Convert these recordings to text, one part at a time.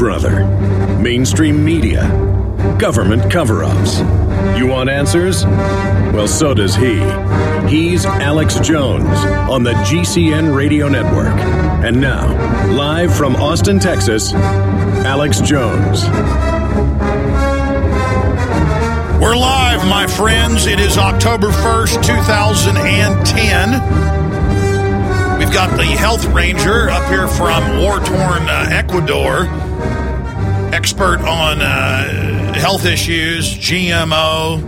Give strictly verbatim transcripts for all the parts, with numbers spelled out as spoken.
Brother. Mainstream media. Government cover-ups. You want answers? Well, so does he. He's Alex Jones on the G C N Radio Network. And now, live from Austin, Texas, Alex Jones. We're live, my friends. It is October first, two thousand ten. We've got the health ranger up here from war-torn uh, Ecuador, expert on uh, health issues, G M O,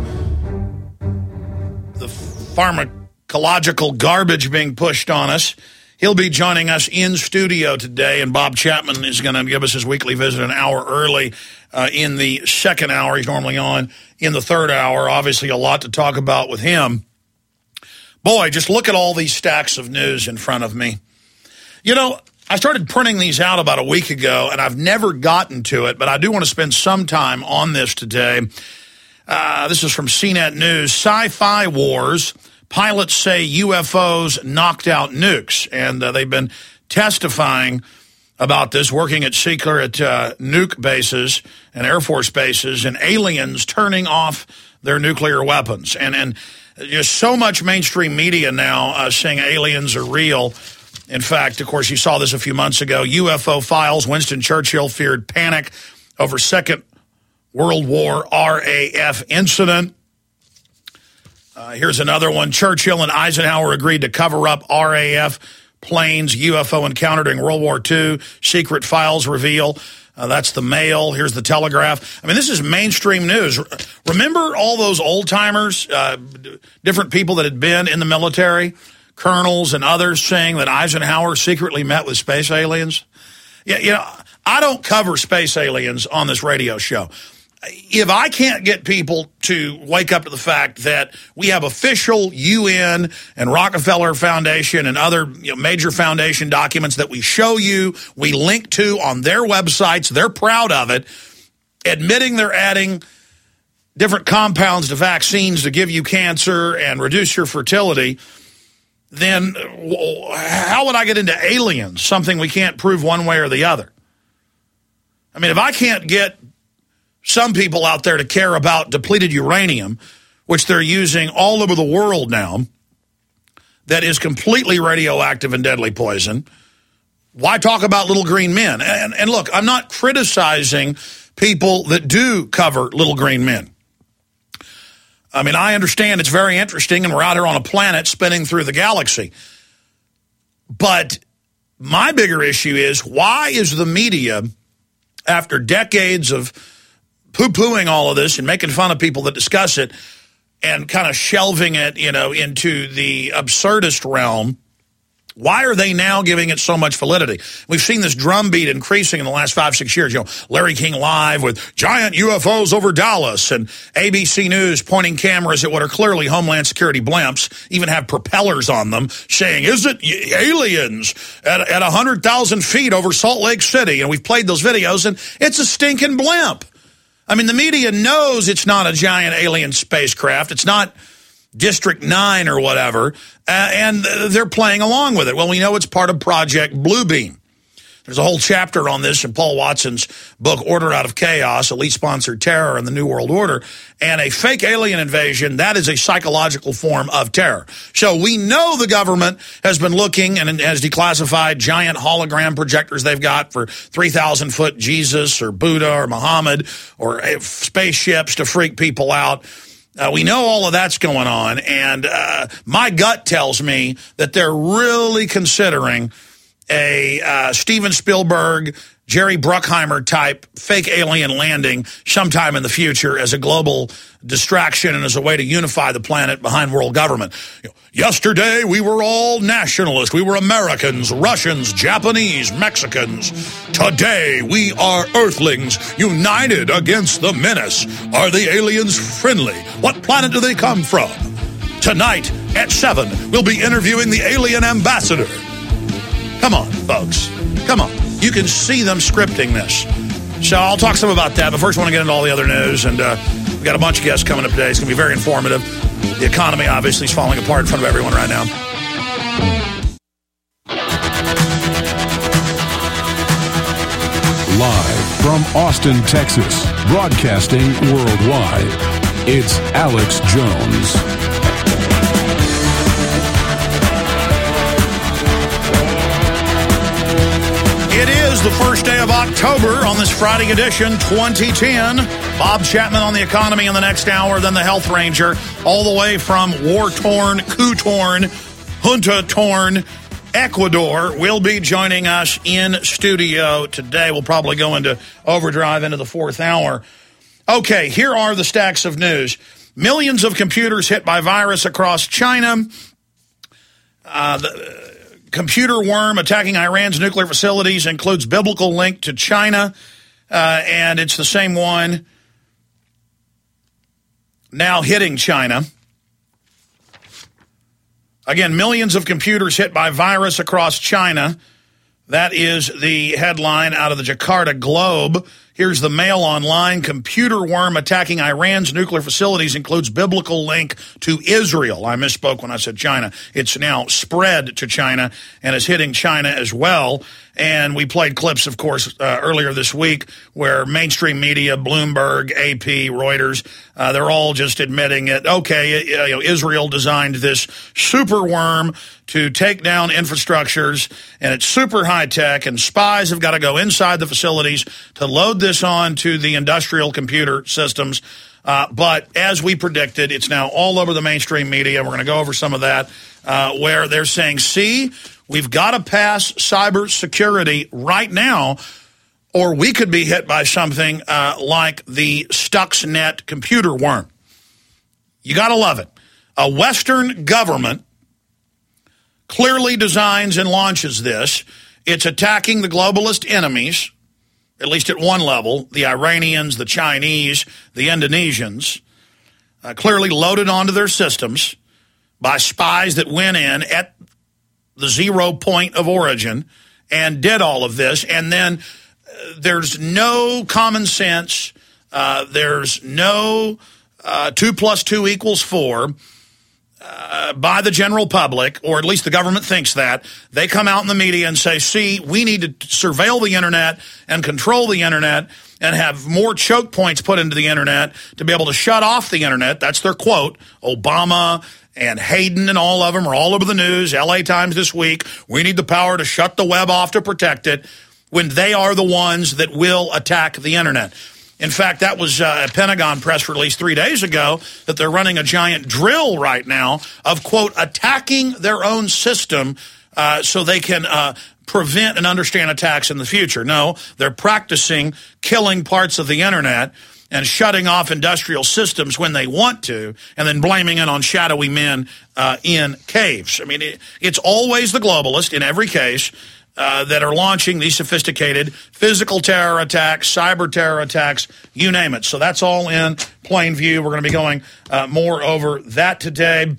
the pharmacological garbage being pushed on us. He'll be joining us in studio today, and Bob Chapman is going to give us his weekly visit an hour early uh, in the second hour. He's normally on in the third hour. Obviously, a lot to talk about with him. Boy, just look at all these stacks of news in front of me. You know, I started printing these out about a week ago, and I've never gotten to it, but I do want to spend some time on this today. Uh, this is from C net News. Sci-Fi Wars. Pilots say U F Os knocked out nukes, and uh, they've been testifying about this, working at secret uh, nuke bases and Air Force bases, and aliens turning off their nuclear weapons. And and just so much mainstream media now uh, saying aliens are real. In fact, of course, you saw this a few months ago. U F O files. Winston Churchill feared panic over Second World War R A F incident. Uh, here's another one. Churchill and Eisenhower agreed to cover up R A F planes U F O encounter during World War Two. Secret files reveal. Uh, that's the Mail. Here's the Telegraph. I mean, this is mainstream news. Remember all those old-timers, uh, different people that had been in the military, colonels and others, saying that Eisenhower secretly met with space aliens? Yeah, you know, I don't cover space aliens on this radio show. If I can't get people to wake up to the fact that we have official U N and Rockefeller Foundation and other you know, major foundation documents that we show you, we link to on their websites, they're proud of it, admitting they're adding different compounds to vaccines to give you cancer and reduce your fertility, then how would I get into aliens, something we can't prove one way or the other? I mean, if I can't get some people out there to care about depleted uranium, which they're using all over the world now, that is completely radioactive and deadly poison, why talk about little green men? And, and look, I'm not criticizing people that do cover little green men. I mean, I understand it's very interesting, and we're out here on a planet spinning through the galaxy. But my bigger issue is, why is the media, after decades of poo-pooing all of this and making fun of people that discuss it and kind of shelving it, you know, into the absurdist realm, why are they now giving it so much validity? We've seen this drumbeat increasing in the last five, six years. You know, Larry King Live with giant U F Os over Dallas, and A B C News pointing cameras at what are clearly Homeland Security blimps, even have propellers on them, saying, is it aliens at, at one hundred thousand feet over Salt Lake City? And we've played those videos, and it's a stinking blimp. I mean, the media knows it's not a giant alien spacecraft. It's not District nine or whatever, uh, and they're playing along with it. Well, we know it's part of Project Bluebeam. There's a whole chapter on this in Paul Watson's book, Order Out of Chaos, Elite-Sponsored Terror and the New World Order. And a fake alien invasion, that is a psychological form of terror. So we know the government has been looking and has declassified giant hologram projectors they've got for three thousand foot Jesus or Buddha or Muhammad or spaceships to freak people out. Uh, we know all of that's going on, and uh, my gut tells me that they're really considering a uh, Steven Spielberg, Jerry Bruckheimer type fake alien landing sometime in the future as a global distraction and as a way to unify the planet behind world government. You know, yesterday we were all nationalists. We were Americans, Russians, Japanese, Mexicans. Today we are Earthlings united against the menace. Are the aliens friendly? What planet do they come from? Tonight at seven, we'll be interviewing the alien ambassador. Come on, folks. Come on. You can see them scripting this. So I'll talk some about that, but first I want to get into all the other news, and uh, we've got a bunch of guests coming up today. It's going to be very informative. The economy, obviously, is falling apart in front of everyone right now. Live from Austin, Texas, broadcasting worldwide. It's Alex Jones. It is the first day of October on this Friday edition, twenty ten. Bob Chapman on the economy in the next hour, then the Health Ranger, all the way from war-torn, coup-torn, junta-torn Ecuador will be joining us in studio today. We'll probably go into overdrive into the fourth hour. Okay, here are the stacks of news. Millions of computers hit by virus across China. Uh, the computer worm attacking Iran's nuclear facilities includes biblical link to China, uh, and it's the same one now hitting China. Again, millions of computers hit by virus across China. That is the headline out of the Jakarta Globe. Here's the Mail Online. Computer worm attacking Iran's nuclear facilities includes biblical link to Israel. I misspoke when I said China. It's now spread to China and is hitting China as well. And we played clips, of course, uh, earlier this week where mainstream media, Bloomberg, A P, Reuters, uh, they're all just admitting it. Okay, you know, Israel designed this super worm to take down infrastructures, and it's super high-tech, and spies have got to go inside the facilities to load this on to the industrial computer systems. Uh, but as we predicted, it's now all over the mainstream media. We're going to go over some of that, uh, where they're saying, see, we've got to pass cybersecurity right now, or we could be hit by something uh, like the Stuxnet computer worm. You got to love it. A Western government clearly designs and launches this. It's attacking the globalist enemies, at least at one level, the Iranians, the Chinese, the Indonesians, uh, clearly loaded onto their systems by spies that went in at the zero point of origin and did all of this. And then uh, there's no common sense. Uh, there's no uh, two plus two equals four. Uh, by the general public, or at least the government thinks that. They come out in the media and say, see, we need to surveil the internet and control the internet and have more choke points put into the internet to be able to shut off the internet. That's their quote. Obama and Hayden and all of them are all over the news. L A Times this week. We need the power to shut the web off to protect it, when they are the ones that will attack the internet. In fact, that was uh, a Pentagon press release three days ago that they're running a giant drill right now of, quote, attacking their own system uh, so they can uh, prevent and understand attacks in the future. No, they're practicing killing parts of the internet and shutting off industrial systems when they want to, and then blaming it on shadowy men uh, in caves. I mean, it, it's always the globalist in every case. Uh, that are launching these sophisticated physical terror attacks, cyber terror attacks, you name it. So that's all in plain view. We're going to be going uh, more over that today.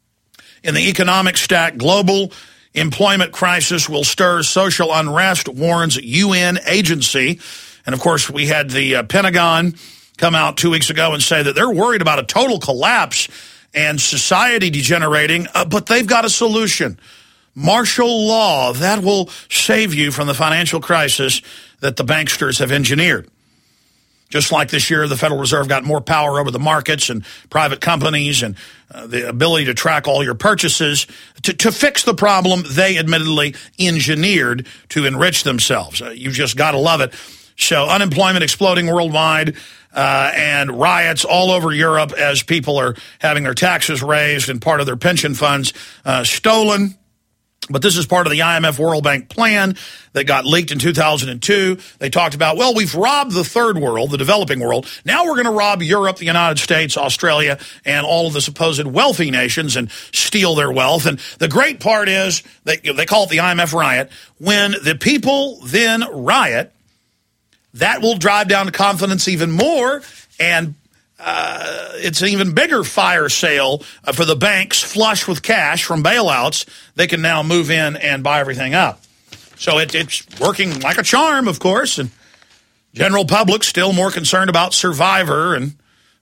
In the economic stack, global employment crisis will stir social unrest, warns U N agency. And, of course, we had the uh, Pentagon come out two weeks ago and say that they're worried about a total collapse and society degenerating, uh, but they've got a solution. Martial law, that will save you from the financial crisis that the banksters have engineered. Just like this year, the Federal Reserve got more power over the markets and private companies and uh, the ability to track all your purchases to, to fix the problem they admittedly engineered to enrich themselves. Uh, you've just got to love it. So unemployment exploding worldwide uh, and riots all over Europe as people are having their taxes raised and part of their pension funds uh, stolen. But this is part of the I M F World Bank plan that got leaked in two thousand two. They talked about, well, we've robbed the third world, the developing world. Now we're going to rob Europe, the United States, Australia, and all of the supposed wealthy nations and steal their wealth. And the great part is, they, they call it the I M F riot. When the people then riot, that will drive down confidence even more, and Uh, it's an even bigger fire sale uh, for the banks flush with cash from bailouts. They can now move in and buy everything up. So it, it's working like a charm, of course. And general public still more concerned about Survivor. And,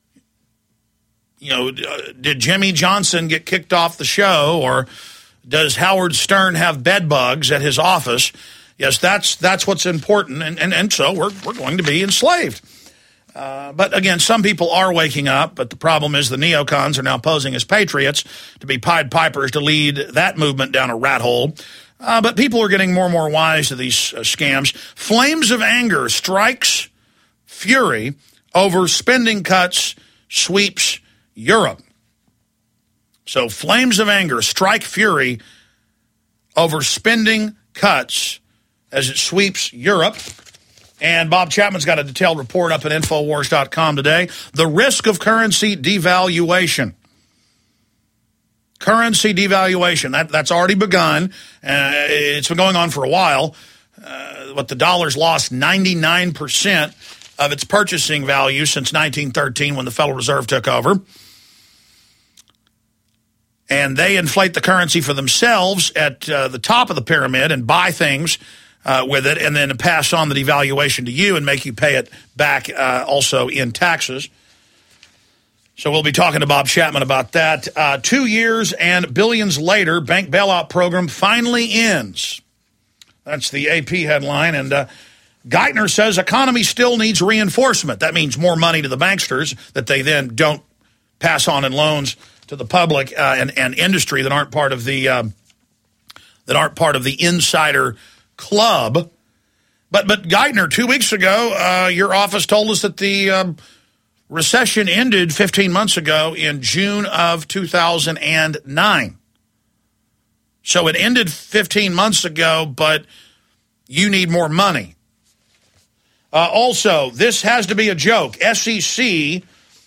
you know, uh, did Jimmy Johnson get kicked off the show? Or does Howard Stern have bed bugs at his office? Yes, that's that's what's important, and, and, and so we're, we're going to be enslaved. Uh, but again, some people are waking up, but the problem is the neocons are now posing as patriots to be Pied Pipers to lead that movement down a rat hole. Uh, but people are getting more and more wise to these uh, scams. Flames of anger strikes fury over spending cuts sweeps Europe. So flames of anger strike fury over spending cuts as it sweeps Europe. And Bob Chapman's got a detailed report up at Infowars dot com today. The risk of currency devaluation. Currency devaluation, that, that's already begun. Uh, it's been going on for a while. Uh, what the dollar's lost ninety-nine percent of its purchasing value since nineteen thirteen when the Federal Reserve took over. And they inflate the currency for themselves at uh, the top of the pyramid and buy things uh, with it, and then pass on the devaluation to you and make you pay it back uh, also in taxes. So we'll be talking to Bob Chapman about that. Uh, two years and billions later, bank bailout program finally ends. That's the A P headline. And uh, Geithner says economy still needs reinforcement. That means more money to the banksters that they then don't pass on in loans to the public uh, and, and industry that aren't part of the um, that aren't part of the insider club. But but Geithner, two weeks ago, uh, your office told us that the um, recession ended fifteen months ago in June of two thousand nine. So it ended fifteen months ago, but you need more money. Uh, also, this has to be a joke. S E C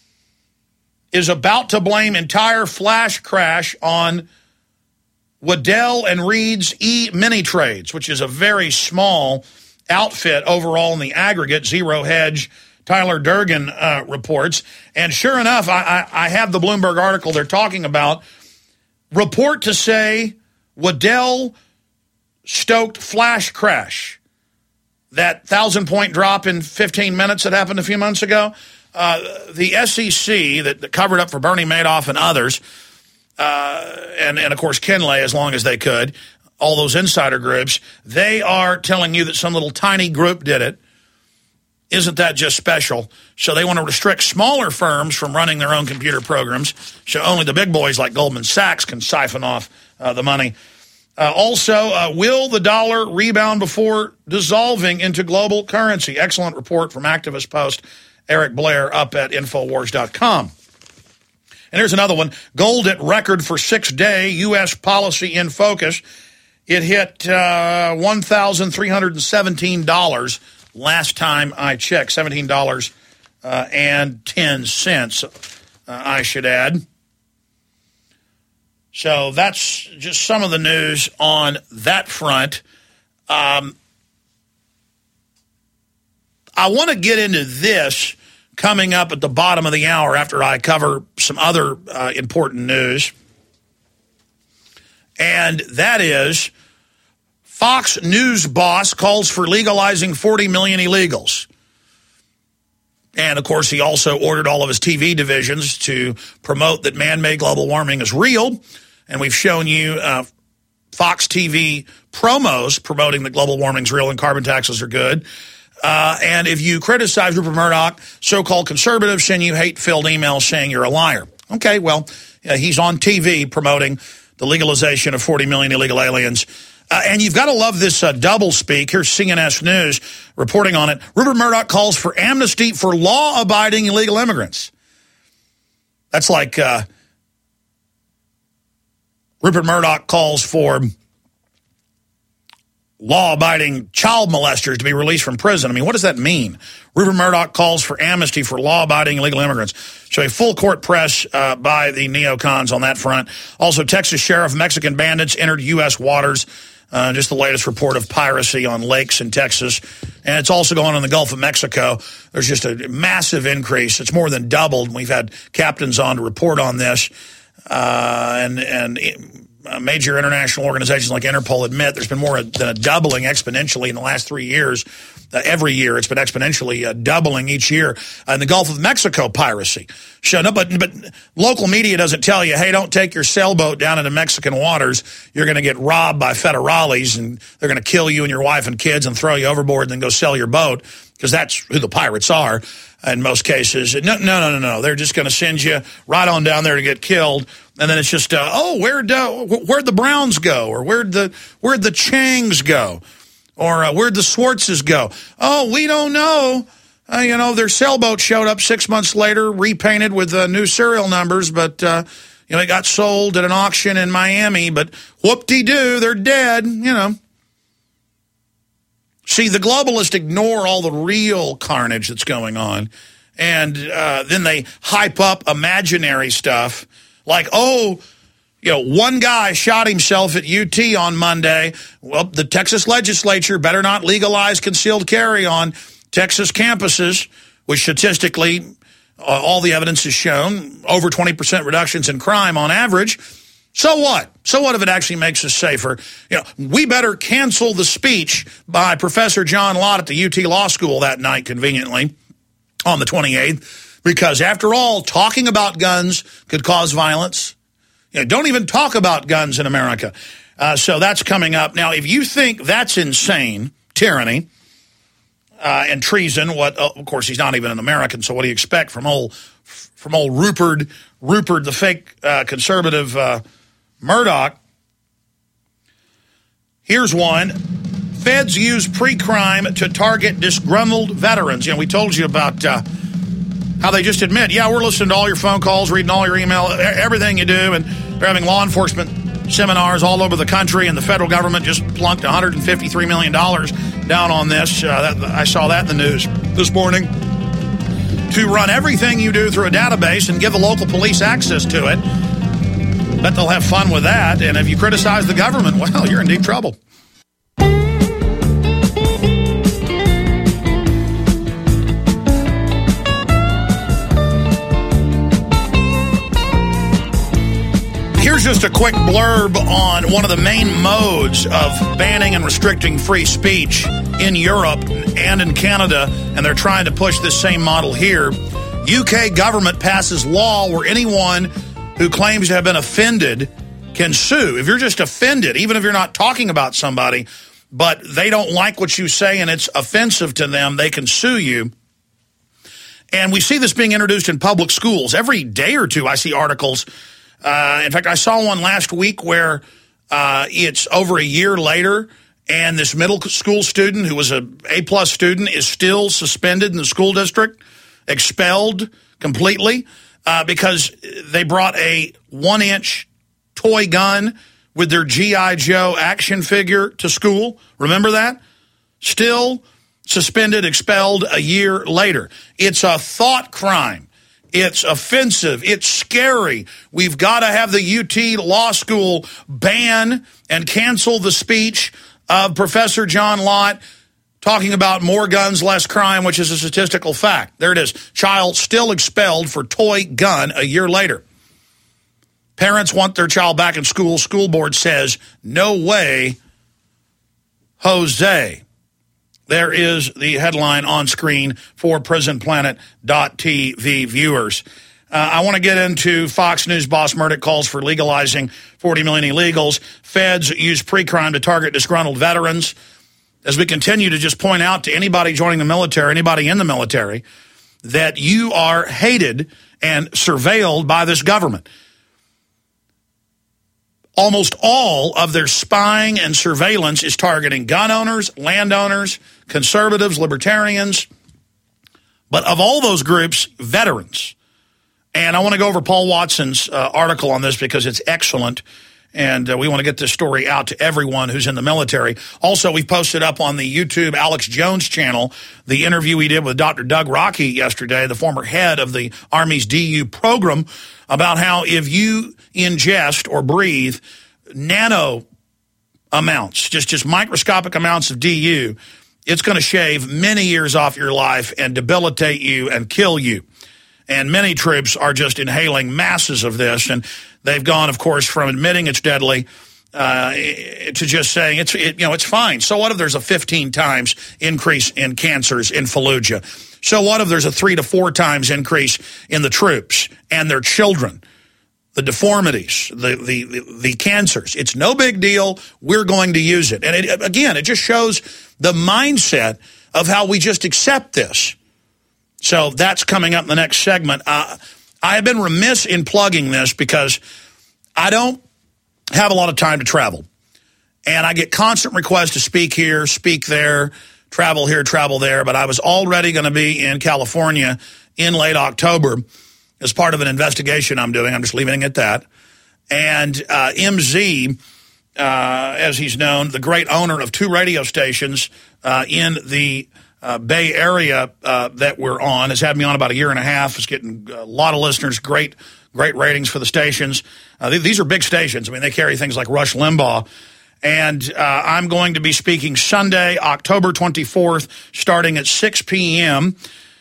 is about to blame entire flash crash on Waddell and Reed's E-mini trades, which is a very small outfit overall in the aggregate. Zero Hedge, Tyler Durgan uh, reports. And sure enough, I, I, I have the Bloomberg article they're talking about. Report to say Waddell stoked flash crash. That thousand-point drop in fifteen minutes that happened a few months ago. Uh, the S E C that, that covered up for Bernie Madoff and others, uh, and, and, of course, Kinley, as long as they could, all those insider groups, they are telling you that some little tiny group did it. Isn't that just special? So they want to restrict smaller firms from running their own computer programs, so only the big boys like Goldman Sachs can siphon off uh, the money. Uh, also, uh, will the dollar rebound before dissolving into global currency? Excellent report from Activist Post Eric Blair up at Infowars dot com. And here's another one. Gold at record for six-day U S policy in focus. It hit uh, one thousand three hundred seventeen dollars last time I checked, seventeen dollars and ten cents, uh, I should add. So that's just some of the news on that front. Um, I want to get into this coming up at the bottom of the hour after I cover some other uh, important news. And that is Fox News boss calls for legalizing forty million illegals. And, of course, he also ordered all of his T V divisions to promote that man-made global warming is real. And we've shown you uh, Fox T V promos promoting that global warming is real and carbon taxes are good. Uh, and if you criticize Rupert Murdoch, so-called conservatives send you hate-filled emails saying you're a liar. Okay, well, uh, he's on T V promoting the legalization of forty million illegal aliens. Uh, and you've got to love this uh, double-speak. Here's C N S News reporting on it. Rupert Murdoch calls for amnesty for law-abiding illegal immigrants. That's like uh, Rupert Murdoch calls for law-abiding child molesters to be released from prison. I mean, what does that mean? Rupert Murdoch calls for amnesty for law-abiding illegal immigrants. So a full court press uh, by the neocons on that front. Also, Texas sheriff, Mexican bandits entered U S waters. Uh, just the latest report of piracy on lakes in Texas. And it's also going on in the Gulf of Mexico. There's just a massive increase. It's more than doubled. We've had captains on to report on this. Uh, and, and uh, major international organizations like Interpol admit there's been more than a doubling exponentially in the last three years. Uh, every year it's been exponentially uh, doubling each year. Uh, in the Gulf of Mexico, piracy. Showing up, but, but local media doesn't tell you, hey, don't take your sailboat down into Mexican waters. You're going to get robbed by federales, and they're going to kill you and your wife and kids and throw you overboard and then go sell your boat, because that's who the pirates are in most cases. No, no, no, no, no. They're just going to send you right on down there to get killed, and then it's just, uh, oh, where'd, uh, where'd the Browns go, or where'd the, where'd the Changs go, or uh, where'd the Swartzes go? Oh, we don't know. Uh, you know, their sailboat showed up six months later, repainted with uh, new serial numbers, but, uh, you know, it got sold at an auction in Miami, but whoop-de-doo, they're dead, you know. See, the globalists ignore all the real carnage that's going on, and uh, then they hype up imaginary stuff like, oh, you know, one guy shot himself at U T on Monday. Well, the Texas legislature better not legalize concealed carry on Texas campuses, which statistically, uh, all the evidence has shown, over twenty percent reductions in crime on average. So what? So what if it actually makes us safer? You know, we better cancel the speech by Professor John Lott at the U T Law School that night, conveniently, on the twenty-eighth, because after all, talking about guns could cause violence. You know, don't even talk about guns in America. Uh, so that's coming up. Now, if you think that's insane, tyranny, uh, and treason, what, uh, of course, he's not even an American, so what do you expect from old, from old Rupert, Rupert, the fake uh, conservative uh, Murdoch? Here's one. Feds use pre-crime to target disgruntled veterans. You know, we told you about uh, how they just admit, yeah, we're listening to all your phone calls, reading all your email, everything you do, and they're having law enforcement seminars all over the country, and the federal government just plunked one hundred fifty-three million dollars down on this. Uh, that, I saw that in the news this morning. To run everything you do through a database and give the local police access to it. Bet they'll have fun with that. And if you criticize the government, well, you're in deep trouble. Here's just a quick blurb on one of the main modes of banning and restricting free speech in Europe and in Canada, and they're trying to push this same model here. U K government passes law where anyone who claims to have been offended can sue. If you're just offended, even if you're not talking about somebody, but they don't like what you say and it's offensive to them, they can sue you. And we see this being introduced in public schools. Every day or two I see articles. Uh, in fact, I saw one last week where uh, it's over a year later, and this middle school student who was a A-plus student is still suspended in the school district, expelled completely, uh, because they brought a one-inch toy gun with their G I Joe action figure to school. Remember that? Still suspended, expelled a year later. It's a thought crime. It's offensive. It's scary. We've got to have the U T Law School ban and cancel the speech of Professor John Lott talking about more guns, less crime, which is a statistical fact. There it is. Child still expelled for toy gun a year later. Parents want their child back in school. School board says, no way, Jose. There is the headline on screen for prison planet dot t v viewers. Uh, I want to get into Fox News boss Murdoch calls for legalizing forty million illegals. Feds use pre-crime to target disgruntled veterans. As we continue to just point out to anybody joining the military, anybody in the military, that you are hated and surveilled by this government. Almost all of their spying and surveillance is targeting gun owners, landowners, conservatives, libertarians, but of all those groups, veterans. And I want to go over Paul Watson's uh, article on this because it's excellent, and uh, we want to get this story out to everyone who's in the military. Also, we posted up on the YouTube Alex Jones channel the interview we did with Doctor Doug Rockey yesterday, the former head of the Army's D U program, about how if you ingest or breathe nano amounts, just, just microscopic amounts of D U, it's going to shave many years off your life and debilitate you and kill you. And many troops are just inhaling masses of this. And They've gone, of course, from admitting it's deadly uh, to just saying it's it, you know it's fine. So what if there's a fifteen times increase in cancers in Fallujah? So what if there's a three to four times increase in the troops and their children? The deformities, the, the, the, the cancers. It's no big deal. We're going to use it. And it, again, it just shows the mindset of how we just accept this. So that's coming up in the next segment. Uh, I have been remiss in plugging this because I don't have a lot of time to travel. And I get constant requests to speak here, speak there, travel here, travel there. But I was already going to be in California in late October as part of an investigation I'm doing. I'm just leaving it at that. And uh, M Z, uh, as he's known, the great owner of two radio stations uh, in the uh, Bay Area uh, that we're on, has had me on about a year and a half. Is getting a lot of listeners, great, great ratings for the stations. Uh, th these are big stations. I mean, they carry things like Rush Limbaugh. And uh, I'm going to be speaking Sunday, October twenty-fourth, starting at six p m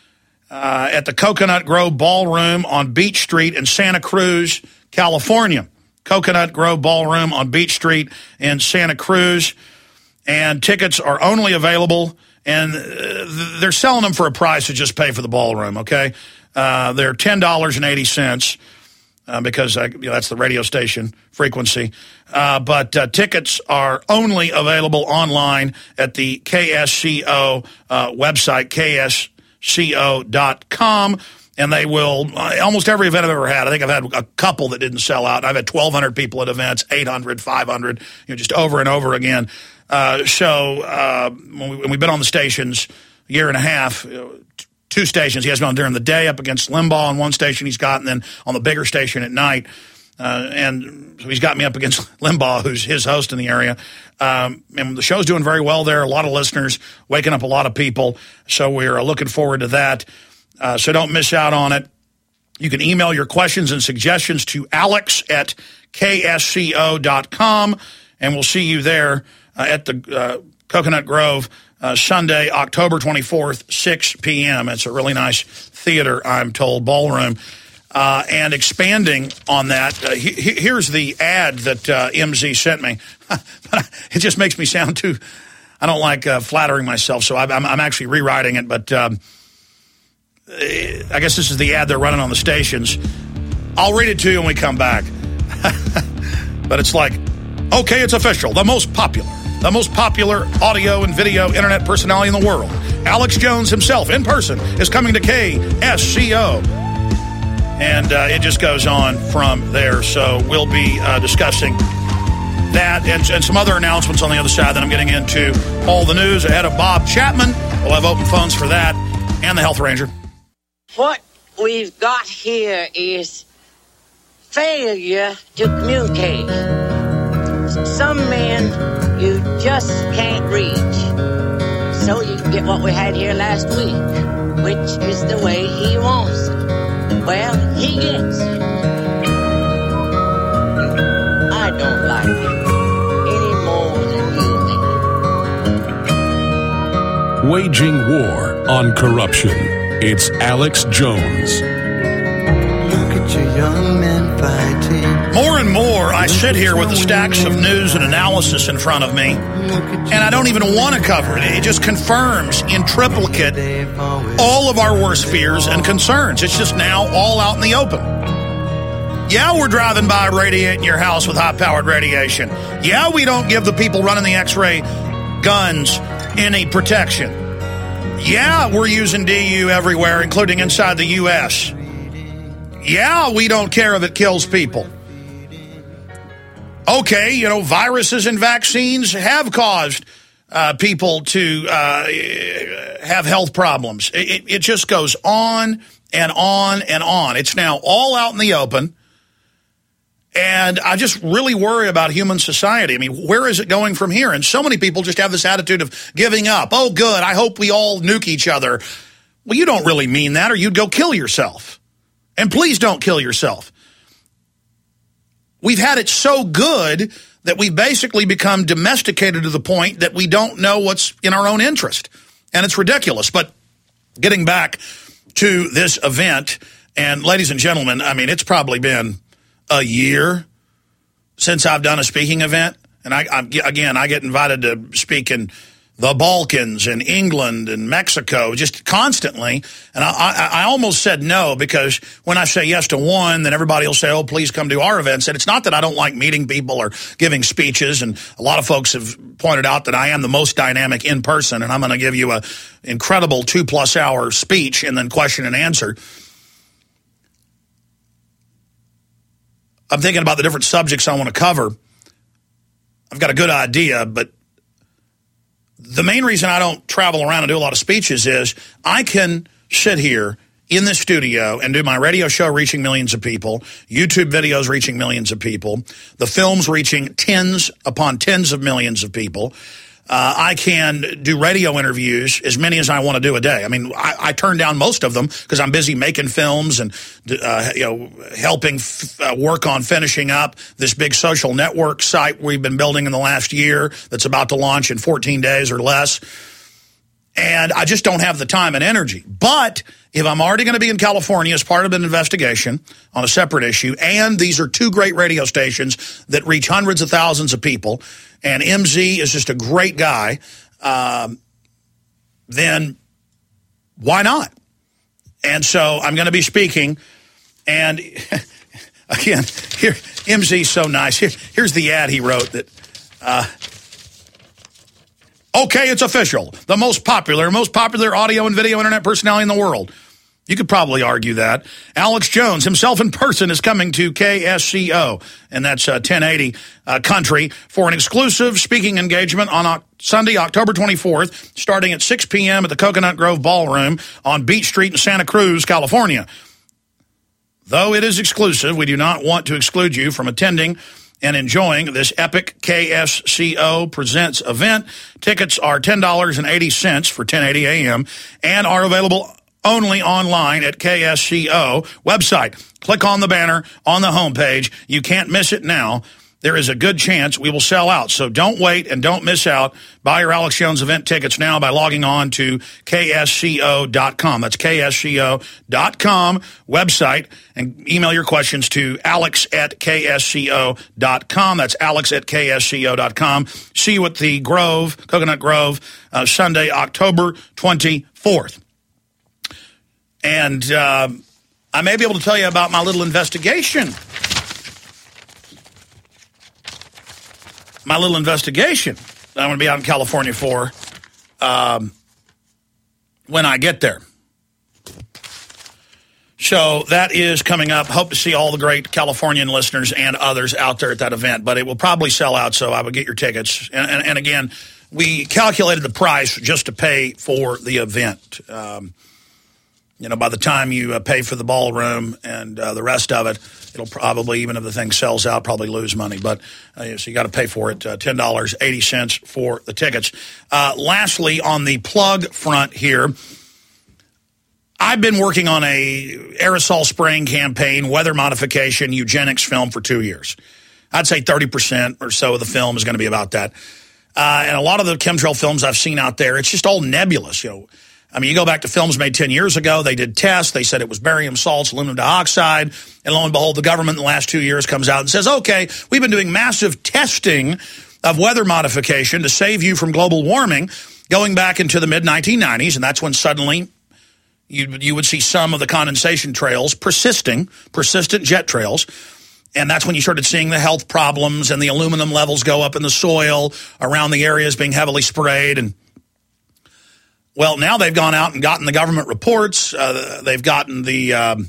Uh, at the Coconut Grove Ballroom on Beach Street in Santa Cruz, California. Coconut Grove Ballroom on Beach Street in Santa Cruz. And tickets are only available, and uh, they're selling them for a price to just pay for the ballroom, okay? Uh, they're ten dollars and eighty cents uh, because I, you know, that's the radio station frequency. Uh, but uh, tickets are only available online at the K S C O uh, website, K S C O dot com, and they will, uh, almost every event I've ever had, I think I've had a couple that didn't sell out. I've had twelve hundred people at events, eight hundred, five hundred, you know, just over and over again. Uh, so uh, when, we, when we've been on the stations a year and a half, you know, two stations, he has been on during the day up against Limbaugh on one station he's got, and then on the bigger station at night. Uh, and so he's got me up against Limbaugh, who's his host in the area. Um, and the show's doing very well there. A lot of listeners, waking up a lot of people. So we're looking forward to that. Uh, so don't miss out on it. You can email your questions and suggestions to Alex at K S C O dot com. And we'll see you there uh, at the uh, Coconut Grove uh, Sunday, October twenty-fourth, six p m It's a really nice theater, I'm told, ballroom. Uh, and expanding on that, uh, he, here's the ad that uh, M Z sent me. It just makes me sound too, I don't like uh, flattering myself, so I'm, I'm actually rewriting it. But um, I guess this is the ad they're running on the stations. I'll read it to you when we come back. But it's like, okay, it's official. The most popular, the most popular audio and video internet personality in the world, Alex Jones himself in person, is coming to K S C O. And uh, it just goes on from there. So we'll be uh, discussing that and, and some other announcements on the other side that I'm getting into. All the news ahead of Bob Chapman. We'll have open phones for that and the Health Ranger. What we've got here is failure to communicate. Some men you just can't reach. So you get what we had here last week, which is the way he wants it. Well, he gets it. I don't like it any more than you do. Waging war on corruption. It's Alex Jones. Look at your young men fighting. More and more, I sit here with the stacks of news and analysis in front of me, and I don't even want to cover it. It just confirms in triplicate all of our worst fears and concerns. It's just now all out in the open. Yeah, we're driving by radiating your house with high-powered radiation. Yeah, we don't give the people running the X-ray guns any protection. Yeah, we're using D U everywhere, including inside the U S Yeah, we don't care if it kills people. Okay, you know, viruses and vaccines have caused uh, people to uh, have health problems. It, it just goes on and on and on. It's now all out in the open. And I just really worry about human society. I mean, where is it going from here? And so many people just have this attitude of giving up. Oh, good, I hope we all nuke each other. Well, you don't really mean that, or you'd go kill yourself. And please don't kill yourself. We've had it so good that we've basically become domesticated to the point that we don't know what's in our own interest. And it's ridiculous. But getting back to this event, and ladies and gentlemen, I mean, it's probably been a year since I've done a speaking event. And I, I again, I get invited to speak in the Balkans and England and Mexico just constantly. And I, I, I almost said no, because when I say yes to one, then everybody will say, oh, please come to our events. And it's not that I don't like meeting people or giving speeches. And a lot of folks have pointed out that I am the most dynamic in person, and I'm going to give you an incredible two-plus hour speech and then question and answer. I'm thinking about the different subjects I want to cover. I've got a good idea, but the main reason I don't travel around and do a lot of speeches is I can sit here in the studio and do my radio show reaching millions of people, YouTube videos reaching millions of people, the films reaching tens upon tens of millions of people. Uh, I can do radio interviews, as many as I want to do a day. I mean, I, I turn down most of them because I'm busy making films and uh, you know, helping f uh, work on finishing up this big social network site we've been building in the last year that's about to launch in fourteen days or less. And I just don't have the time and energy. But if I'm already going to be in California as part of an investigation on a separate issue, and these are two great radio stations that reach hundreds of thousands of people, and M Z is just a great guy, um, then why not? And so I'm going to be speaking, and again, here, M Z's so nice. Here, here's the ad he wrote that... Uh, Okay, it's official. The most popular, most popular audio and video internet personality in the world. You could probably argue that. Alex Jones himself in person is coming to K S C O, and that's uh, ten eighty uh, Country, for an exclusive speaking engagement on uh, Sunday, October twenty-fourth, starting at six p m at the Coconut Grove Ballroom on Beach Street in Santa Cruz, California. Though it is exclusive, we do not want to exclude you from attending and enjoying this epic K S C O Presents event. Tickets are ten dollars and eighty cents for ten eighty a m and are available only online at K S C O website. Click on the banner on the homepage. You can't miss it now. There is a good chance we will sell out, so don't wait and don't miss out. Buy your Alex Jones event tickets now by logging on to K S C O dot com. That's K S C O dot com website, and email your questions to alex at K S C O dot com. That's alex at K S C O dot com. See you at the Grove, Coconut Grove, uh, Sunday, October twenty-fourth. And uh, I may be able to tell you about my little investigation. My little investigation that I'm going to be out in California for um, when I get there. So that is coming up. Hope to see all the great Californian listeners and others out there at that event. But it will probably sell out, so I would get your tickets. And, and, and again, we calculated the price just to pay for the event. Um, you know, by the time you uh, pay for the ballroom and uh, the rest of it, it'll probably, even if the thing sells out, probably lose money. But uh, so you got to pay for it, uh, ten dollars and eighty cents for the tickets. Uh, lastly, on the plug front here, I've been working on a aerosol spraying campaign, weather modification, eugenics film for two years. I'd say thirty percent or so of the film is going to be about that. Uh, and a lot of the chemtrail films I've seen out there, it's just all nebulous, you know. I mean, you go back to films made ten years ago, they did tests, they said it was barium salts, aluminum dioxide, and lo and behold, the government in the last two years comes out and says, okay, we've been doing massive testing of weather modification to save you from global warming going back into the mid nineteen nineties, and that's when suddenly you, you would see some of the condensation trails persisting, persistent jet trails, and that's when you started seeing the health problems and the aluminum levels go up in the soil around the areas being heavily sprayed. And well, now they've gone out and gotten the government reports. Uh, they've gotten the um,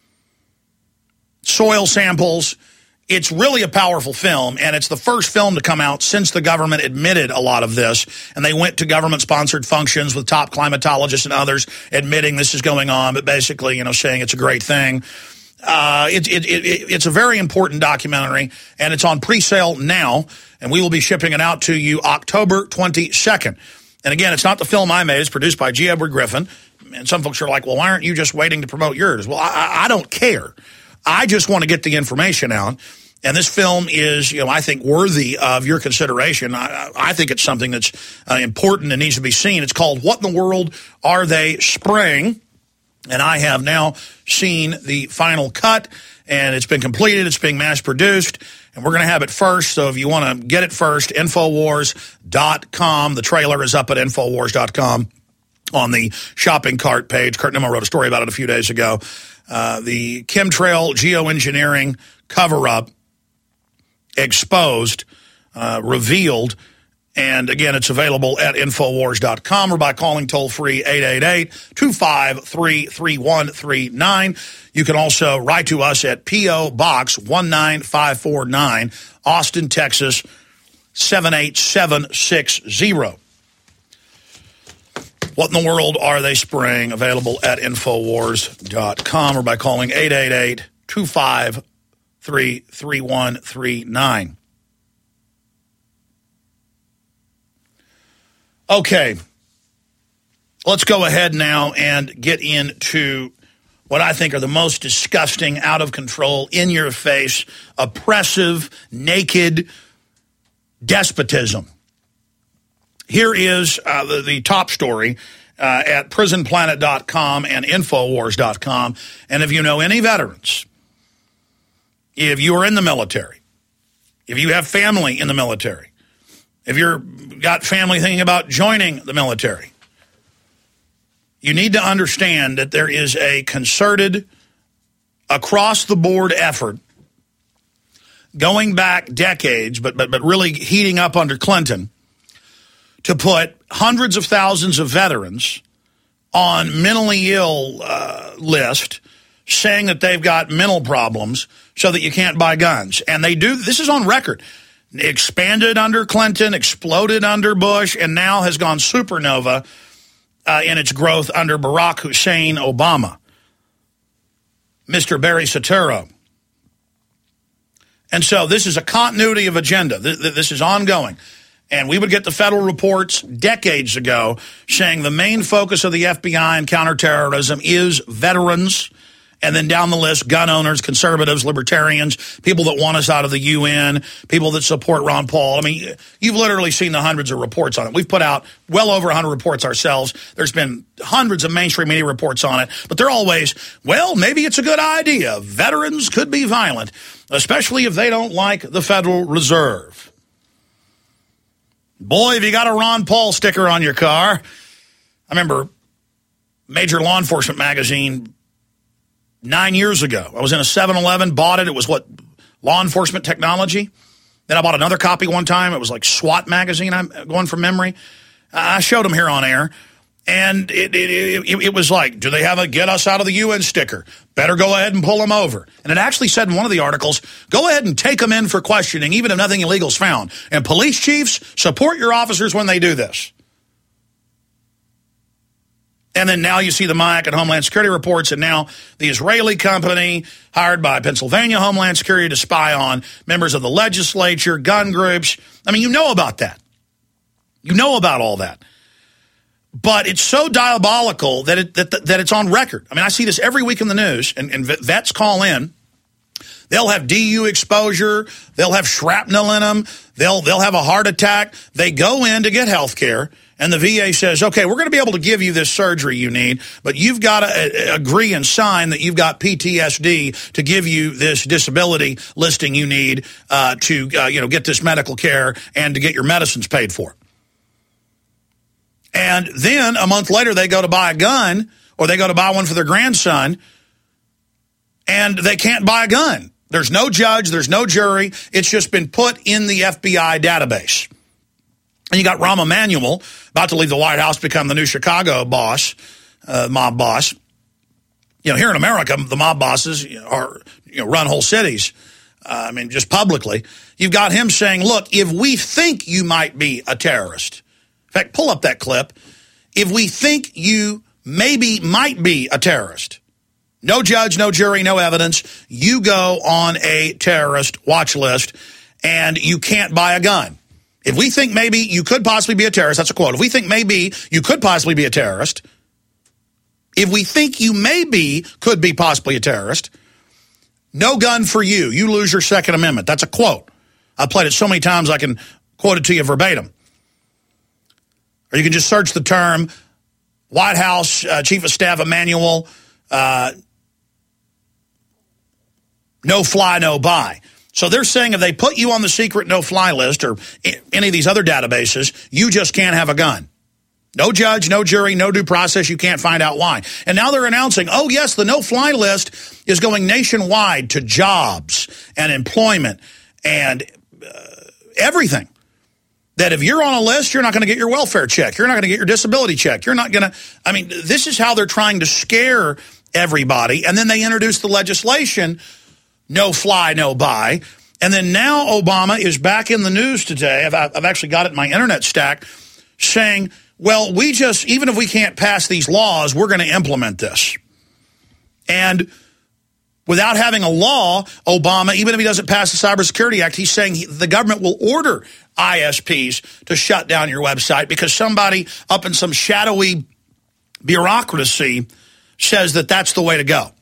soil samples. It's really a powerful film, and it's the first film to come out since the government admitted a lot of this. And they went to government-sponsored functions with top climatologists and others admitting this is going on, but basically, you know, saying it's a great thing. Uh, it, it, it, it's a very important documentary, and it's on pre-sale now, and we will be shipping it out to you October twenty-second. And again, it's not the film I made. It's produced by G. Edward Griffin. And some folks are like, well, why aren't you just waiting to promote yours? Well, I, I don't care. I just want to get the information out. And this film is, you know, I think worthy of your consideration. I, I think it's something that's uh, important and needs to be seen. It's called What in the World Are They Spraying? And I have now seen the final cut, and it's been completed. It's being mass-produced, and we're going to have it first. So if you want to get it first, Infowars dot com. The trailer is up at Infowars dot com on the shopping cart page. Kurt Nimmo wrote a story about it a few days ago. Uh, the chemtrail geoengineering cover-up exposed, uh, revealed. And, again, it's available at Infowars dot com or by calling toll-free eight eight eight, two five three, three one three nine. You can also write to us at P O. Box one nine five four nine, Austin, Texas, seven eight seven six zero. What in the world are they spraying? Available at Infowars dot com or by calling eight eight eight, two five three, three one three nine. Okay, let's go ahead now and get into what I think are the most disgusting, out of control, in-your-face, oppressive, naked despotism. Here is uh, the, the top story uh, at prison planet dot com and Infowars dot com. And if you know any veterans, if you are in the military, if you have family in the military, if you've got family thinking about joining the military, you need to understand that there is a concerted, across-the-board effort going back decades, but, but, but really heating up under Clinton, to put hundreds of thousands of veterans on mentally ill uh, list, saying that they've got mental problems so that you can't buy guns. And they do. This is on record. Expanded under Clinton, exploded under Bush, and now has gone supernova uh, in its growth under Barack Hussein Obama. Mister Barry Soetoro. And so this is a continuity of agenda. This is ongoing. And we would get the federal reports decades ago saying the main focus of the F B I and counterterrorism is veterans. And then down the list, gun owners, conservatives, libertarians, people that want us out of the U N, people that support Ron Paul. I mean, you've literally seen the hundreds of reports on it. We've put out well over one hundred reports ourselves. There's been hundreds of mainstream media reports on it. But they're always, well, maybe it's a good idea. Veterans could be violent, especially if they don't like the Federal Reserve. Boy, have you got a Ron Paul sticker on your car. I remember Major Law Enforcement magazine nine years ago. I was in a seven eleven, bought it. It was what, Law Enforcement Technology. Then I bought another copy one time. It was like SWAT magazine, I'm going from memory. I showed them here on air. And it, it, it, it was like, do they have a get us out of the U N sticker? Better go ahead and pull them over. And it actually said in one of the articles, go ahead and take them in for questioning, even if nothing illegal is found. And police chiefs, support your officers when they do this. And then now you see the M I A C and Homeland Security reports, and now the Israeli company hired by Pennsylvania Homeland Security to spy on members of the legislature, gun groups. I mean, you know about that. You know about all that. But it's so diabolical that, it, that, that it's on record. I mean, I see this every week in the news, and, and vets call in. They'll have D U exposure. They'll have shrapnel in them. They'll, they'll have a heart attack. They go in to get health care. And the V A says, okay, we're going to be able to give you this surgery you need, but you've got to uh, agree and sign that you've got P T S D to give you this disability listing you need uh, to uh, you know, get this medical care and to get your medicines paid for. And then a month later, they go to buy a gun, or they go to buy one for their grandson, and they can't buy a gun. There's no judge. There's no jury. It's just been put in the F B I database. And you got Rahm Emanuel about to leave the White House, become the new Chicago boss, uh, mob boss. You know, here in America, the mob bosses are, you know, run whole cities. Uh, I mean, just publicly. You've got him saying, look, if we think you might be a terrorist, in fact, pull up that clip. If we think you maybe might be a terrorist, no judge, no jury, no evidence, you go on a terrorist watch list and you can't buy a gun. If we think maybe you could possibly be a terrorist, that's a quote. If we think maybe you could possibly be a terrorist, if we think you maybe could be possibly a terrorist, no gun for you. You lose your Second Amendment. That's a quote. I've played it so many times I can quote it to you verbatim. Or you can just search the term White House uh, Chief of Staff Emanuel uh, no fly, no buy. So they're saying if they put you on the secret no-fly list or any of these other databases, you just can't have a gun. No judge, no jury, no due process. You can't find out why. And now they're announcing, oh, yes, the no-fly list is going nationwide to jobs and employment and uh, everything. That if you're on a list, you're not going to get your welfare check. You're not going to get your disability check. You're not going to, I mean, this is how they're trying to scare everybody. And then they introduce the legislation, no fly, no buy. And then now Obama is back in the news today. I've, I've actually got it in my internet stack saying, well, we just, even if we can't pass these laws, we're going to implement this. And without having a law, Obama, even if he doesn't pass the Cybersecurity Act, he's saying he, the government will order I S Ps to shut down your website because somebody up in some shadowy bureaucracy says that that's the way to go.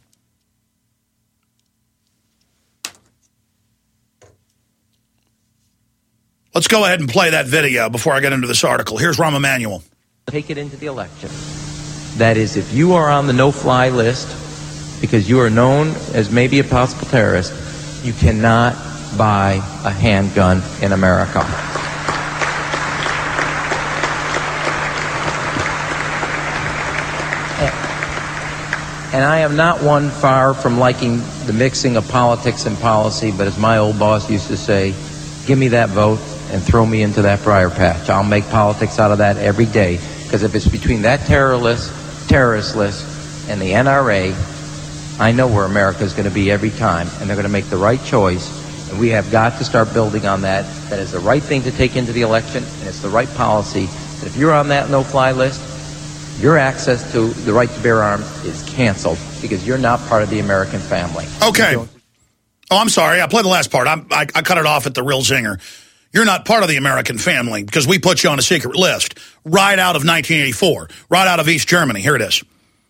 Let's go ahead and play that video before I get into this article. Here's Rahm Emanuel. Take it into the election. That is, if you are on the no-fly list because you are known as maybe a possible terrorist, you cannot buy a handgun in America. And I am not one far from liking the mixing of politics and policy, but as my old boss used to say, give me that vote and throw me into that briar patch. I'll make politics out of that every day. Because if it's between that terror list, terrorist list and the N R A, I know where America is going to be every time. And they're going to make the right choice. And we have got to start building on that. That is the right thing to take into the election. And it's the right policy. That if you're on that no-fly list, your access to the right to bear arms is canceled. Because you're not part of the American family. Okay. Oh, I'm sorry. I played the last part. I, I, I cut it off at the real zinger. You're not part of the American family because we put you on a secret list right out of nineteen eighty-four, right out of East Germany. Here it is.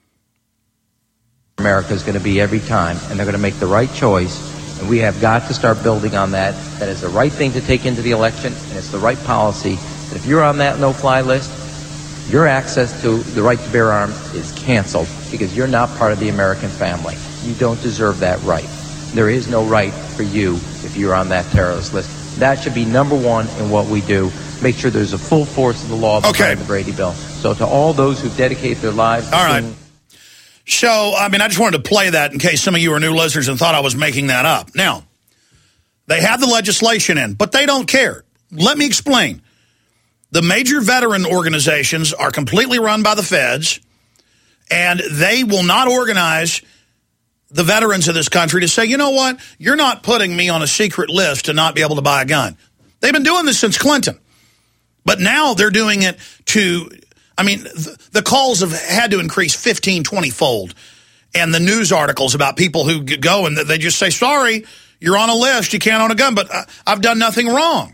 America is going to be every time, and they're going to make the right choice. And we have got to start building on that. That is the right thing to take into the election, and it's the right policy. That if you're on that no-fly list, your access to the right to bear arms is canceled because you're not part of the American family. You don't deserve that right. There is no right for you if you're on that terrorist list. That should be number one in what we do. Make sure there's a full force of the law behind okay. the Brady Bill. So to all those who dedicate their lives to all right. So, I mean, I just wanted to play that in case some of you are new listeners and thought I was making that up. Now, they have the legislation in, but they don't care. Let me explain. The major veteran organizations are completely run by the feds, and they will not organize the veterans of this country to say, you know what, you're not putting me on a secret list to not be able to buy a gun. They've been doing this since Clinton. But now they're doing it to, I mean, the, the calls have had to increase fifteen, twenty-fold. And the news articles about people who go and they just say, sorry, you're on a list, you can't own a gun, but I've done nothing wrong.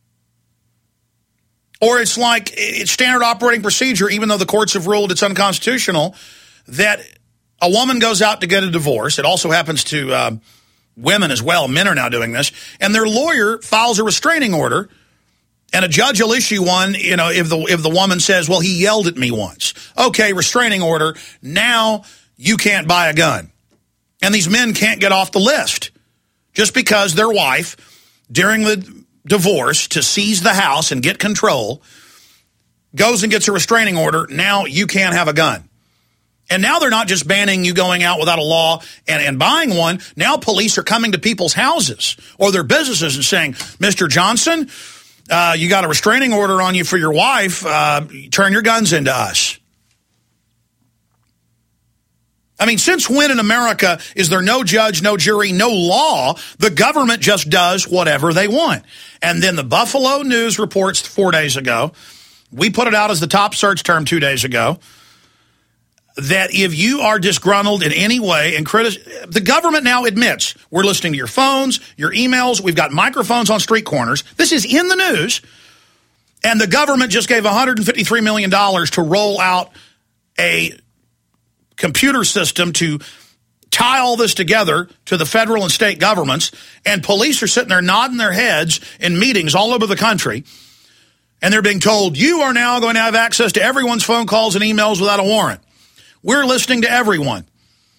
Or it's like it's standard operating procedure, even though the courts have ruled it's unconstitutional, that a woman goes out to get a divorce. It also happens to uh, women as well. Men are now doing this. And their lawyer files a restraining order, and a judge will issue one, you know, if the if the woman says, well, he yelled at me once. Okay, restraining order. Now you can't buy a gun. And these men can't get off the list just because their wife, during the divorce, to seize the house and get control, goes and gets a restraining order. Now you can't have a gun. And now they're not just banning you going out without a law and, and buying one. Now police are coming to people's houses or their businesses and saying, Mister Johnson, uh, you got a restraining order on you for your wife. Uh, turn your guns into us. I mean, since when in America is there no judge, no jury, no law? The government just does whatever they want. And then the Buffalo News reports four days ago, we put it out as the top search term two days ago, that if you are disgruntled in any way and criti- the government now admits we're listening to your phones, your emails, we've got microphones on street corners. This is in the news. And the government just gave one hundred fifty-three million dollars to roll out a computer system to tie all this together to the federal and state governments. And police are sitting there nodding their heads in meetings all over the country. And they're being told, you are now going to have access to everyone's phone calls and emails without a warrant. We're listening to everyone.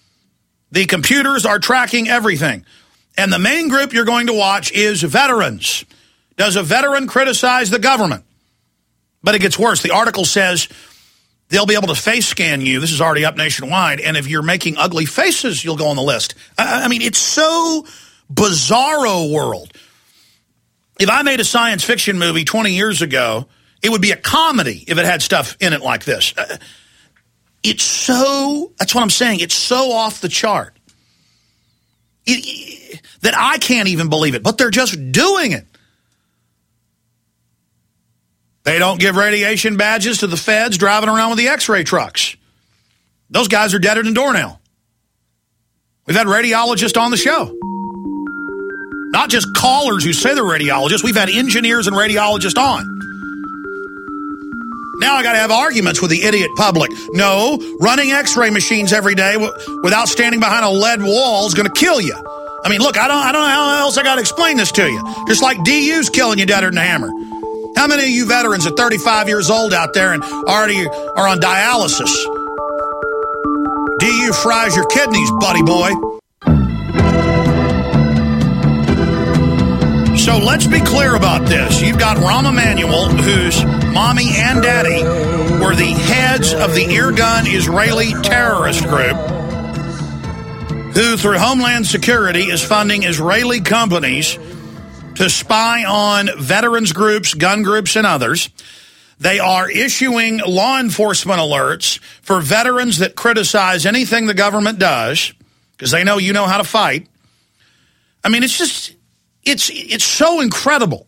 The computers are tracking everything. And the main group you're going to watch is veterans. Does a veteran criticize the government? But it gets worse. The article says they'll be able to face scan you. This is already up nationwide. And if you're making ugly faces, you'll go on the list. I, I mean, it's so bizarro world. If I made a science fiction movie twenty years ago, it would be a comedy if it had stuff in it like this. Uh, it's so, that's what I'm saying, it's so off the chart it, it, that I can't even believe it. But they're just doing it. They don't give radiation badges to the feds driving around with the x-ray trucks. Those guys are deader than doornail. We've had radiologists on the show. Not just callers who say they're radiologists. We've had engineers and radiologists on. Now I got to have arguments with the idiot public. No, running x-ray machines every day w- without standing behind a lead wall is going to kill you. I mean, look, I don't, I don't know how else I got to explain this to you. Just like D U's killing you deader than a hammer. How many of you veterans are thirty-five years old out there and already are on dialysis? D U fries your kidneys, buddy boy. So let's be clear about this. You've got Rahm Emanuel, whose mommy and daddy were the heads of the Irgun Israeli terrorist group, who through Homeland Security is funding Israeli companies to spy on veterans groups, gun groups, and others. They are issuing law enforcement alerts for veterans that criticize anything the government does, because they know you know how to fight. I mean, it's just, it's it's so incredible.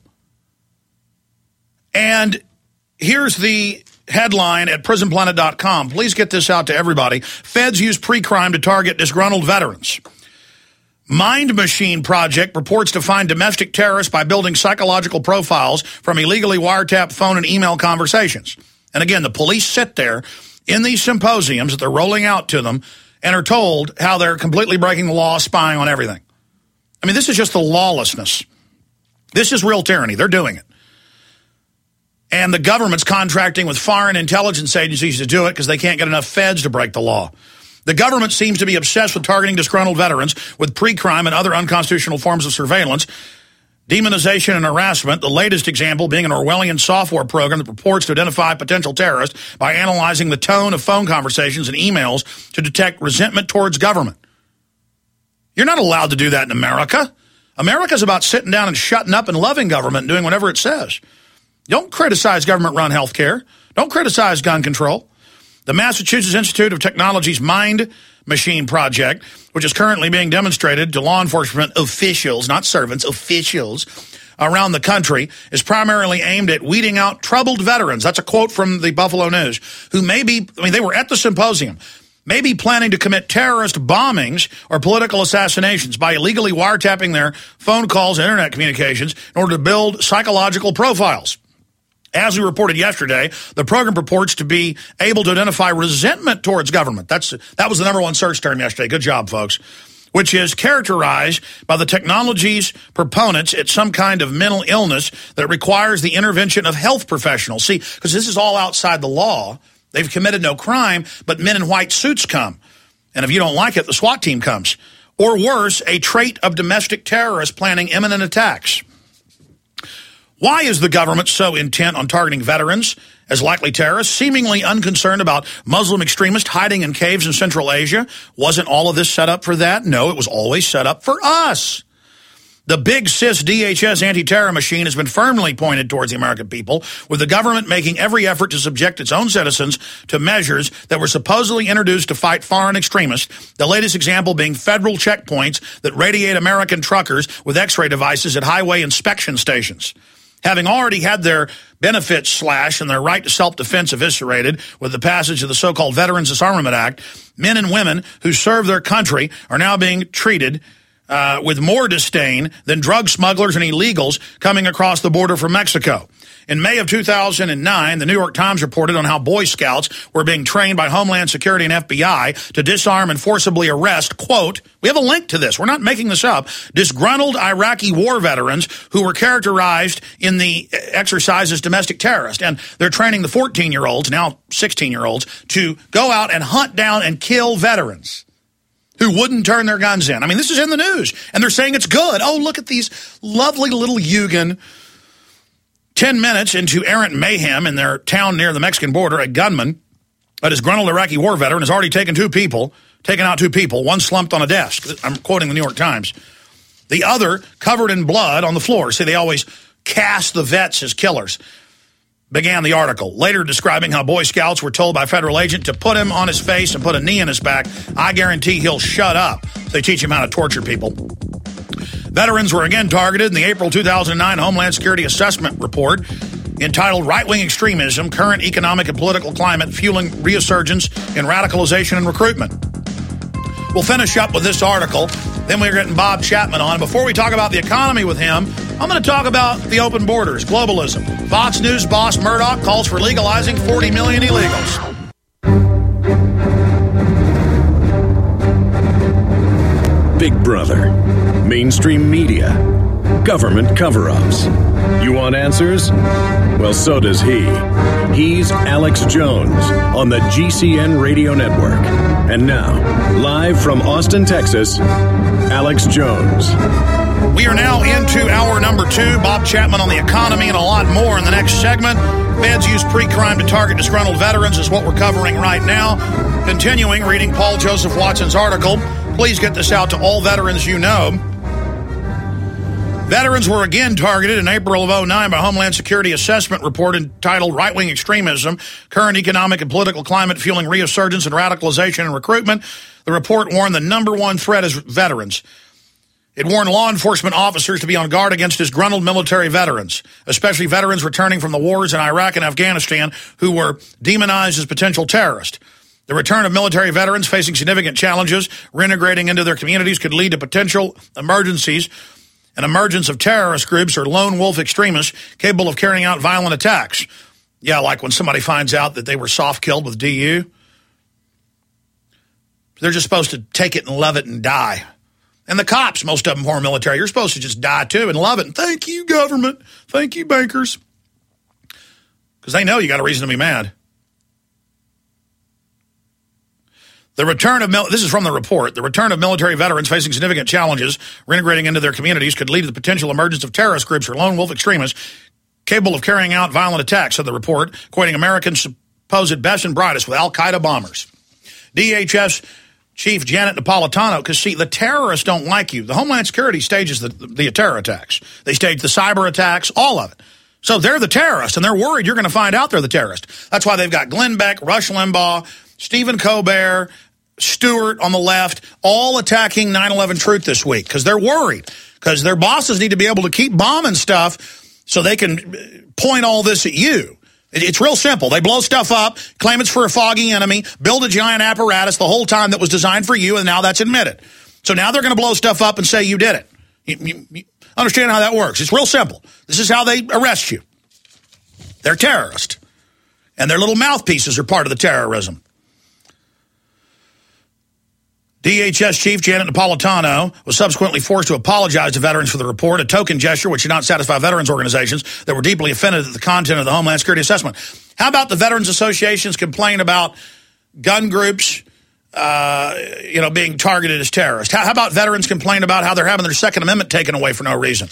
And here's the headline at prison planet dot com. Please get this out to everybody. Feds use pre-crime to target disgruntled veterans. Mind Machine Project purports to find domestic terrorists by building psychological profiles from illegally wiretapped phone and email conversations. And again, the police sit there in these symposiums that they're rolling out to them and are told how they're completely breaking the law, spying on everything. I mean, this is just the lawlessness. This is real tyranny. They're doing it. And the government's contracting with foreign intelligence agencies to do it because they can't get enough feds to break the law. The government seems to be obsessed with targeting disgruntled veterans with pre-crime and other unconstitutional forms of surveillance, demonization, and harassment, the latest example being an Orwellian software program that purports to identify potential terrorists by analyzing the tone of phone conversations and emails to detect resentment towards government. You're not allowed to do that in America. America's about sitting down and shutting up and loving government and doing whatever it says. Don't criticize government-run health care. Don't criticize gun control. The Massachusetts Institute of Technology's Mind Machine Project, which is currently being demonstrated to law enforcement officials, not servants, officials around the country, is primarily aimed at weeding out troubled veterans. That's a quote from the Buffalo News, who may be, I mean, they were at the symposium, may be planning to commit terrorist bombings or political assassinations by illegally wiretapping their phone calls and internet communications in order to build psychological profiles. As we reported yesterday, the program purports to be able to identify resentment towards government. That's that was the number one search term yesterday. Good job, folks. Which is characterized by the technology's proponents as some kind of mental illness that requires the intervention of health professionals. See, because this is all outside the law. They've committed no crime, but men in white suits come. And if you don't like it, the SWAT team comes. Or worse, a trait of domestic terrorists planning imminent attacks. Why is the government so intent on targeting veterans as likely terrorists, seemingly unconcerned about Muslim extremists hiding in caves in Central Asia? Wasn't all of this set up for that? No, it was always set up for us. The big sis D H S anti-terror machine has been firmly pointed towards the American people, with the government making every effort to subject its own citizens to measures that were supposedly introduced to fight foreign extremists, the latest example being federal checkpoints that radiate American truckers with x-ray devices at highway inspection stations. Having already had their benefits slashed and their right to self-defense eviscerated with the passage of the so-called Veterans Disarmament Act, men and women who serve their country are now being treated uh, with more disdain than drug smugglers and illegals coming across the border from Mexico. In May of two thousand nine, the New York Times reported on how Boy Scouts were being trained by Homeland Security and F B I to disarm and forcibly arrest, quote, we have a link to this, we're not making this up, disgruntled Iraqi war veterans who were characterized in the exercise as domestic terrorists. And they're training the fourteen-year-olds, now sixteen-year-olds, to go out and hunt down and kill veterans. who wouldn't turn their guns in. I mean, this is in the news, and they're saying it's good. Oh, look at these lovely little Yugen. Ten minutes into errant mayhem in their town near the Mexican border, a gunman, a disgruntled Iraqi war veteran, has already taken two people, taken out two people, one slumped on a desk. I'm quoting the New York Times. The other covered in blood on the floor. See, they always cast the vets as killers. Began the article, later describing how Boy Scouts were told by a federal agent to put him on his face and put a knee in his back. I guarantee he'll shut up. They teach him how to torture people. Veterans were again targeted in the April two thousand nine Homeland Security Assessment Report entitled Right-Wing Extremism, Current Economic and Political Climate Fueling Resurgence in Radicalization and Recruitment. We'll finish up with this article. Then we're getting Bob Chapman on. Before we talk about the economy with him, I'm going to talk about the open borders, globalism. Fox News boss Murdoch calls for legalizing forty million illegals. Big Brother, mainstream media, government cover-ups. You want answers? Well, so does he. He's Alex Jones on the G C N Radio Network. And now, live from Austin, Texas, Alex Jones. We are now into hour number two. Bob Chapman on the economy and a lot more in the next segment. Feds use pre-crime to target disgruntled veterans is what we're covering right now. Continuing reading Paul Joseph Watson's article. Please get this out to all veterans you know. Veterans were again targeted in April of oh nine by Homeland Security Assessment Report entitled Right-Wing Extremism, Current Economic and Political Climate Fueling Resurgence and Radicalization and Recruitment. The report warned the number one threat is veterans. It warned law enforcement officers to be on guard against disgruntled military veterans, especially veterans returning from the wars in Iraq and Afghanistan who were demonized as potential terrorists. The return of military veterans facing significant challenges, reintegrating into their communities could lead to potential emergencies, an emergence of terrorist groups or lone wolf extremists capable of carrying out violent attacks. Yeah, like when somebody finds out that they were soft-killed with D U. They're just supposed to take it and love it and die. And the cops, most of them former military, you're supposed to just die too and love it. And thank you, government. Thank you, bankers. Because they know you got a reason to be mad. The return of mil- this is from the report. The return of military veterans facing significant challenges, reintegrating into their communities, could lead to the potential emergence of terrorist groups or lone wolf extremists capable of carrying out violent attacks, said the report, equating Americans' supposed best and brightest with al-Qaeda bombers. D H S Chief Janet Napolitano, because, see, the terrorists don't like you. The Homeland Security stages the, the terror attacks. They stage the cyber attacks, all of it. So they're the terrorists, and they're worried you're going to find out they're the terrorist. That's why they've got Glenn Beck, Rush Limbaugh, Stephen Colbert, Stewart on the left, all attacking nine eleven Truth this week because they're worried, because their bosses need to be able to keep bombing stuff so they can point all this at you. It's real simple. They blow stuff up, claim it's for a foggy enemy, build a giant apparatus the whole time that was designed for you, and now that's admitted. So now they're going to blow stuff up and say you did it. You, you, you understand how that works. It's real simple. This is how they arrest you. They're terrorists. And their little mouthpieces are part of the terrorism. D H S Chief Janet Napolitano was subsequently forced to apologize to veterans for the report, a token gesture which did not satisfy veterans organizations that were deeply offended at the content of the Homeland Security Assessment. How about the Veterans Associations complain about gun groups, uh, you know, being targeted as terrorists? How, how about veterans complain about how they're having their Second Amendment taken away for no reason?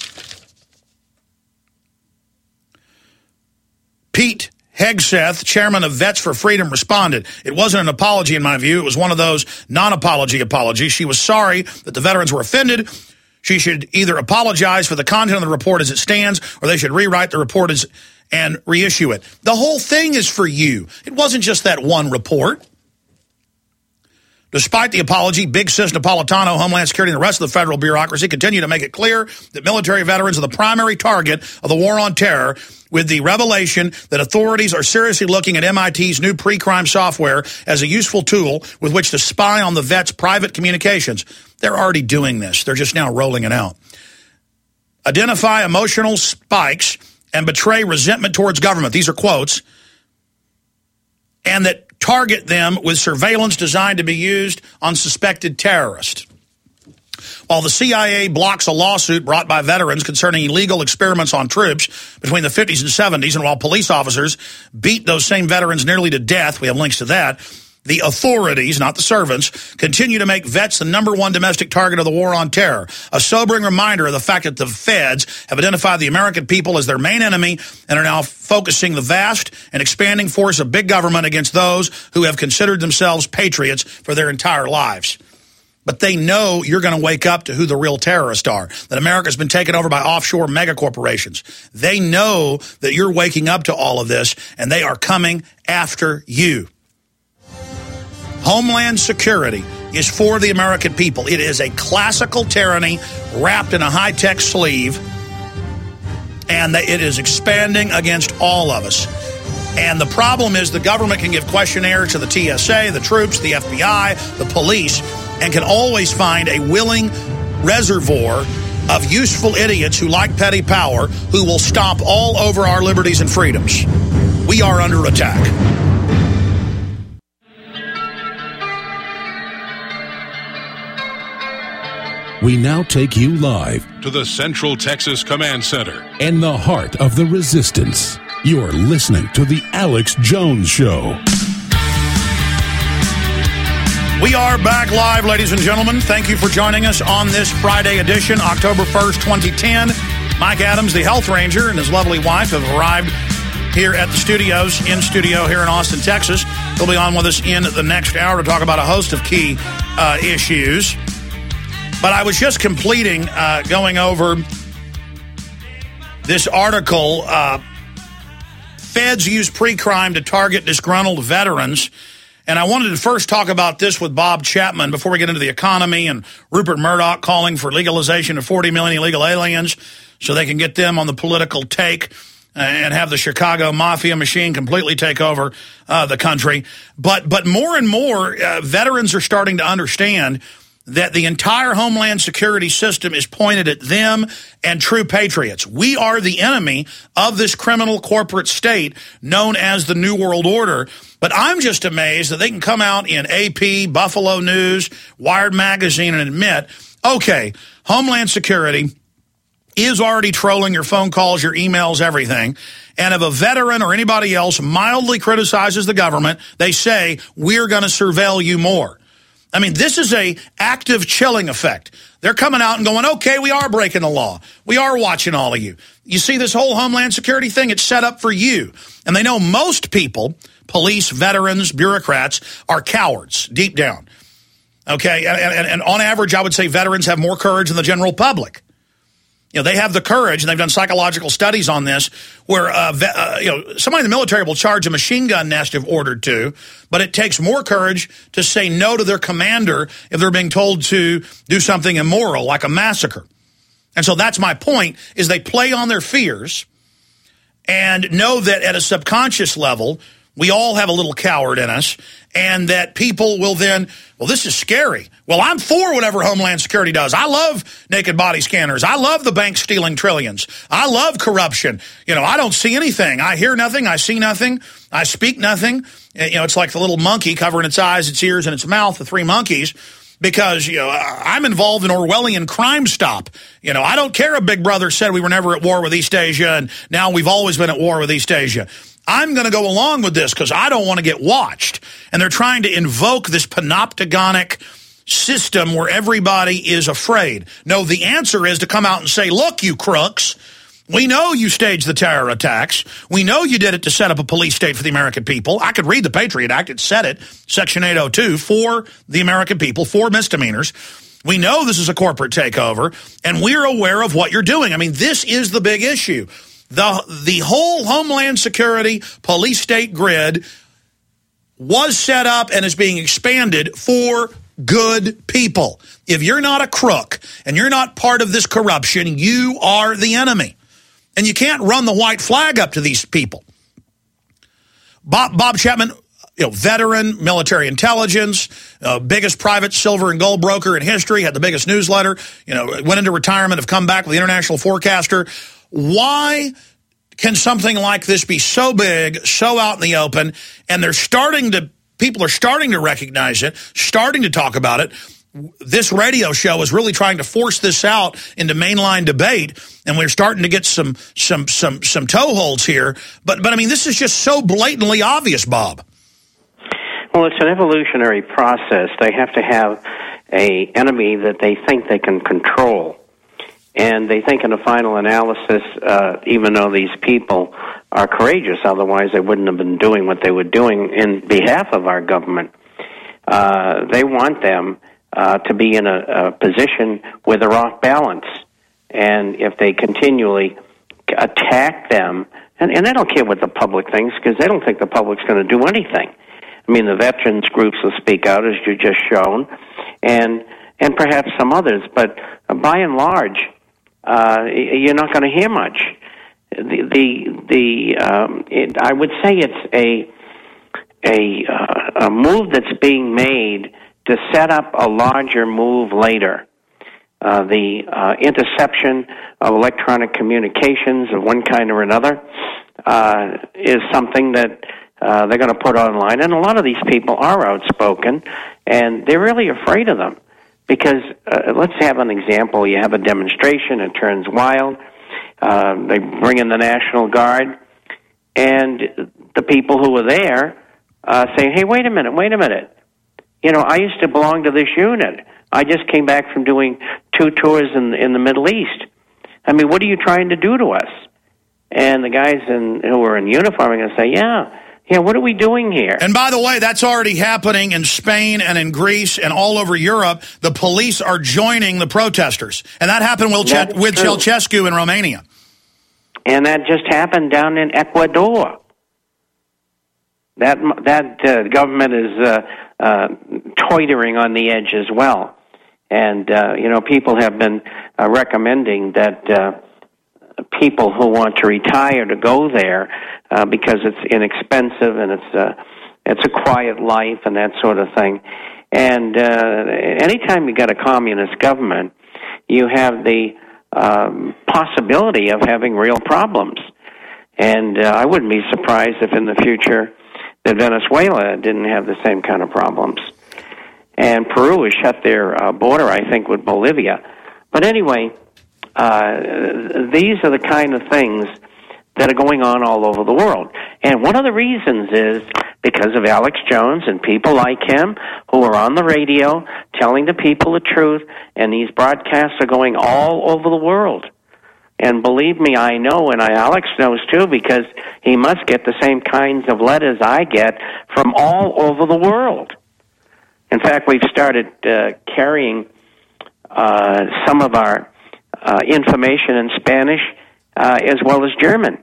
Pete Hegseth, chairman of Vets for Freedom, responded. It wasn't an apology in my view. It was one of those non-apology apologies. She was sorry that the veterans were offended. She should either apologize for the content of the report as it stands, or they should rewrite the report as, and reissue it. The whole thing is for you. It wasn't just that one report. Despite the apology, Big Sis Napolitano, Homeland Security, and the rest of the federal bureaucracy continue to make it clear that military veterans are the primary target of the war on terror, with the revelation that authorities are seriously looking at M I T's new pre-crime software as a useful tool with which to spy on the vets' private communications. They're already doing this. They're just now rolling it out. Identify emotional spikes and betray resentment towards government. These are quotes. And that target them with surveillance designed to be used on suspected terrorists. While the C I A blocks a lawsuit brought by veterans concerning illegal experiments on troops between the fifties and seventies, and while police officers beat those same veterans nearly to death, we have links to that, The authorities, not the servants, continue to make vets the number one domestic target of the war on terror. A sobering reminder of the fact that the feds have identified the American people as their main enemy and are now focusing the vast and expanding force of big government against those who have considered themselves patriots for their entire lives. But they know you're going to wake up to who the real terrorists are, that America's been taken over by offshore megacorporations. They know that you're waking up to all of this, and they are coming after you. Homeland Security is for the American people. It is a classical tyranny wrapped in a high-tech sleeve, and it is expanding against all of us. And the problem is the government can give questionnaires to the T S A, the troops, the F B I, the police, and can always find a willing reservoir of useful idiots who like petty power who will stomp all over our liberties and freedoms. We are under attack. We now take you live to the Central Texas Command Center in the heart of the resistance. You're listening to The Alex Jones Show. We are back live, ladies and gentlemen. Thank you for joining us on this Friday edition, October first, twenty ten. Mike Adams, the health ranger, and his lovely wife have arrived here at the studios, in studio here in Austin, Texas. They'll be on with us in the next hour to talk about a host of key uh, issues. But I was just completing, uh, going over this article, uh, Feds use pre-crime to target disgruntled veterans. And I wanted to first talk about this with Bob Chapman before we get into the economy and Rupert Murdoch calling for legalization of forty million illegal aliens so they can get them on the political take and have the Chicago mafia machine completely take over uh, the country. But, but more and more, uh, veterans are starting to understand that the entire Homeland Security system is pointed at them and true patriots. We are the enemy of this criminal corporate state known as the New World Order. But I'm just amazed that they can come out in A P, Buffalo News, Wired Magazine and admit, okay, Homeland Security is already trolling your phone calls, your emails, everything. And if a veteran or anybody else mildly criticizes the government, they say, we're going to surveil you more. I mean, this is a active chilling effect. They're coming out and going, okay, we are breaking the law. We are watching all of you. You see this whole Homeland Security thing, it's set up for you. And they know most people, police, veterans, bureaucrats, are cowards deep down. Okay, and, and, and on average, I would say veterans have more courage than the general public. You know, they have the courage, and they've done psychological studies on this, where uh, uh, you know, somebody in the military will charge a machine gun nest if ordered to, but it takes more courage to say no to their commander if they're being told to do something immoral, like a massacre. And so that's my point, is they play on their fears and know that at a subconscious level, we all have a little coward in us, and that people will then, well, this is scary. Well, I'm for whatever Homeland Security does. I love naked body scanners. I love the bank stealing trillions. I love corruption. You know, I don't see anything. I hear nothing. I see nothing. I speak nothing. You know, it's like the little monkey covering its eyes, its ears, and its mouth, the three monkeys, because, you know, I'm involved in Orwellian Crime Stop. You know, I don't care if Big Brother said we were never at war with East Asia, and now we've always been at war with East Asia. I'm going to go along with this because I don't want to get watched. And they're trying to invoke this panopticonic system where everybody is afraid. No, the answer is to come out and say, look, you crooks, we know you staged the terror attacks. We know you did it to set up a police state for the American people. I could read the Patriot Act. It said it, Section eight oh two, for the American people, for misdemeanors. We know this is a corporate takeover, and we're aware of what you're doing. I mean, this is the big issue. The, the whole Homeland Security police state grid was set up and is being expanded for good people. If you're not a crook and you're not part of this corruption, you are the enemy. And you can't run the white flag up to these people. Bob, Bob Chapman, you know, veteran, military intelligence, uh, biggest private silver and gold broker in history, had the biggest newsletter, you know, went into retirement, have come back with the International Forecaster. Why can something like this be so big, so out in the open, and they're starting to, people are starting to recognize it, starting to talk about it. This radio show is really trying to force this out into mainline debate, and we're starting to get some some some some toeholds here. But but I mean, this is just so blatantly obvious, Bob. Well, it's an evolutionary process. They have to have a enemy that they think they can control. And they think in a final analysis, uh, even though these people are courageous, otherwise they wouldn't have been doing what they were doing in behalf of our government, uh, they want them uh, to be in a, a position where they're off balance. And if they continually attack them, and, and they don't care what the public thinks, because they don't think the public's going to do anything. I mean, the veterans groups will speak out, as you just shown, and and perhaps some others, but by and large, uh, you're not going to hear much. The the, the um, it, I would say it's a a, uh, a move that's being made to set up a larger move later. Uh, the uh, interception of electronic communications of one kind or another uh, is something that uh, they're going to put online. And a lot of these people are outspoken, and they're really afraid of them. Because uh, let's have an example. You have a demonstration, it turns wild. Uh, they bring in the National Guard, and the people who are there uh, say, hey, wait a minute, wait a minute. You know, I used to belong to this unit. I just came back from doing two tours in in the Middle East. I mean, what are you trying to do to us? And the guys in, who are in uniform are going to say, yeah, yeah, what are we doing here? And by the way, that's already happening in Spain and in Greece and all over Europe. The police are joining the protesters. And that happened with, Che- with Ceausescu in Romania. And that just happened down in Ecuador. That, that uh, government is uh, uh, toitering on the edge as well. And, uh, you know, people have been uh, recommending that uh, people who want to retire to go there uh, because it's inexpensive and it's, uh, it's a quiet life and that sort of thing. And uh, anytime you got a communist government, you have the um, possibility of having real problems. And uh, I wouldn't be surprised if in the future that Venezuela didn't have the same kind of problems. And Peru has shut their uh, border, I think, with Bolivia. But anyway, uh, these are the kind of things that are going on all over the world. And one of the reasons is because of Alex Jones and people like him who are on the radio telling the people the truth, and these broadcasts are going all over the world. And believe me, I know, and I, Alex knows too, because he must get the same kinds of letters I get from all over the world. In fact, we've started uh, carrying uh, some of our uh, information in Spanish uh, as well as German.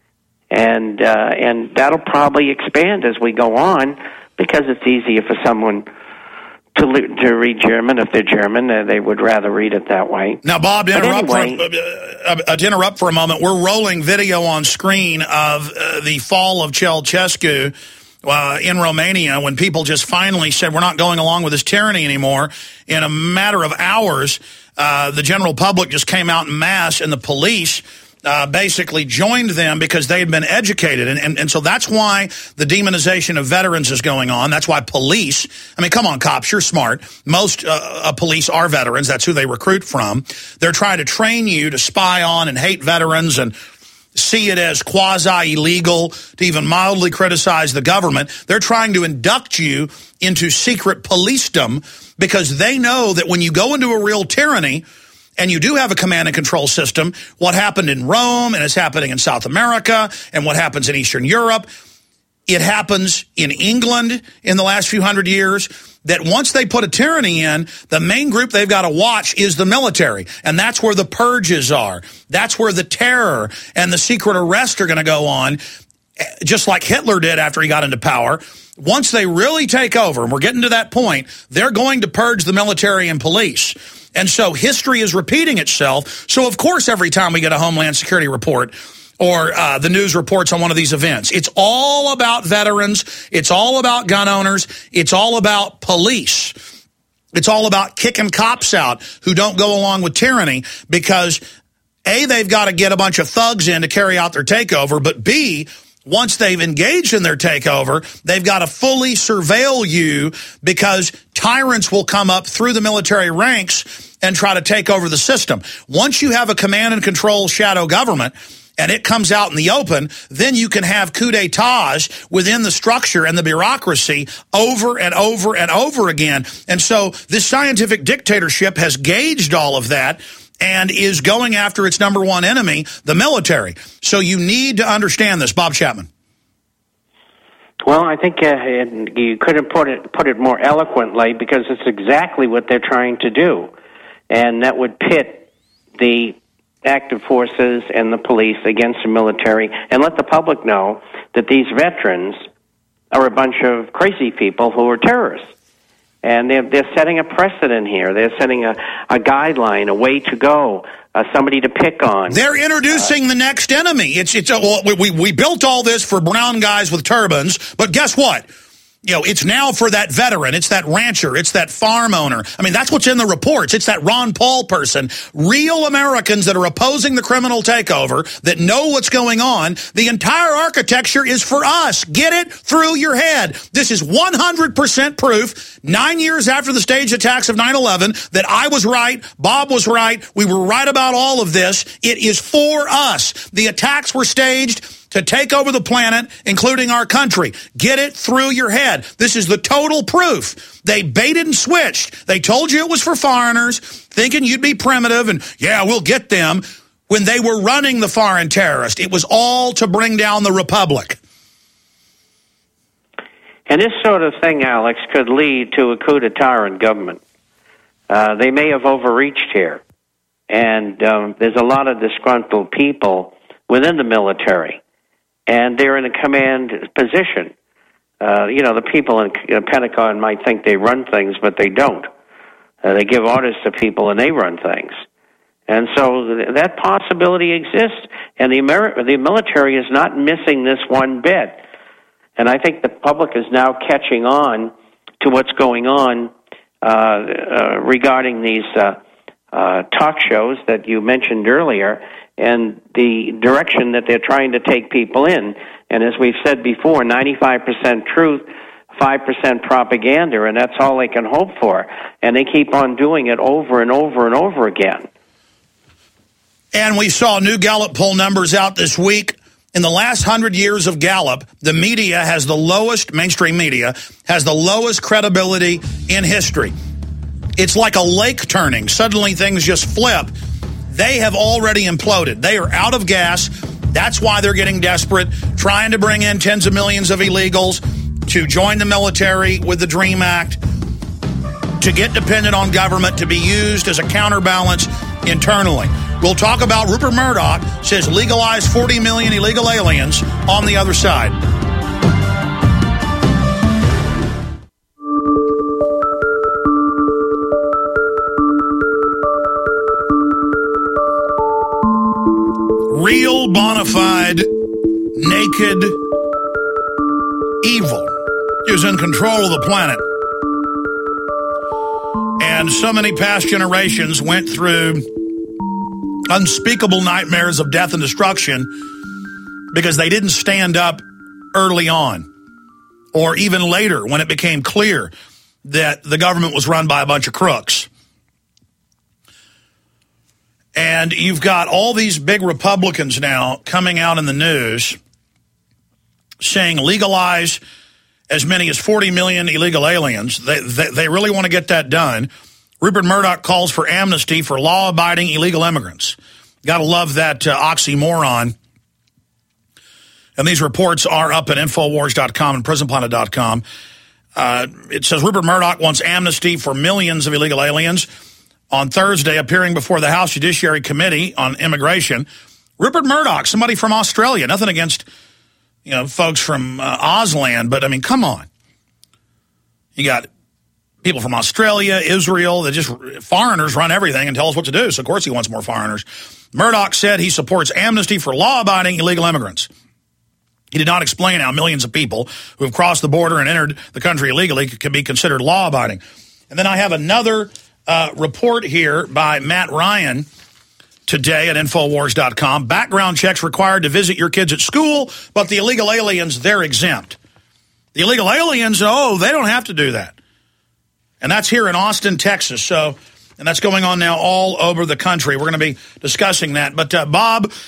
And uh, and that'll probably expand as we go on, because it's easier for someone to to read German. If they're German, uh, they would rather read it that way. Now, Bob, to interrupt, anyway, for, uh, uh, to interrupt for a moment, we're rolling video on screen of uh, the fall of Ceausescu uh, in Romania, when people just finally said, we're not going along with this tyranny anymore. In a matter of hours, uh, the general public just came out en masse, and the police Uh, basically joined them because they had been educated. And, and, and so that's why the demonization of veterans is going on. That's why police, I mean, come on, cops, you're smart. Most uh, uh, police are veterans. That's who they recruit from. They're trying to train you to spy on and hate veterans and see it as quasi-illegal to even mildly criticize the government. They're trying to induct you into secret policedom, because they know that when you go into a real tyranny, and you do have a command and control system, what happened in Rome, and it's happening in South America, and what happens in Eastern Europe, it happens in England in the last few hundred years, that once they put a tyranny in, the main group they've got to watch is the military. And that's where the purges are. That's where the terror and the secret arrest are going to go on, just like Hitler did after he got into power. Once they really take over, and we're getting to that point, they're going to purge the military and police. And so history is repeating itself. So, of course, every time we get a Homeland Security report or uh, the news reports on one of these events, it's all about veterans. It's all about gun owners. It's all about police. It's all about kicking cops out who don't go along with tyranny, because, A, they've got to get a bunch of thugs in to carry out their takeover, but B, once they've engaged in their takeover, they've got to fully surveil you, because tyrants will come up through the military ranks and try to take over the system. Once you have a command and control shadow government, and it comes out in the open, then you can have coup d'etats within the structure and the bureaucracy over and over and over again. And so this scientific dictatorship has gauged all of that and is going after its number one enemy, the military. So you need to understand this, Bob Chapman. Well, I think uh, you couldn't put it put it more eloquently, because it's exactly what they're trying to do. And that would pit the active forces and the police against the military and let the public know that these veterans are a bunch of crazy people who are terrorists. And they're, they're setting a precedent here. They're setting a, a guideline, a way to go, uh, somebody to pick on. They're introducing uh, the next enemy. It's it's a, well, we we built all this for brown guys with turbans, but guess what? You know, it's now for that veteran. It's that rancher. It's that farm owner. I mean, that's what's in the reports. It's that Ron Paul person. Real Americans that are opposing the criminal takeover, that know what's going on. The entire architecture is for us. Get it through your head. This is one hundred percent proof, nine years after the staged attacks of nine eleven, that I was right, Bob was right, we were right about all of this. It is for us. The attacks were staged to take over the planet, including our country. Get it through your head. This is the total proof. They baited and switched. They told you it was for foreigners, thinking you'd be primitive and, yeah, we'll get them. When they were running the foreign terrorist, it was all to bring down the republic. And this sort of thing, Alex, could lead to a coup d'etat in government. Uh, they may have overreached here. And um, there's a lot of disgruntled people within the military. And they're in a command position. Uh, you know, the people in the Pentagon might think they run things, but they don't. Uh, they give orders to people, and they run things. And so th- that possibility exists, and the, Ameri- the military is not missing this one bit. And I think the public is now catching on to what's going on uh, uh, regarding these uh, uh, talk shows that you mentioned earlier, and the direction that they're trying to take people in. And as we've said before, ninety-five percent truth, five percent propaganda, and that's all they can hope for. And they keep on doing it over and over and over again. And we saw new Gallup poll numbers out this week. In the last hundred years of Gallup, the media has the lowest, mainstream media, has the lowest credibility in history. It's like a lake turning. Suddenly things just flip. They have already imploded. They are out of gas. That's why they're getting desperate, trying to bring in tens of millions of illegals to join the military with the DREAM Act, to get dependent on government, to be used as a counterbalance internally. We'll talk about Rupert Murdoch says legalize forty million illegal aliens on the other side. Real, bona fide, naked evil is in control of the planet. And so many past generations went through unspeakable nightmares of death and destruction because they didn't stand up early on, or even later when it became clear that the government was run by a bunch of crooks. And you've got all these big Republicans now coming out in the news saying legalize as many as forty million illegal aliens. They, they, they really want to get that done. Rupert Murdoch calls for amnesty for law-abiding illegal immigrants. Got to love that uh, oxymoron. And these reports are up at Infowars dot com and Prison Planet dot com. Uh, it says Rupert Murdoch wants amnesty for millions of illegal aliens. On Thursday, appearing before the House Judiciary Committee on Immigration, Rupert Murdoch, somebody from Australia. Nothing against, you know, folks from uh, Auslan, but I mean, come on. You got people from Australia, Israel, that just foreigners run everything and tell us what to do. So of course he wants more foreigners. Murdoch said he supports amnesty for law-abiding illegal immigrants. He did not explain how millions of people who have crossed the border and entered the country illegally can be considered law-abiding. And then I have another uh, report here by Matt Ryan today at Infowars dot com. Background checks required to visit your kids at school, but the illegal aliens, they're exempt. The illegal aliens, oh, they don't have to do that. And that's here in Austin, Texas. So, and that's going on now all over the country. We're going to be discussing that. But, uh, Bob,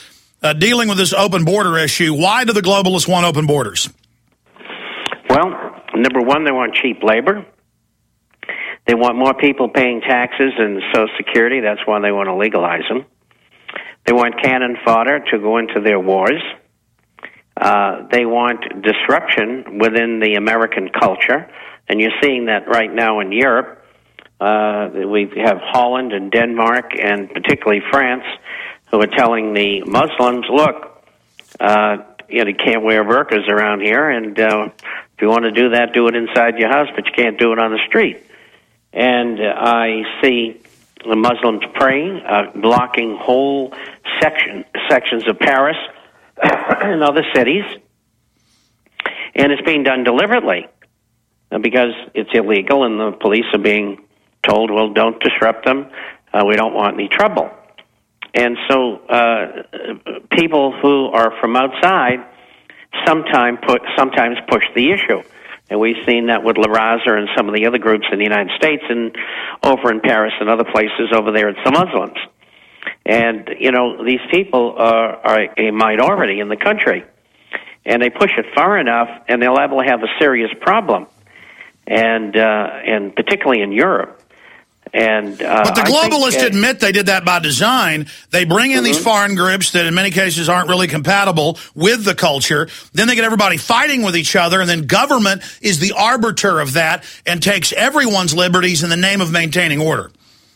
uh, dealing with this open border issue. Why do the globalists want open borders? Well, number one, they want cheap labor. They want more people paying taxes and Social Security. That's why they want to legalize them. They want cannon fodder to go into their wars. Uh, they want disruption within the American culture, and you're seeing that right now in Europe. Uh, we have Holland and Denmark, and particularly France, who are telling the Muslims, look, uh, you know, you can't wear burqas around here, and uh, if you want to do that, do it inside your house, but you can't do it on the street. And uh, I see the Muslims praying, uh, blocking whole section, sections of Paris and other cities, and it's being done deliberately uh, because it's illegal, and the police are being told, well, don't disrupt them. Uh, we don't want any trouble. And so uh, people who are from outside sometime put, sometimes push the issue. And we've seen that with La Raza and some of the other groups in the United States and over in Paris and other places over there, it's the Muslims. And, you know, these people are, are a minority in the country. And they push it far enough, and they're liable to have a serious problem. And, uh, and particularly in Europe. And, uh, but the globalists think, uh, admit they did that by design. They bring in mm-hmm. these foreign groups that in many cases aren't really compatible with the culture. Then they get everybody fighting with each other, and then government is the arbiter of that and takes everyone's liberties in the name of maintaining order.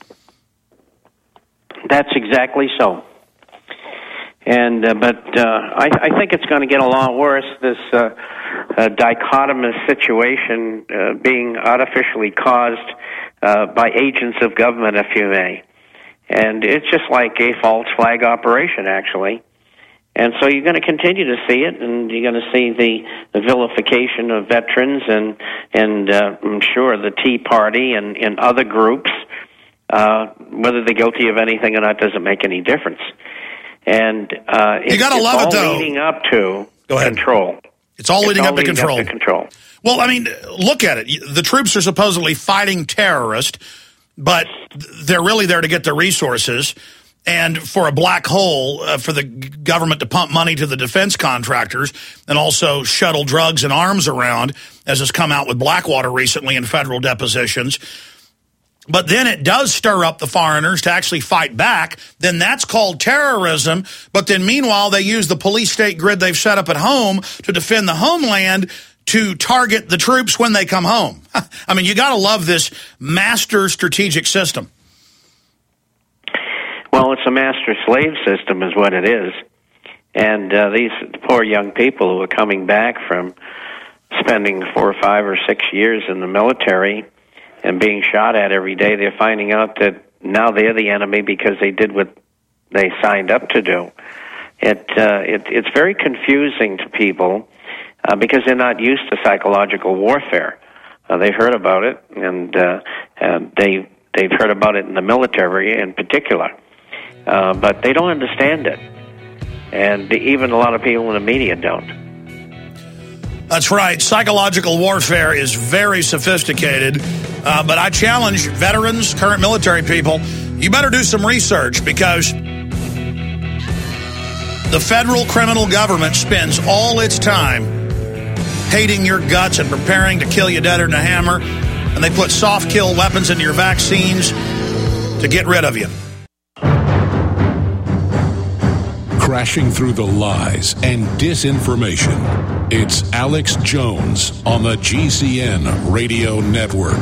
That's exactly so. And uh, but uh, I, I think it's going to get a lot worse, this uh, uh, dichotomous situation uh, being artificially caused Uh, by agents of government, if you may. And it's just like a false flag operation, actually. And so you're going to continue to see it, and you're going to see the, the vilification of veterans and, and uh, I'm sure the Tea Party and, and other groups. Uh, whether they're guilty of anything or not doesn't make any difference. And uh, you got to love it, though. It's all leading up to Go ahead. control. It's all leading, it's all up, to leading control. up to control. Well, I mean, look at it. The troops are supposedly fighting terrorists, but they're really there to get their resources. And for a black hole, uh, for the government to pump money to the defense contractors and also shuttle drugs and arms around, as has come out with Blackwater recently in federal depositions. But then it does stir up the foreigners to actually fight back. Then that's called terrorism. But then meanwhile, they use the police state grid they've set up at home to defend the homeland to target the troops when they come home. I mean, you got to love this master strategic system. Well, it's a master-slave system is what it is. And uh, these poor young people who are coming back from spending four or five or six years in the military and being shot at every day, they're finding out that now they're the enemy because they did what they signed up to do. It, uh, it it's very confusing to people uh, because they're not used to psychological warfare. Uh, they've heard about it, and, uh, and they, they've heard about it in the military in particular. Uh, but they don't understand it. And even a lot of people in the media don't. That's right. Psychological warfare is very sophisticated. Uh, but I challenge veterans, current military people, you better do some research, because the federal criminal government spends all its time hating your guts and preparing to kill you deader than a hammer. And they put soft kill weapons into your vaccines to get rid of you. Crashing through the lies and disinformation. It's Alex Jones on the G C N Radio Network.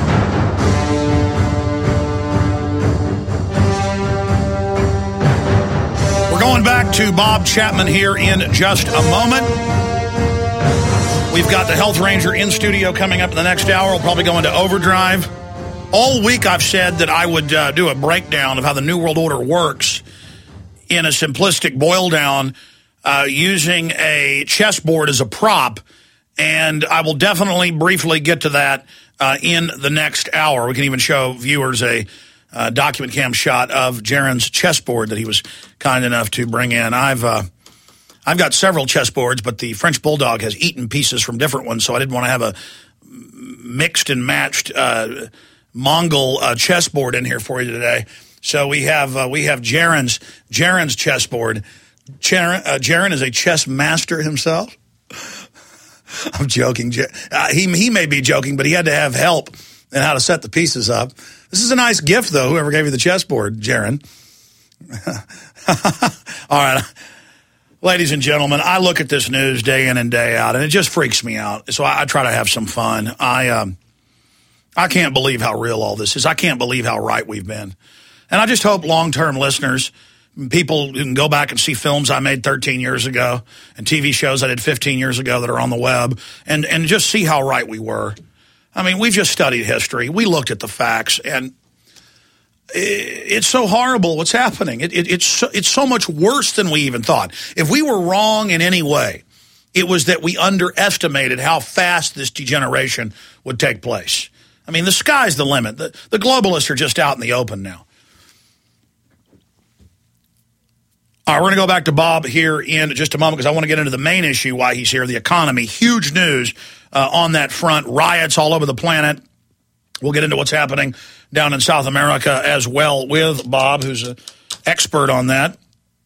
We're going back to Bob Chapman here in just a moment. We've got the Health Ranger in studio coming up in the next hour. We'll probably go into overdrive. All week I've said that I would uh, do a breakdown of how the New World Order works in a simplistic boil down uh, using a chessboard as a prop, and I will definitely briefly get to that uh, in the next hour. We can even show viewers a uh, document cam shot of Jaron's chessboard that he was kind enough to bring in. I've uh, I've got several chessboards, but the French Bulldog has eaten pieces from different ones, so I didn't want to have a mixed and matched uh, Mongol uh, chessboard in here for you today. So we have uh, we have Jaron's Jaron's chessboard Jaron, uh, Jaron is a chess master himself. I'm joking. Uh, he, he may be joking, but he had to have help in how to set the pieces up. This is a nice gift, though, whoever gave you the chessboard, Jaron. All right. Ladies and gentlemen, I look at this news day in and day out, and it just freaks me out. So I, I try to have some fun. I um, I can't believe how real all this is. I can't believe how right we've been. And I just hope long-term listeners, people who can go back and see films I made thirteen years ago and T V shows I did fifteen years ago that are on the web, and, and just see how right we were. I mean, we've just studied history. We looked at the facts, and it's so horrible what's happening. It, it, it's, so, it's so much worse than we even thought. If we were wrong in any way, it was that we underestimated how fast this degeneration would take place. I mean, the sky's the limit. The, the globalists are just out in the open now. All right, we're going to go back to Bob here in just a moment because I want to get into the main issue why he's here, the economy. Huge news uh, on that front. Riots all over the planet. We'll get into what's happening down in South America as well with Bob, who's an expert on that.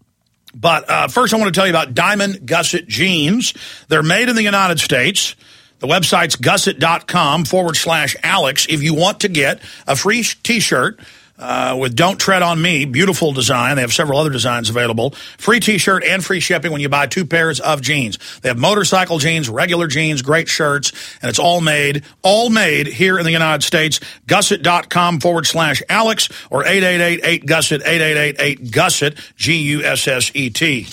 But uh, first I want to tell you about Diamond Gusset Jeans. They're made in the United States. The website's gusset.com forward slash Alex. If you want to get a free T-shirt uh, with Don't Tread on Me, beautiful design. They have several other designs available. Free T-shirt and free shipping when you buy two pairs of jeans. They have motorcycle jeans, regular jeans, great shirts, and it's all made, all made here in the United States. Gusset.com forward slash Alex or eight eight eight eight Gusset, eight eight eight eight Gusset, G U S S E T.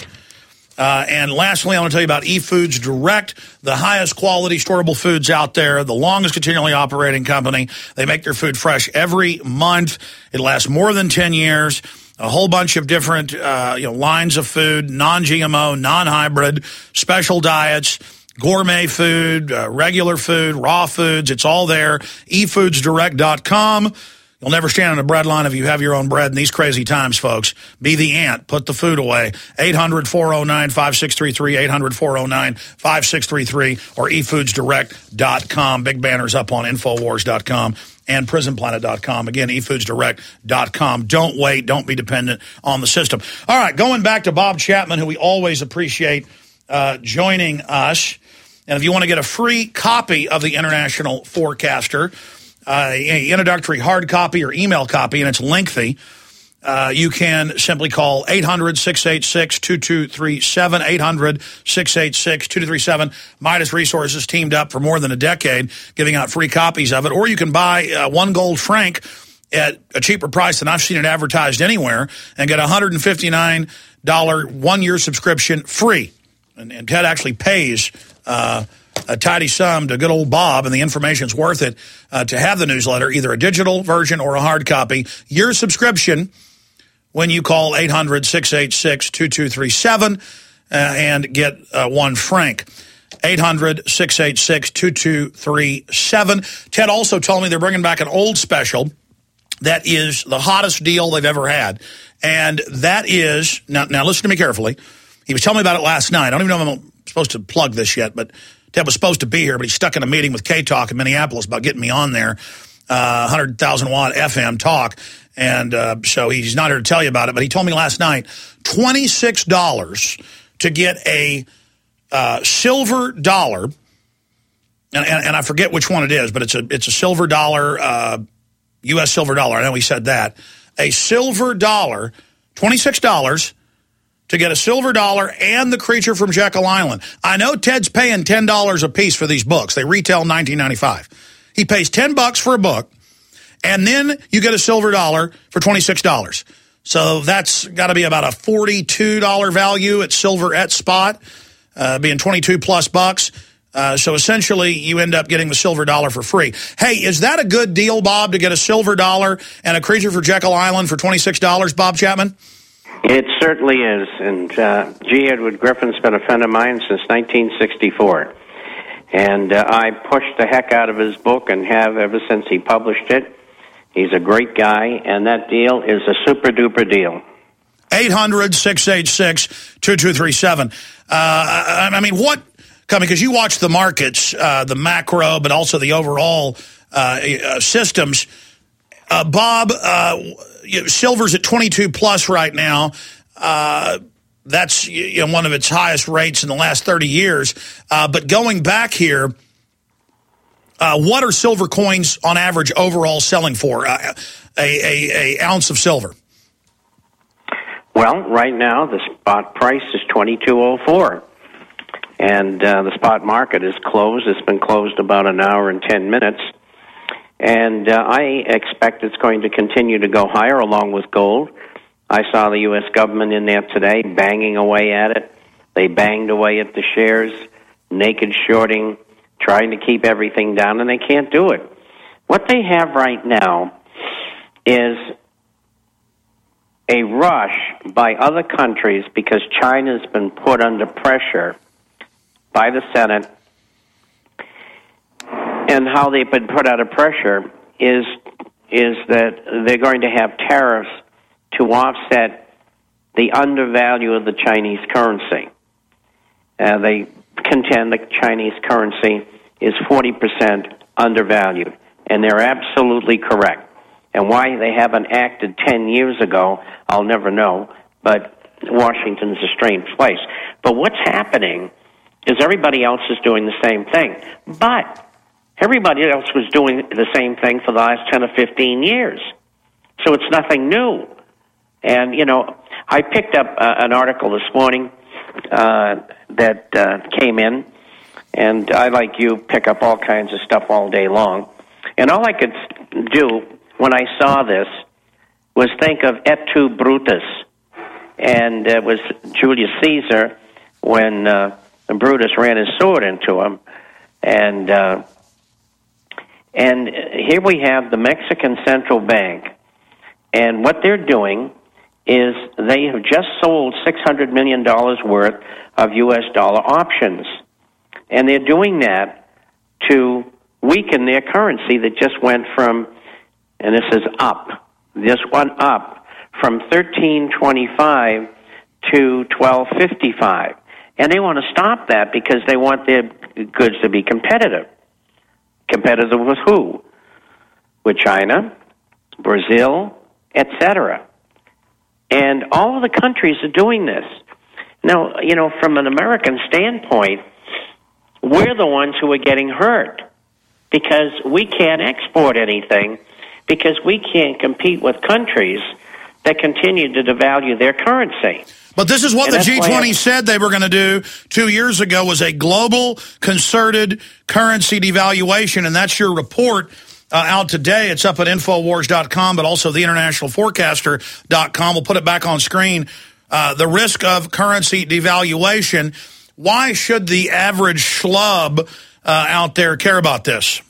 Uh, and lastly, I want to tell you about eFoods Direct, the highest quality storable foods out there, the longest continually operating company. They make their food fresh every month. It lasts more than ten years. A whole bunch of different uh, you know, lines of food, non-G M O, non-hybrid, special diets, gourmet food, uh, regular food, raw foods. It's all there. e foods direct dot com. You'll never stand on a bread line if you have your own bread in these crazy times, folks. Be the ant. Put the food away. eight hundred, four oh nine, five six three three, eight hundred, four oh nine, five six three three, or e foods direct dot com. Big banners up on infowars dot com and prison planet dot com. Again, e foods direct dot com. Don't wait. Don't be dependent on the system. All right, going back to Bob Chapman, who we always appreciate uh, joining us. And if you want to get a free copy of the International Forecaster, Uh, introductory hard copy or email copy, and it's lengthy, uh, you can simply call eight hundred, six eight six, two two three seven, eight hundred, six eight six, two two three seven. Midas Resources teamed up for more than a decade giving out free copies of it, or you can buy uh, one gold franc at a cheaper price than I've seen it advertised anywhere and get a one hundred fifty-nine dollars one-year subscription free. And, and Ted actually pays uh a tidy sum to good old Bob, and the information's worth it uh, to have the newsletter, either a digital version or a hard copy. Your subscription when you call eight hundred, six eight six, two two three seven uh, and get uh, one franc. eight hundred, six eight six, two two three seven. Ted also told me they're bringing back an old special that is the hottest deal they've ever had. And that is, now, now listen to me carefully. He was telling me about it last night. I don't even know if I'm supposed to plug this yet, but Ted was supposed to be here, but he's stuck in a meeting with K-Talk in Minneapolis about getting me on there, uh, one hundred thousand watt F M talk. And uh, so he's not here to tell you about it, but he told me last night, twenty-six dollars to get a uh, silver dollar, and, and, and I forget which one it is, but it's a, it's a silver dollar, uh, U S silver dollar. I know he said that. A silver dollar, twenty-six dollars. To get a silver dollar and the Creature from Jekyll Island. I know Ted's paying ten dollars a piece for these books. They retail nineteen ninety-five. He pays ten bucks for a book, and then you get a silver dollar for twenty-six dollars. So that's got to be about a forty-two dollars value at Silver at Spot, uh, being twenty-two plus bucks. Uh, so essentially, you end up getting the silver dollar for free. Hey, is that a good deal, Bob, to get a silver dollar and a Creature from Jekyll Island for twenty-six dollars, Bob Chapman? It certainly is, and uh, G. Edward Griffin's been a friend of mine since nineteen sixty-four, and uh, I pushed the heck out of his book and have ever since he published it. He's a great guy, and that deal is a super-duper deal. eight hundred, six eight six, two two three seven. Uh, I mean, what, because you watch the markets, uh, the macro, but also the overall uh, uh, systems. Uh, Bob, uh, silver's at twenty-two plus right now. Uh, that's you know, one of its highest rates in the last thirty years. Uh, but going back here, uh, what are silver coins on average overall selling for, uh, a, a, a ounce of silver? Well, right now the spot price is twenty-two oh four, and uh, the spot market is closed. It's been closed about an hour and ten minutes, and uh, I expect it's going to continue to go higher along with gold. I saw the U S government in there today banging away at it. They banged away at the shares, naked shorting, trying to keep everything down, and they can't do it. What they have right now is a rush by other countries because China's been put under pressure by the Senate, and how they've been put under pressure is is that they're going to have tariffs to offset the undervalue of the Chinese currency. Uh, they contend the Chinese currency is forty percent undervalued, and they're absolutely correct. And why they haven't acted ten years ago, I'll never know, but Washington's a strange place. But what's happening is everybody else is doing the same thing. But everybody else was doing the same thing for the last ten or fifteen years. So it's nothing new. And, you know, I picked up uh, an article this morning uh, that uh, came in, and I, like you, pick up all kinds of stuff all day long. And all I could do when I saw this was think of et tu, Brutus. And it was Julius Caesar when uh, Brutus ran his sword into him. And, uh, and here we have the Mexican Central Bank. And what they're doing is they have just sold six hundred million dollars worth of U S dollar options. And they're doing that to weaken their currency that just went from, and this is up, this one up from thirteen twenty-five to twelve fifty-five. And they want to stop that because they want their goods to be competitive. Competitive with who? With China, Brazil, et cetera. And all of the countries are doing this. Now, you know, from an American standpoint, we're the ones who are getting hurt because we can't export anything because we can't compete with countries that continue to devalue their currency. But this is what and the G twenty I, said they were going to do two years ago was a global concerted currency devaluation, and that's your report uh, out today. It's up at Infowars dot com, but also the International Forecaster dot com. We'll put it back on screen. Uh, the risk of currency devaluation. Why should the average schlub uh, out there care about this?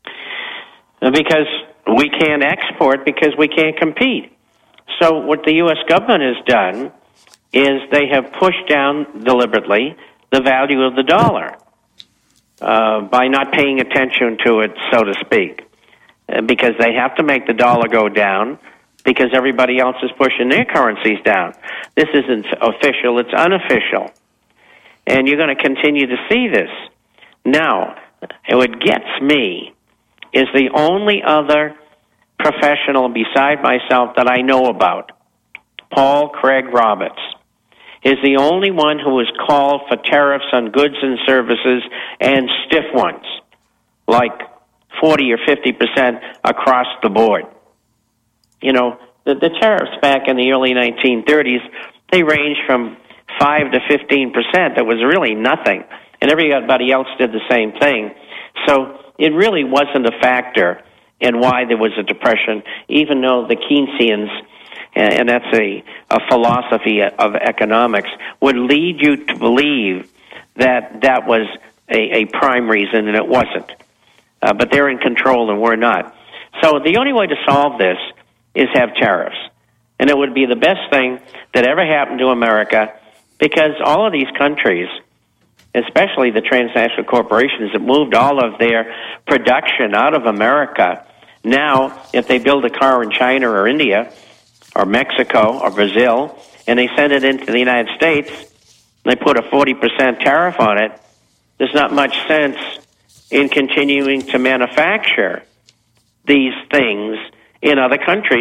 Because we can't export because we can't compete. So what the U S government has done is they have pushed down deliberately the value of the dollar uh, by not paying attention to it, so to speak, uh, because they have to make the dollar go down because everybody else is pushing their currencies down. This isn't official, it's unofficial. And you're going to continue to see this. Now, what gets me is the only other professional beside myself that I know about, Paul Craig Roberts, is the only one who has called for tariffs on goods and services and stiff ones, like forty or fifty percent across the board. You know, the, the tariffs back in the early nineteen thirties, they ranged from five to fifteen percent. That was really nothing, and everybody else did the same thing. So it really wasn't a factor in why there was a depression, even though the Keynesians, and that's a, a philosophy of economics, would lead you to believe that that was a, a prime reason, and it wasn't. Uh, but they're in control, and we're not. So the only way to solve this is have tariffs. And it would be the best thing that ever happened to America, because all of these countries, especially the transnational corporations that moved all of their production out of America, now, if they build a car in China or India or Mexico or Brazil and they send it into the United States, they put a forty percent tariff on it, there's not much sense in continuing to manufacture these things in other countries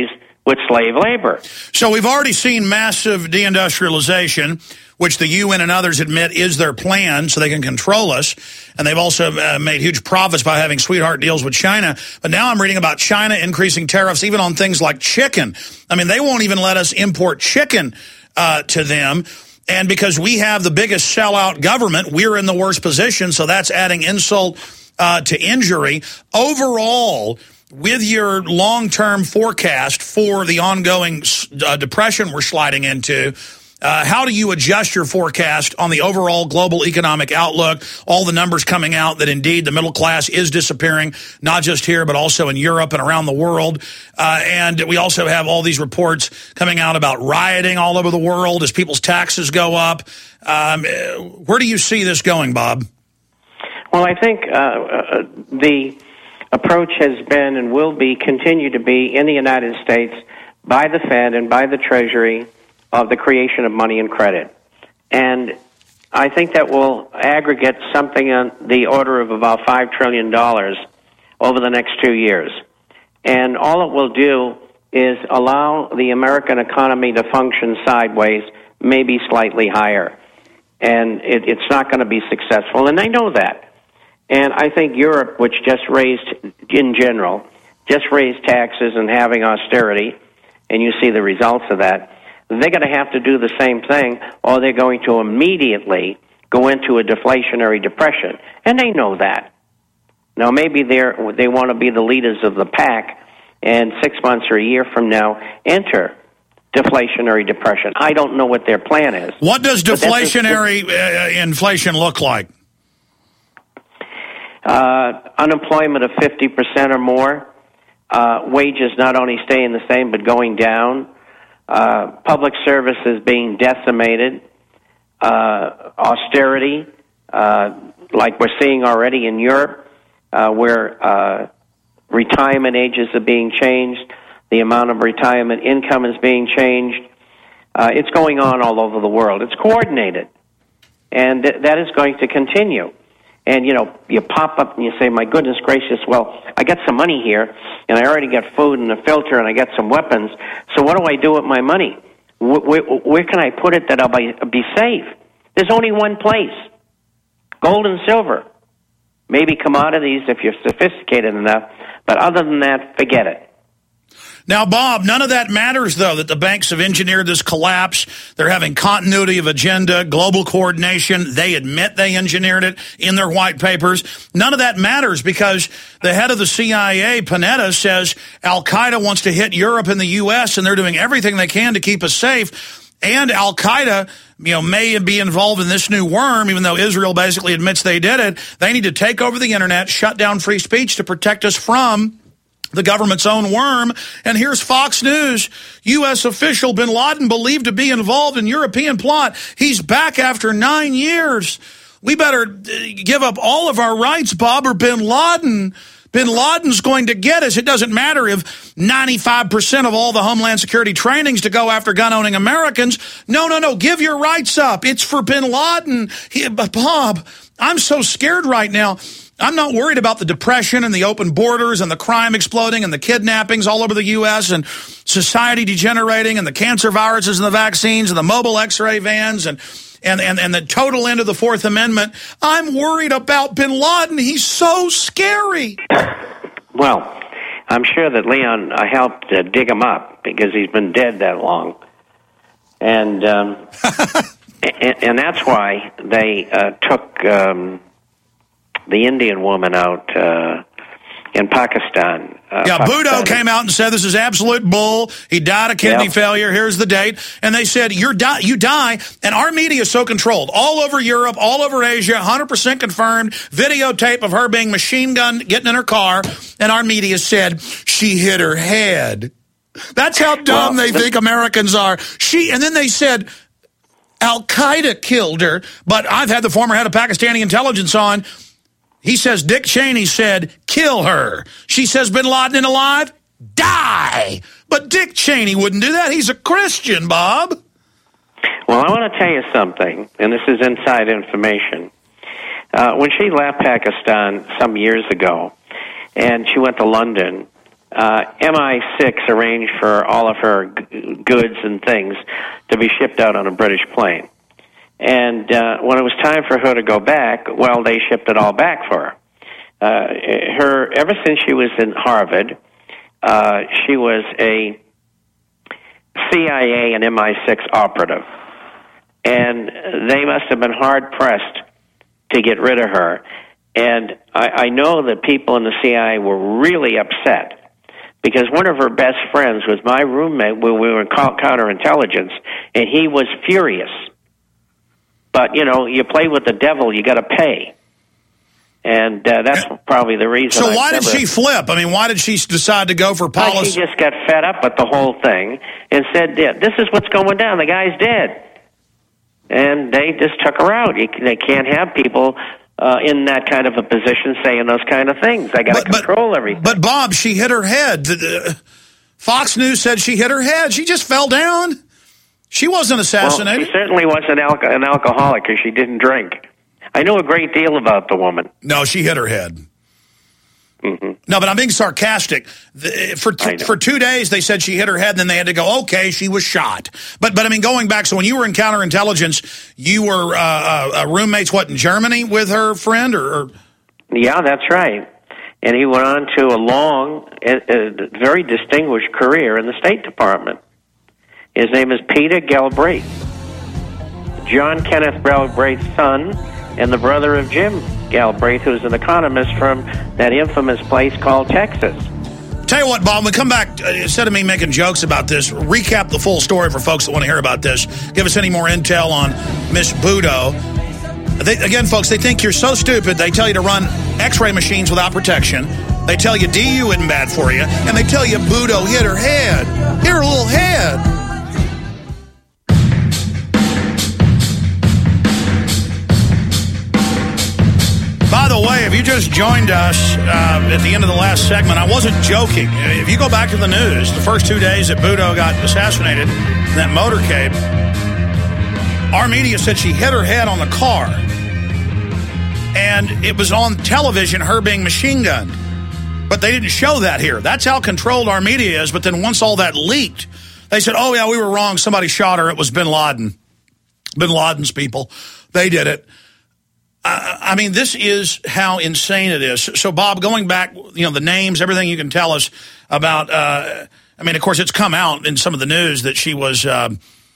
with slave labor. So we've already seen massive deindustrialization, which the U N and others admit is their plan so they can control us. And they've also uh, made huge profits by having sweetheart deals with China. But now I'm reading about China increasing tariffs even on things like chicken. I mean, they won't even let us import chicken uh, to them. And because we have the biggest sellout government, we're in the worst position. So that's adding insult uh, to injury. Overall, with your long-term forecast for the ongoing uh, depression we're sliding into, uh, how do you adjust your forecast on the overall global economic outlook, all the numbers coming out that indeed the middle class is disappearing, not just here, but also in Europe and around the world? Uh, and we also have all these reports coming out about rioting all over the world as people's taxes go up. Um, where do you see this going, Bob? Well, I think uh, uh, the approach has been and will be, continue to be in the United States by the Fed and by the Treasury of the creation of money and credit. And I think that will aggregate something on the order of about five trillion dollars over the next two years. And all it will do is allow the American economy to function sideways, maybe slightly higher. And it, it's not going to be successful, and they know that. And I think Europe, which just raised, in general, just raised taxes and having austerity, and you see the results of that, they're going to have to do the same thing, or they're going to immediately go into a deflationary depression. And they know that. Now, maybe they're, they want to be the leaders of the pack, and six months or a year from now, enter deflationary depression. I don't know what their plan is. What does deflationary uh, inflation look like? Uh, unemployment of fifty percent or more, uh, wages not only staying the same but going down, uh, public services being decimated, uh, austerity, uh, like we're seeing already in Europe, uh, where uh, retirement ages are being changed, the amount of retirement income is being changed. Uh, it's going on all over the world. It's coordinated, and th- that is going to continue. And, you know, you pop up and you say, my goodness gracious, well, I got some money here, and I already got food and a filter, and I got some weapons, so what do I do with my money? Where, where, where can I put it that I'll be, be safe? There's only one place, gold and silver. Maybe commodities if you're sophisticated enough, but other than that, forget it. Now, Bob, none of that matters, though, that the banks have engineered this collapse. They're having continuity of agenda, global coordination. They admit they engineered it in their white papers. None of that matters because the head of the C I A, Panetta, says Al-Qaeda wants to hit Europe and the U S, and they're doing everything they can to keep us safe. And Al-Qaeda, you know, may be involved in this new worm, even though Israel basically admits they did it. They need to take over the Internet, shut down free speech to protect us from the government's own worm. And here's Fox News. U S official bin Laden believed to be involved in European plot. He's back after nine years. We better give up all of our rights, Bob, or bin Laden. Bin Laden's going to get us. It doesn't matter if ninety-five percent of all the Homeland Security training's to go after gun-owning Americans. No, no, no. Give your rights up. It's for bin Laden. He, Bob, I'm so scared right now. I'm not worried about the depression and the open borders and the crime exploding and the kidnappings all over the U S and society degenerating and the cancer viruses and the vaccines and the mobile X-ray vans and, and, and, and the total end of the Fourth Amendment. I'm worried about bin Laden. He's so scary. Well, I'm sure that Leon uh, helped uh, dig him up because he's been dead that long. And, um, and, and that's why they uh, took... Um, the Indian woman out uh, in Pakistan. Uh, yeah, Pakistan. Bhutto came out and said this is absolute bull. He died of kidney yep. failure. Here's the date. And they said, You're di- you die. And our media is so controlled. All over Europe, all over Asia, one hundred percent confirmed. Videotape of her being machine gunned, getting in her car. And our media said, she hit her head. That's how dumb well, they the- think Americans are. She, and then they said, Al-Qaeda killed her. But I've had the former head of Pakistani intelligence on. He says Dick Cheney said, kill her. She says bin Laden alive? Die. But Dick Cheney wouldn't do that. He's a Christian, Bob. Well, I want to tell you something, and this is inside information. Uh, when she left Pakistan some years ago, and she went to London, uh, M I six arranged for all of her g- goods and things to be shipped out on a British plane. And uh, when it was time for her to go back, well, they shipped it all back for her. Uh, her ever since she was in Harvard, uh, she was a C I A and M I six operative. And they must have been hard-pressed to get rid of her. And I, I know that people in the C I A were really upset because one of her best friends was my roommate when we were in counterintelligence, and he was furious. But, you know, you play with the devil, you got to pay. And uh, that's probably the reason. So I've why did never... she flip? I mean, why did she decide to go for policy? Well, she just got fed up with the whole thing and said, yeah, this is what's going down. The guy's dead. And they just took her out. You, they can't have people uh, in that kind of a position saying those kind of things. They got to control but, everything. But, Bob, she hit her head. The, uh, Fox News said she hit her head. She just fell down. She wasn't assassinated. Well, she certainly wasn't al- an alcoholic because she didn't drink. I know a great deal about the woman. No, she hit her head. Mm-hmm. No, but I'm being sarcastic. The, for t- for two days, they said she hit her head, and then they had to go, okay, she was shot. But, but I mean, going back, so when you were in counterintelligence, you were uh, uh, roommates, what, in Germany with her friend? or, or? Yeah, that's right. And he went on to a long, a, a very distinguished career in the State Department. His name is Peter Galbraith. John Kenneth Galbraith's son, and the brother of Jim Galbraith, who's an economist from that infamous place called Texas. Tell you what, Bob, when we come back, uh, instead of me making jokes about this, recap the full story for folks that want to hear about this. Give us any more intel on Miss Budo. They, again, folks, they think you're so stupid, they tell you to run x-ray machines without protection. They tell you D U isn't bad for you. And they tell you Budo hit her head. Hit her little head. By the way, if you just joined us uh, at the end of the last segment, I wasn't joking. If you go back to the news, the first two days that Budo got assassinated in that motorcade, our media said she hit her head on the car. And it was on television, her being machine gunned. But they didn't show that here. That's how controlled our media is. But then once all that leaked, they said, oh, yeah, we were wrong. Somebody shot her. It was bin Laden. Bin Laden's people. They did it. I mean, this is how insane it is. So, Bob, going back, you know, the names, everything you can tell us about, uh, I mean, of course, it's come out in some of the news that she was uh,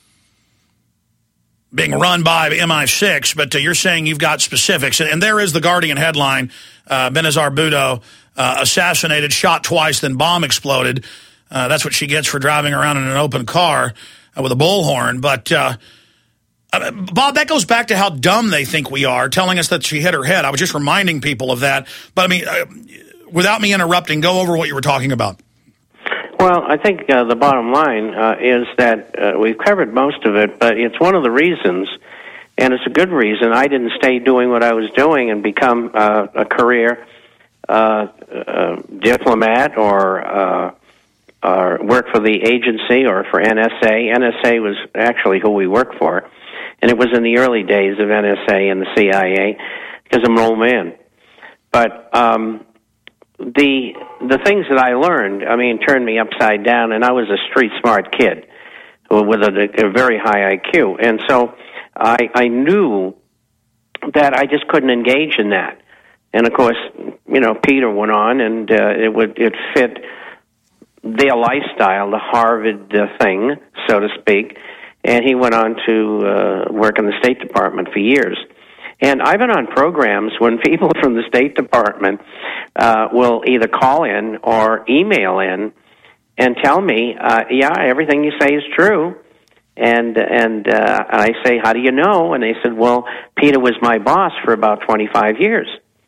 being run by M I six, but uh, you're saying you've got specifics. And there is the Guardian headline, uh, Benazir Bhutto, uh, assassinated, shot twice, then bomb exploded. Uh, that's what she gets for driving around in an open car uh, with a bullhorn. But... Uh, Uh, Bob, that goes back to how dumb they think we are, telling us that she hit her head. I was just reminding people of that. But, I mean, uh, without me interrupting, go over what you were talking about. Well, I think uh, the bottom line uh, is that uh, we've covered most of it, but it's one of the reasons, and it's a good reason, I didn't stay doing what I was doing and become uh, a career uh, uh, diplomat or, uh, or work for the agency or for N S A. N S A was actually who we work for. And it was in the early days of N S A and the C I A, because I'm an old man. But um, the the things that I learned, I mean, turned me upside down, and I was a street smart kid with a, a very high I Q. And so I, I knew that I just couldn't engage in that. And, of course, you know, Peter went on, and uh, it would it fit their lifestyle, the Harvard uh, thing, so to speak. And he went on to uh, work in the State Department for years. And I've been on programs when people from the State Department uh, will either call in or email in and tell me, uh, yeah, everything you say is true. And and uh, I say, how do you know? And they said, well, Peter was my boss for about twenty-five years.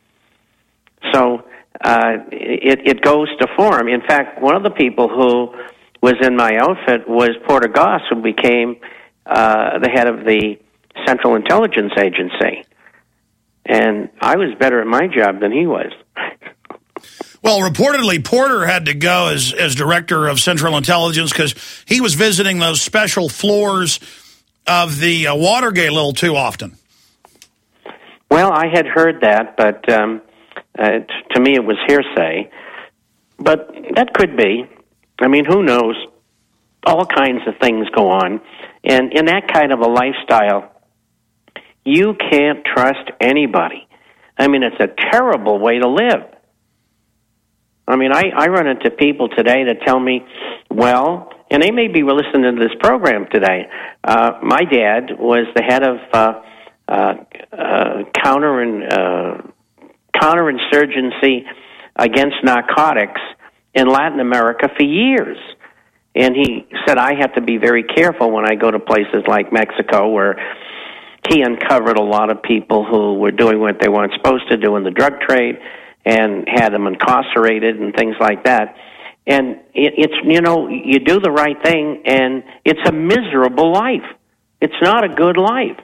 So uh, it, it goes to form. In fact, one of the people who was in my outfit was Porter Goss, who became uh, the head of the Central Intelligence Agency. And I was better at my job than he was. Well, reportedly, Porter had to go as, as director of Central Intelligence because he was visiting those special floors of the uh, Watergate a little too often. Well, I had heard that, but um, uh, t- to me it was hearsay. but that could be. I mean, who knows? All kinds of things go on. And in that kind of a lifestyle, you can't trust anybody. I mean, it's a terrible way to live. I mean, I, I run into people today that tell me, well, and they may be listening to this program today. Uh, my dad was the head of uh, uh, uh, counter and uh, counterinsurgency against narcotics in Latin America for years. And he said, I have to be very careful when I go to places like Mexico, where he uncovered a lot of people who were doing what they weren't supposed to do in the drug trade and had them incarcerated and things like that. And it, it's, you know, you do the right thing, and it's a miserable life. It's not a good life.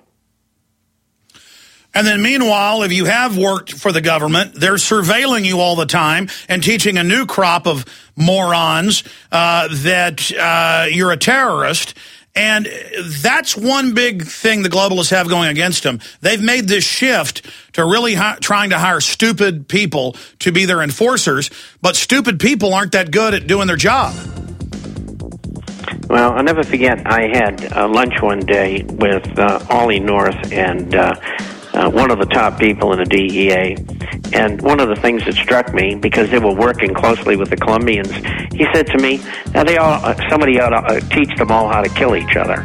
And then meanwhile, if you have worked for the government, they're surveilling you all the time and teaching a new crop of morons uh, that uh, you're a terrorist. And that's one big thing the globalists have going against them. They've made this shift to really hi- trying to hire stupid people to be their enforcers, but stupid people aren't that good at doing their job. Well, I'll never forget, I had uh, lunch one day with uh, Ollie North and uh, uh, one of the top people in the D E A. And one of the things that struck me, because they were working closely with the Colombians, he said to me, now they all, uh, somebody ought to uh, teach them all how to kill each other.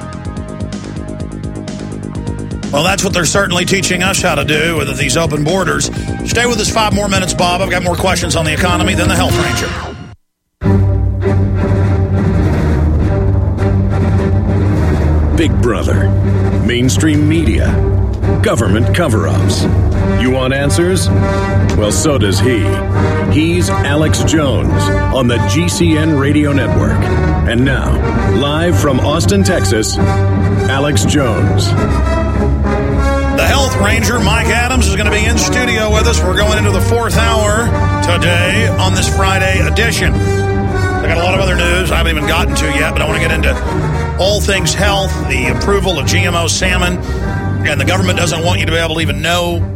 Well, that's what they're certainly teaching us how to do with these open borders. Stay with us five more minutes, Bob. I've got more questions on the economy than the Health Ranger. Big Brother, mainstream media, government cover-ups. You want answers? Well, so does he. He's Alex Jones on the G C N Radio Network. And now, live from Austin, Texas, Alex Jones. The Health Ranger, Mike Adams, is going to be in studio with us. We're going into the fourth hour today on this Friday edition. I got a lot of other news I haven't even gotten to yet, but I want to get into all things health, the approval of G M O salmon, and the government doesn't want you to be able to even know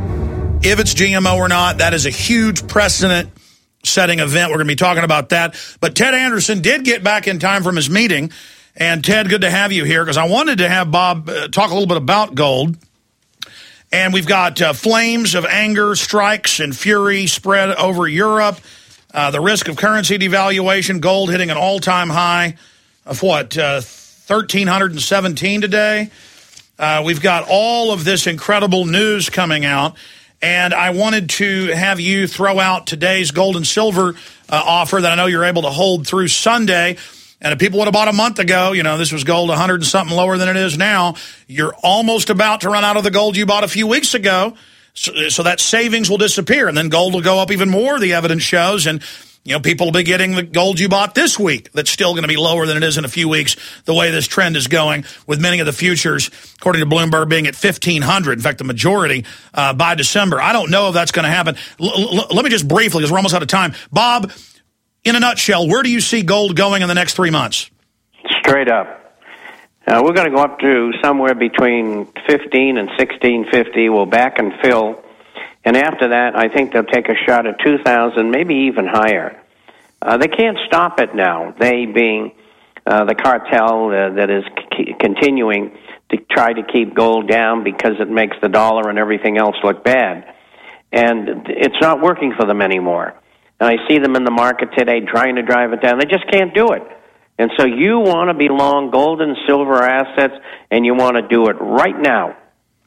if it's G M O or not. That is a huge precedent-setting event. We're going to be talking about that. But Ted Anderson did get back in time from his meeting. And, Ted, good to have you here, because I wanted to have Bob uh, talk a little bit about gold. And we've got uh, flames of anger, strikes, and fury spread over Europe. Uh, the risk of currency devaluation, gold hitting an all-time high of what, uh, one thousand three hundred seventeen today. Uh, we've got all of this incredible news coming out, and I wanted to have you throw out today's gold and silver uh, offer that I know you're able to hold through Sunday. And if people would have bought a month ago, you know, this was gold one hundred and something lower than it is now, you're almost about to run out of the gold you bought a few weeks ago. So, so that savings will disappear, and then gold will go up even more, the evidence shows. And, you know, people will be getting the gold you bought this week that's still going to be lower than it is in a few weeks, the way this trend is going, with many of the futures, according to Bloomberg, being at fifteen hundred. In fact, the majority uh, by December. I don't know if that's going to happen. L- l- let me just briefly, because we're almost out of time. Bob, in a nutshell, where do you see gold going in the next three months? Straight up. Uh, we're going to go up to somewhere between fifteen and sixteen fifty. We'll back and fill. And after that, I think they'll take a shot at two thousand, maybe even higher. Uh, they can't stop it now, they being uh, the cartel uh, that is c- continuing to try to keep gold down because it makes the dollar and everything else look bad. And it's not working for them anymore. And I see them in the market today trying to drive it down. They just can't do it. And so you want to be long gold and silver assets, and you want to do it right now.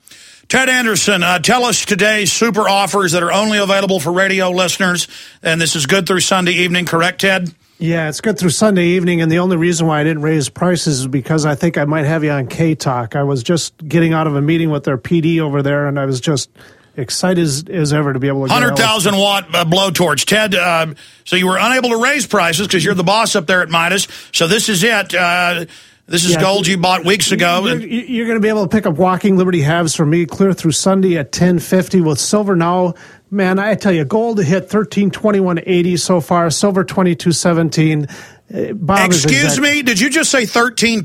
Ted Anderson, uh, tell us today's super offers that are only available for radio listeners, and this is good through Sunday evening, correct, Ted? Yeah, it's good through Sunday evening, and the only reason why I didn't raise prices is because I think I might have you on K-Talk. I was just getting out of a meeting with their P D over there, and I was just excited as, as ever to be able to one hundred thousand watt uh, blowtorch. Ted, uh, so you were unable to raise prices because you're the boss up there at Midas, so this is it. Uh, This is yeah, gold you bought weeks ago. You're, you're going to be able to pick up Walking Liberty halves from me clear through Sunday at ten fifty with silver now. Man, I tell you, gold hit thirteen twenty-one eighty so far, silver twenty-two seventeen. Uh, Bob Excuse exact, me, did you just say thirteen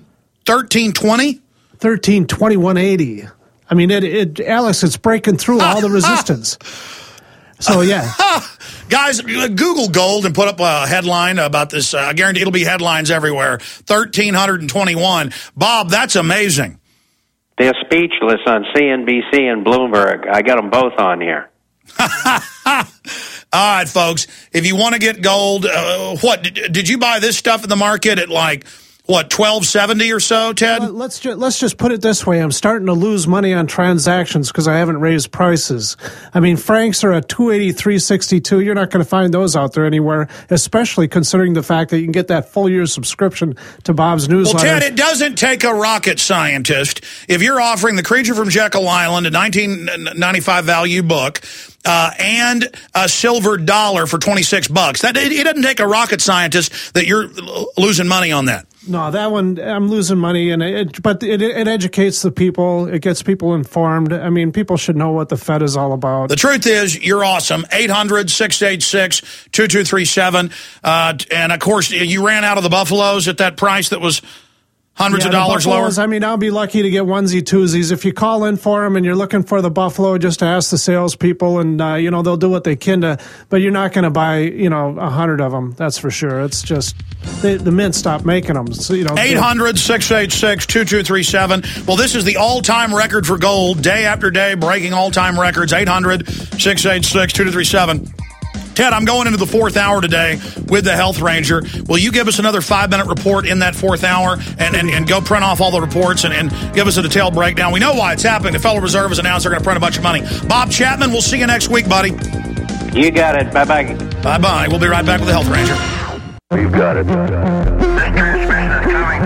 twenty? thirteen twenty-one eighty. I mean, it, it, Alex, it's breaking through all the resistance. So, yeah. Guys, Google gold and put up a headline about this. Uh, I guarantee it'll be headlines everywhere. one thousand three hundred twenty-one. Bob, that's amazing. They're speechless on C N B C and Bloomberg. I got them both on here. All right, folks. If you want to get gold, uh, what, did, did you buy this stuff in the market at like, what, twelve seventy or so, Ted? Uh, let's, ju- let's just put it this way. I'm starting to lose money on transactions because I haven't raised prices. I mean, francs are at two eighty-three sixty-two. You're not going to find those out there anywhere, especially considering the fact that you can get that full year subscription to Bob's newsletter. Well, Ted, it doesn't take a rocket scientist. If you're offering The Creature from Jekyll Island, a nineteen ninety-five value book, Uh, and a silver dollar for twenty-six bucks. That it, it doesn't take a rocket scientist that you're losing money on that. No, that one, I'm losing money, and it, but it, it educates the people. It gets people informed. I mean, people should know what the Fed is all about. The truth is, you're awesome. eight hundred, six eight six, two two three seven. Uh, and, of course, you ran out of the Buffaloes at that price that was hundreds yeah, of dollars lower. I mean, I'll be lucky to get onesie twosies. If you call in for them and you're looking for the Buffalo, just to ask the salespeople, and uh, you know they'll do what they can to. But you're not going to buy, you know, a hundred of them. That's for sure. It's just they, the mint stopped making them. So, you know, eight hundred, six eight six, two two three seven. Well, this is the all-time record for gold, day after day, breaking all-time records. eight hundred, six eight six, two two three seven. Ted, I'm going into the fourth hour today with the Health Ranger. Will you give us another five-minute report in that fourth hour and, and, and go print off all the reports and, and give us a detailed breakdown? We know why it's happening. The Federal Reserve has announced they're going to print a bunch of money. Bob Chapman, we'll see you next week, buddy. You got it. Bye-bye. Bye-bye. We'll be right back with the Health Ranger. You've got it. This transmission is coming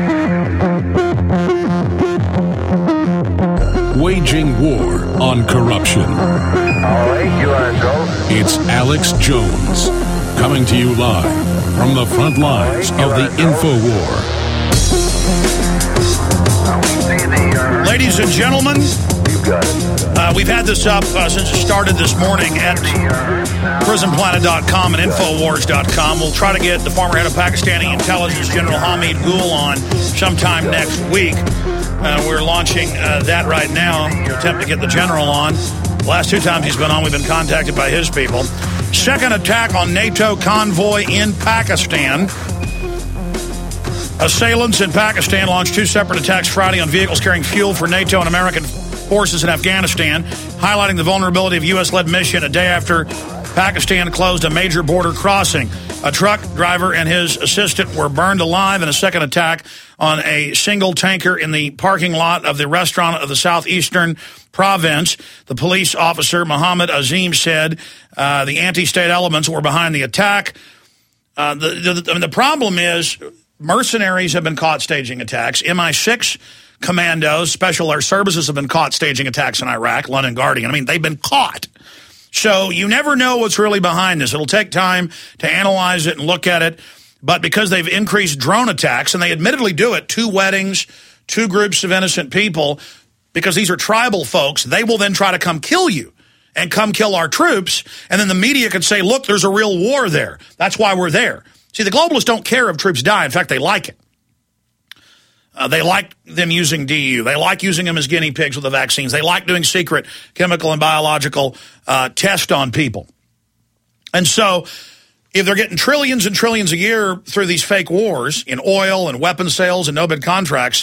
to you. Waging war on corruption. All right, you are go. It's Alex Jones, coming to you live from the front lines of the InfoWar. Ladies and gentlemen, You've got it. uh, we've had this up uh, since it started this morning at prison planet dot com and infowars dot com. We'll try to get the former head of Pakistani intelligence, General Hamid Gul, on sometime next week. Uh, we're launching uh, that right now to attempt to get the general on. The last two times he's been on, we've been contacted by his people. Second attack on NATO convoy in Pakistan. Assailants in Pakistan launched two separate attacks Friday on vehicles carrying fuel for NATO and American forces in Afghanistan, highlighting the vulnerability of U S-led mission a day after Pakistan closed a major border crossing. A truck driver and his assistant were burned alive in a second attack on a single tanker in the parking lot of the restaurant of the southeastern province. The police officer, Muhammad Azim, said uh, the anti-state elements were behind the attack. Uh, the, the, the problem is mercenaries have been caught staging attacks. M I six commandos, special air services have been caught staging attacks in Iraq, London Guardian. I mean, they've been caught. So you never know what's really behind this. It'll take time to analyze it and look at it. But because they've increased drone attacks, and they admittedly do it, two weddings, two groups of innocent people, because these are tribal folks, they will then try to come kill you and come kill our troops. And then the media can say, look, there's a real war there. That's why we're there. See, the globalists don't care if troops die. In fact, they like it. Uh, they like them using D U. They like using them as guinea pigs with the vaccines. They like doing secret chemical and biological uh, tests on people. And so if they're getting trillions and trillions a year through these fake wars in oil and weapon sales and no-bid contracts,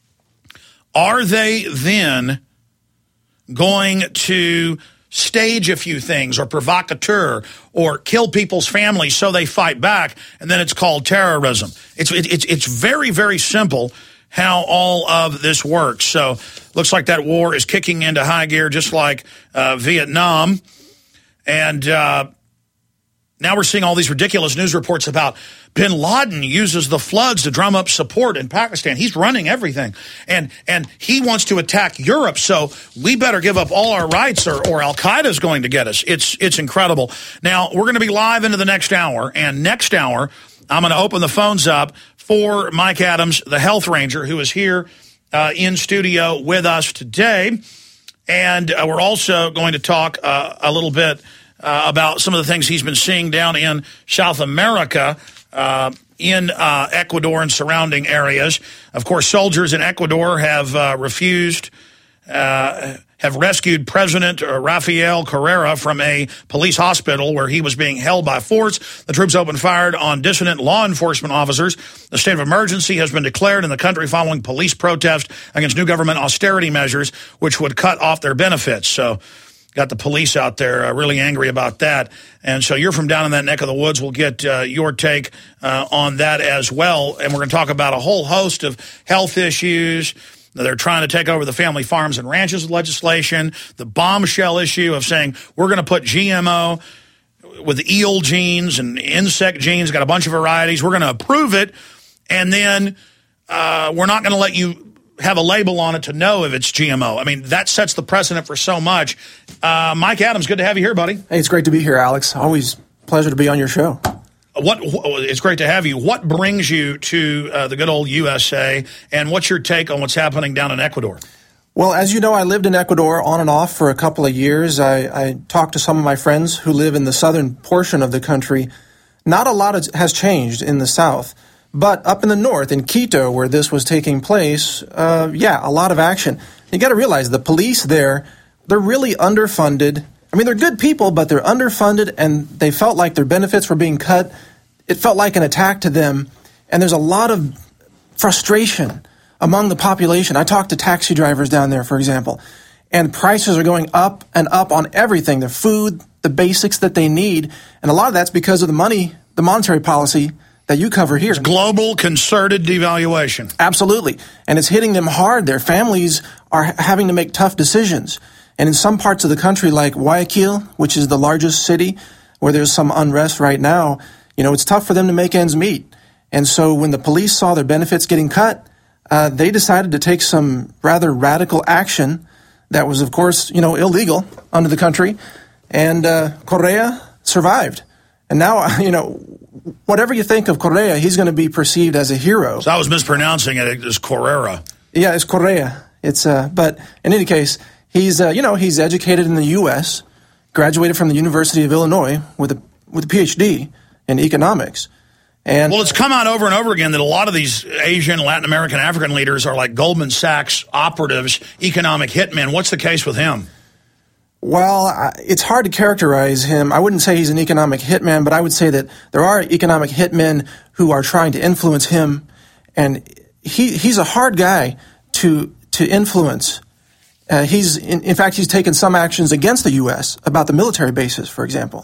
are they then going to stage a few things or provocateur or kill people's families so they fight back, and then it's called terrorism? It's, it, it's, it's very, very simple how all of this works. So looks like that war is kicking into high gear just like uh, Vietnam. And uh, now we're seeing all these ridiculous news reports about bin Laden uses the floods to drum up support in Pakistan. He's running everything. And and he wants to attack Europe, so we better give up all our rights or, or Al-Qaeda is going to get us. It's, it's incredible. Now, we're going to be live into the next hour, and next hour I'm going to open the phones up for Mike Adams, the Health Ranger, who is here uh, in studio with us today. And uh, we're also going to talk uh, a little bit uh, about some of the things he's been seeing down in South America, uh, in uh, Ecuador and surrounding areas. Of course, soldiers in Ecuador have uh, refused, uh, have rescued President Rafael Correa from a police hospital where he was being held by force. The troops opened fire on dissident law enforcement officers. The state of emergency has been declared in the country following police protest against new government austerity measures, which would cut off their benefits. So got the police out there uh, really angry about that. And so you're from down in that neck of the woods. We'll get uh, your take uh, on that as well. And we're going to talk about a whole host of health issues. They're trying to take over the family farms and ranches with legislation, the bombshell issue of saying we're going to put G M O with eel genes and insect genes, got a bunch of varieties. We're going to approve it, and then uh, we're not going to let you have a label on it to know if it's G M O. I mean, that sets the precedent for so much. Uh, Mike Adams, good to have you here, buddy. Hey, it's great to be here, Alex. Always a pleasure to be on your show. What it's great to have you. What brings you to uh, the good old U S A, and what's your take on what's happening down in Ecuador? Well, as you know, I lived in Ecuador on and off for a couple of years. I, I talked to some of my friends who live in the southern portion of the country. Not a lot has changed in the south, but up in the north, in Quito, where this was taking place, uh, yeah, a lot of action. You got to realize the police there, they're really underfunded. I mean, they're good people, but they're underfunded, and they felt like their benefits were being cut. It felt like an attack to them, and there's a lot of frustration among the population. I talked to taxi drivers down there, for example, and prices are going up and up on everything, the food, the basics that they need, and a lot of that's because of the money, the monetary policy that you cover here. It's global concerted devaluation. Absolutely, and it's hitting them hard. Their families are having to make tough decisions. And in some parts of the country, like Guayaquil, which is the largest city, where there's some unrest right now, you know, it's tough for them to make ends meet. And so when the police saw their benefits getting cut, uh, they decided to take some rather radical action that was, of course, you know, illegal under the country. And uh, Correa survived. And now, you know, whatever you think of Correa, he's going to be perceived as a hero. So I was mispronouncing it as Correa. Yeah, it's Correa. It's uh, but in any case, he's uh, you know he's educated in the U S, graduated from the University of Illinois with a with a P H D in economics. And well, it's come out over and over again that a lot of these Asian, Latin American, African leaders are like Goldman Sachs operatives, economic hitmen. What's the case with him? Well, I, it's hard to characterize him. I wouldn't say he's an economic hitman, but I would say that there are economic hitmen who are trying to influence him, and he he's a hard guy to to influence. Uh, he's in, in fact, he's taken some actions against the U S about the military bases, for example.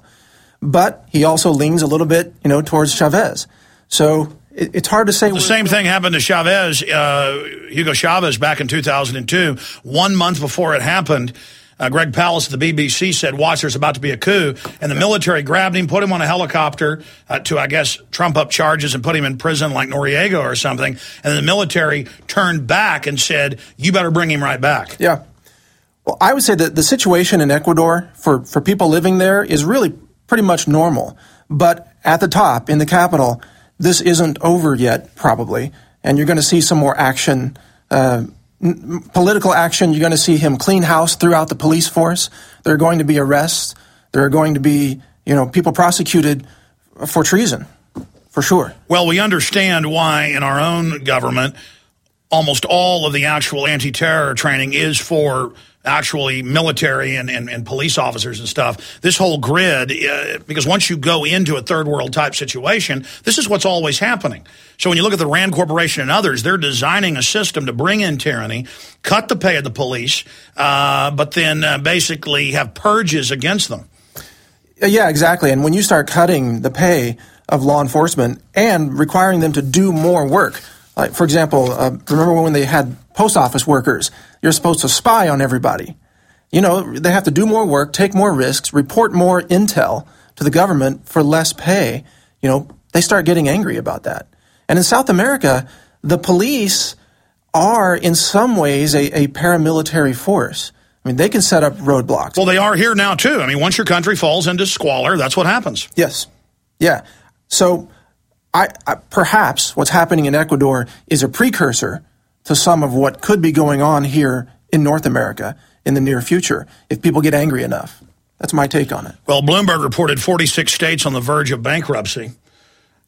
But he also leans a little bit, you know, towards Chavez. So it, it's hard to say. The same thing happened to Chavez, uh, Hugo Chavez, back in two thousand two. One month before it happened, uh, Greg Palast of the B B C said, watch, there's about to be a coup. And the military grabbed him, put him on a helicopter uh, to, I guess, trump up charges and put him in prison like Noriega or something. And then the military turned back and said, you better bring him right back. Yeah. Well, I would say that the situation in Ecuador for, for people living there is really pretty much normal. But at the top, in the capital, this isn't over yet, probably. And you're going to see some more action, uh, n- political action. You're going to see him clean house throughout the police force. There are going to be arrests. There are going to be, you know, people prosecuted for treason, for sure. Well, we understand why in our own government, almost all of the actual anti-terror training is for actually military and, and, and police officers and stuff. This whole grid, uh, because once you go into a third world type situation, this is what's always happening. So when you look at the Rand Corporation and others, they're designing a system to bring in tyranny, cut the pay of the police, uh, but then uh, basically have purges against them. Yeah, exactly. And when you start cutting the pay of law enforcement and requiring them to do more work, like, for example, uh, remember when they had post office workers? You're supposed to spy on everybody. You know, they have to do more work, take more risks, report more intel to the government for less pay. You know, they start getting angry about that. And in South America, the police are in some ways a, a paramilitary force. I mean, they can set up roadblocks. Well, they are here now, too. I mean, once your country falls into squalor, that's what happens. Yes. Yeah. So I, I, perhaps what's happening in Ecuador is a precursor to some of what could be going on here in North America in the near future if people get angry enough. That's my take on it. Well, Bloomberg reported forty-six states on the verge of bankruptcy.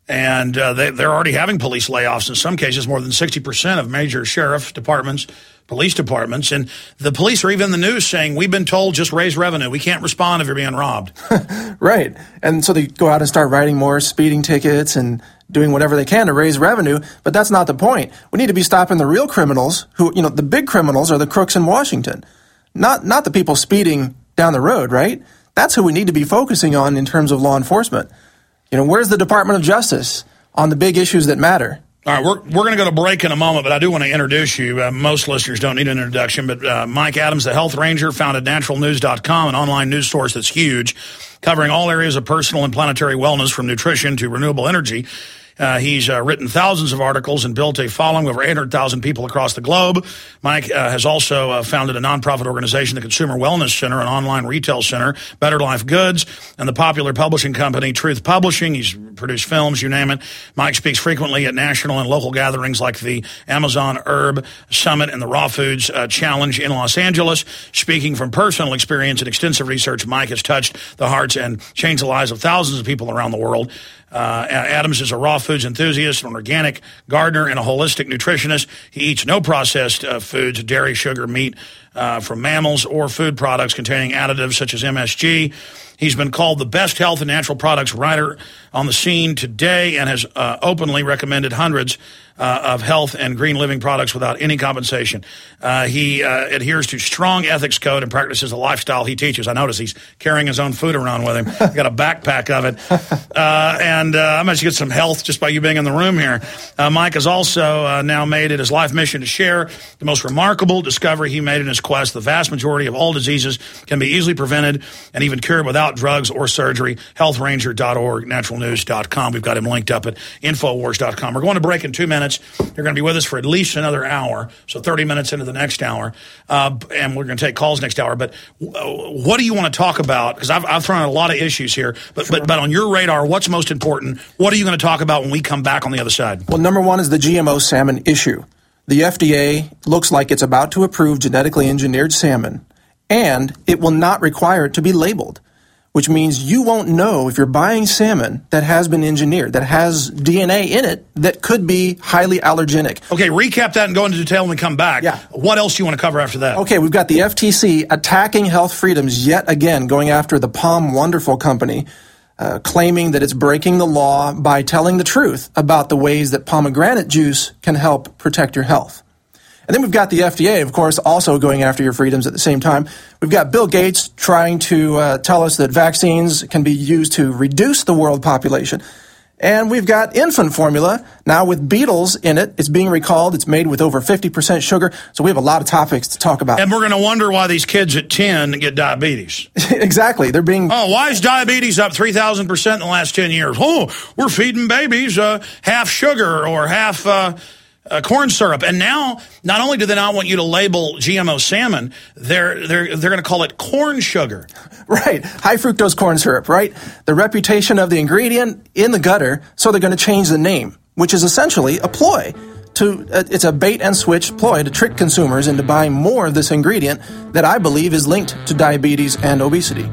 And uh, they, they're already having police layoffs in some cases, more than sixty percent of major sheriff departments, police departments. And the police are even in the news saying, we've been told just raise revenue. We can't respond if you're being robbed. Right. And so they go out and start writing more speeding tickets and doing whatever they can to raise revenue. But that's not the point. We need to be stopping the real criminals who, you know, the big criminals are the crooks in Washington, not not the people speeding down the road, right? That's who we need to be focusing on in terms of law enforcement. You know, where's the Department of Justice on the big issues that matter? All right, we're we're going to go to break in a moment, but I do want to introduce you. Uh, most listeners don't need an introduction, but uh, Mike Adams, the Health Ranger, founded natural news dot com, an online news source that's huge, covering all areas of personal and planetary wellness from nutrition to renewable energy. Uh, he's uh, written thousands of articles and built a following of over eight hundred thousand people across the globe. Mike uh, has also uh, founded a nonprofit organization, the Consumer Wellness Center, an online retail center, Better Life Goods, and the popular publishing company Truth Publishing. He's produced films, you name it. Mike speaks frequently at national and local gatherings like the Amazon Herb Summit and the Raw Foods uh, Challenge in Los Angeles. Speaking from personal experience and extensive research, Mike has touched the hearts and changed the lives of thousands of people around the world. Uh, Adams is a raw foods enthusiast, an organic gardener, and a holistic nutritionist. He eats no processed uh, foods, dairy, sugar, meat uh, from mammals, or food products containing additives such as M S G. He's been called the best health and natural products writer on the scene today and has uh, openly recommended hundreds uh, of health and green living products without any compensation. Uh, he uh, adheres to strong ethics code and practices the lifestyle he teaches. I notice he's carrying his own food around with him. He's got a backpack of it. Uh, and uh, I might get some health just by you being in the room here. Uh, Mike has also uh, now made it his life mission to share the most remarkable discovery he made in his quest. The vast majority of all diseases can be easily prevented and even cured without drugs or surgery. health ranger dot org, natural news dot com. We've got him linked up at infowars dot com. We're going to break in two minutes. You're going to be with us for at least another hour, so thirty minutes into the next hour. Uh, and we're going to take calls next hour. But w- what do you want to talk about? Because I've, I've thrown out a lot of issues here. But, sure. but but on your radar, what's most important? What are you going to talk about when we come back on the other side? Well, number one is the G M O salmon issue. The F D A looks like it's about to approve genetically engineered salmon, and it will not require it to be labeled, which means you won't know if you're buying salmon that has been engineered, that has D N A in it that could be highly allergenic. Okay, recap that and go into detail when we come back. Yeah. What else do you want to cover after that? Okay, we've got the F T C attacking health freedoms yet again, going after the Palm Wonderful Company, uh, claiming that it's breaking the law by telling the truth about the ways that pomegranate juice can help protect your health. And then we've got the F D A, of course, also going after your freedoms at the same time. We've got Bill Gates trying to uh, tell us that vaccines can be used to reduce the world population. And we've got infant formula, now with beetles in it. It's being recalled. It's made with over fifty percent sugar. So we have a lot of topics to talk about. And we're going to wonder why these kids at ten get diabetes. Exactly. They're being... Oh, why is diabetes up three thousand percent in the last ten years? Oh, we're feeding babies uh, half sugar or half... Uh, Uh, corn syrup. And now, not only do they not want you to label G M O salmon, they're they're they're going to call it corn sugar. Right. High fructose corn syrup, right? The reputation of the ingredient in the gutter, so they're going to change the name, which is essentially a ploy. To uh, it's a bait and switch ploy to trick consumers into buying more of this ingredient that I believe is linked to diabetes and obesity.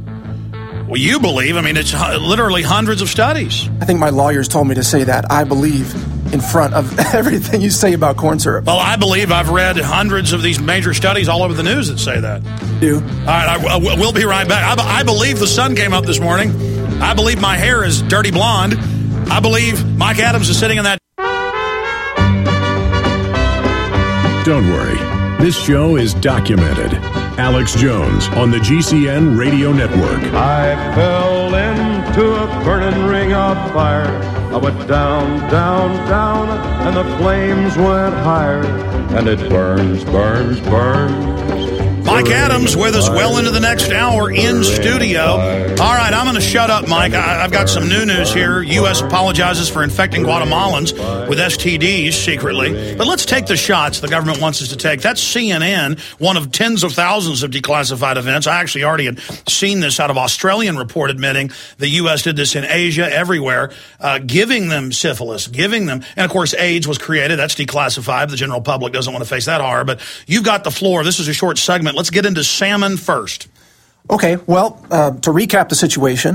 Well, you believe? I mean, it's literally hundreds of studies. I think my lawyers told me to say that. I believe in front of everything you say about corn syrup. Well, I believe I've read hundreds of these major studies all over the news that say that. Do? All right, I, we'll be right back. I, I believe the sun came up this morning. I believe my hair is dirty blonde. I believe Mike Adams is sitting in that. Don't worry. This show is documented. Alex Jones on the G C N Radio Network. I fell into a burning ring of fire. I went down, down, down, and the flames went higher. And it burns, burns, burns. Mike Adams with us well into the next hour in studio. All right, I'm going to shut up, Mike. I, I've got some new news here. U S apologizes for infecting Guatemalans with S T Ds secretly. But let's take the shots the government wants us to take. That's C N N, one of tens of thousands of declassified events. I actually already had seen this out of Australian report admitting the U S did this in Asia, everywhere, uh, giving them syphilis, giving them, and of course AIDS was created. That's declassified. The general public doesn't want to face that horror. But you've got the floor. This is a short segment. Let's get into salmon first. Okay, well, uh, to recap the situation,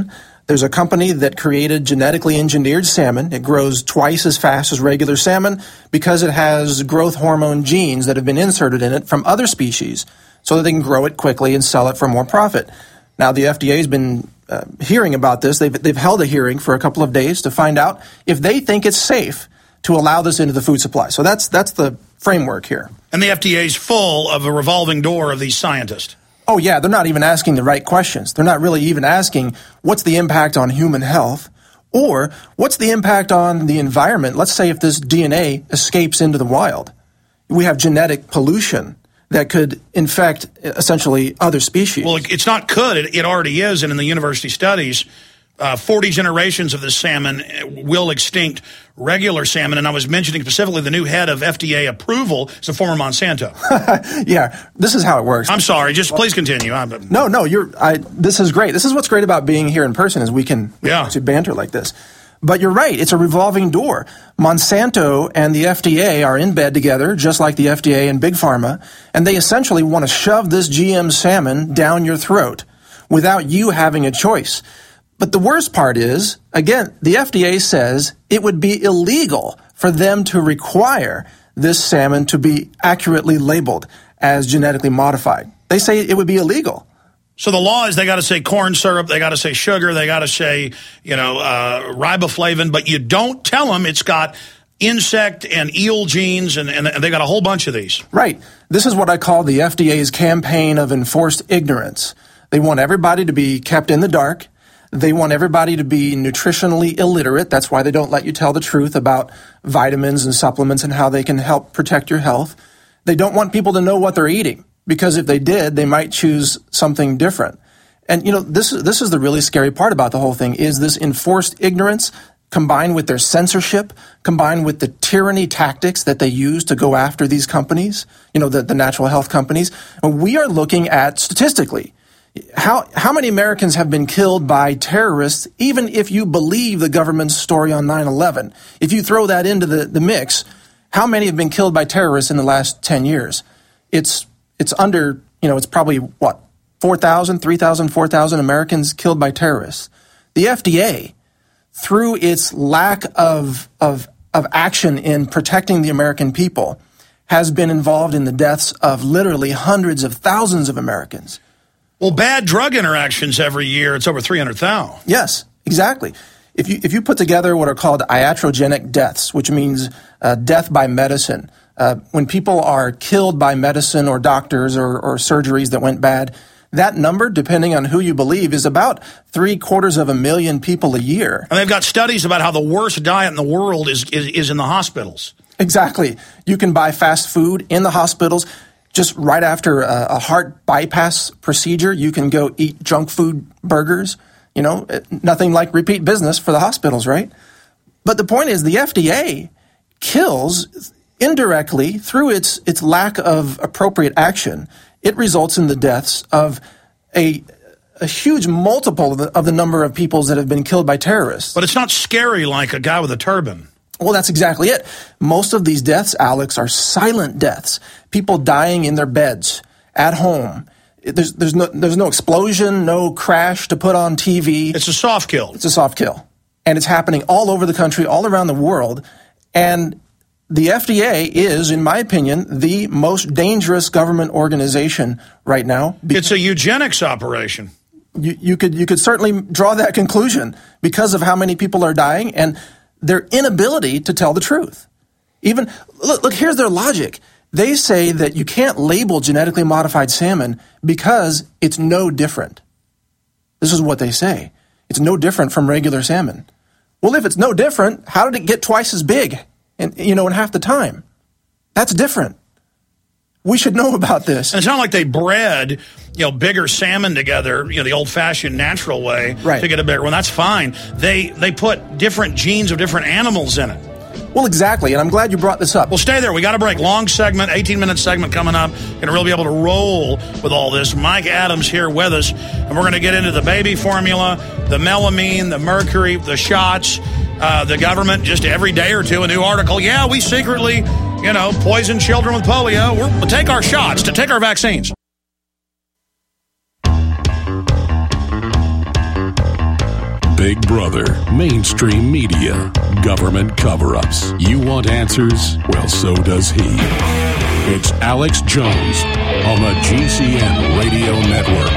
There's a company that created genetically engineered salmon. It grows twice as fast as regular salmon because it has growth hormone genes that have been inserted in it from other species so that they can grow it quickly and sell it for more profit. Now, the F D A has been uh, hearing about this. They've, they've held a hearing for a couple of days to find out if they think it's safe to allow this into the food supply. So that's that's the framework here. And the F D A is full of a revolving door of these scientists. Oh, yeah, they're not even asking the right questions. They're not really even asking what's the impact on human health or what's the impact on the environment. Let's say if this D N A escapes into the wild. We have genetic pollution that could infect essentially other species. Well, it's not could. It, it already is. And in the university studies, uh, forty generations of this salmon will extinct regular salmon. And I was mentioning specifically the new head of F D A approval is a former Monsanto. Yeah, this is how it works. I'm sorry. Just please continue. I'm, no, no, you're. I, this is great. This is what's great about being here in person is we can yeah. actually banter like this. But you're right. It's a revolving door. Monsanto and the F D A are in bed together, just like the F D A and Big Pharma, and they essentially want to shove this G M salmon down your throat without you having a choice. But the worst part is, again, the F D A says it would be illegal for them to require this salmon to be accurately labeled as genetically modified. They say it would be illegal. So the law is they got to say corn syrup, they got to say sugar, they got to say, you know, uh, riboflavin, but you don't tell them it's got insect and eel genes, and, and they got a whole bunch of these. Right. This is what I call the F D A's campaign of enforced ignorance. They want everybody to be kept in the dark. They want everybody to be nutritionally illiterate. That's why they don't let you tell the truth about vitamins and supplements and how they can help protect your health. They don't want people to know what they're eating, because if they did, they might choose something different. And, you know, this, this is the really scary part about the whole thing, is this enforced ignorance combined with their censorship, combined with the tyranny tactics that they use to go after these companies, you know, the, the natural health companies. And we are looking at, statistically, how, how many Americans have been killed by terrorists, even if you believe the government's story on nine eleven. If you throw that into the, the mix, how many have been killed by terrorists in the last ten years? It's It's under, you know, it's probably, what, four thousand, three thousand, four thousand Americans killed by terrorists. The F D A, through its lack of, of, of action in protecting the American people, has been involved in the deaths of literally hundreds of thousands of Americans. Well, bad drug interactions every year, it's over three hundred thousand. Yes, exactly. If you, if you put together what are called iatrogenic deaths, which means uh, death by medicine, Uh, when people are killed by medicine or doctors or, or surgeries that went bad, that number, depending on who you believe, is about three quarters of a million people a year. And they've got studies about how the worst diet in the world is, is, is in the hospitals. Exactly. You can buy fast food in the hospitals. Just right after a, a heart bypass procedure, you can go eat junk food burgers. You know, nothing like repeat business for the hospitals, right? But the point is the F D A kills indirectly, through its its lack of appropriate action. It results in the deaths of a a huge multiple of the, of the number of people that have been killed by terrorists. But it's not scary like a guy with a turban. Well, that's exactly it. Most of these deaths, Alex, are silent deaths. People dying in their beds, at home. There's there's no there's no explosion, no crash to put on T V. It's a soft kill. It's a soft kill. And it's happening all over the country, all around the world. And the F D A is, in my opinion, the most dangerous government organization right now. It's a eugenics operation. You, you could you could certainly draw that conclusion because of how many people are dying and their inability to tell the truth. Even look, look, here's their logic. They say that you can't label genetically modified salmon because it's no different. This is what they say. It's no different from regular salmon. Well, if it's no different, how did it get twice as big? And, you know, in half the time. That's different. We should know about this. And it's not like they bred, you know, bigger salmon together, you know, the old-fashioned natural way right. to get a bigger one. That's fine. They they put different genes of different animals in it. Well, exactly, and I'm glad you brought this up. Well, stay there. We got a break. Long segment, eighteen-minute segment coming up. Going to really be able to roll with all this. Mike Adams here with us, and we're going to get into the baby formula, the melamine, the mercury, the shots, uh, the government, just every day or two, a new article. Yeah, we secretly, you know, poison children with polio. We're, we'll take our shots to take our vaccines. Big Brother, mainstream media, government cover-ups. You want answers? Well, so does he. It's Alex Jones on the G C N Radio Network.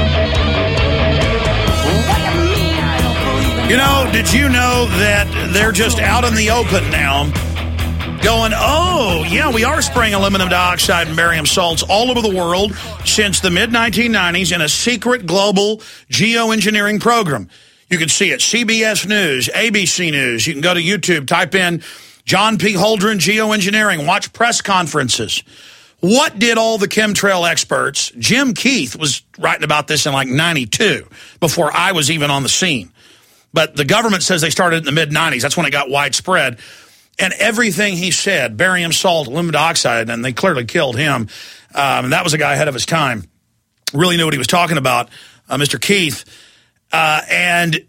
You know, did you know that they're just out in the open now going, oh, yeah, we are spraying aluminum dioxide and barium salts all over the world since the mid nineteen nineties in a secret global geoengineering program. You can see it, C B S News, A B C News. You can go to YouTube, type in John P. Holdren geoengineering, watch press conferences. What did all the chemtrail experts, Jim Keith was writing about this in like ninety-two, before I was even on the scene. But the government says they started in the mid nineties. That's when it got widespread. And everything he said, barium salt, aluminum dioxide, and they clearly killed him. Um, and that was a guy ahead of his time. Really knew what he was talking about, uh, Mister Keith. Uh, and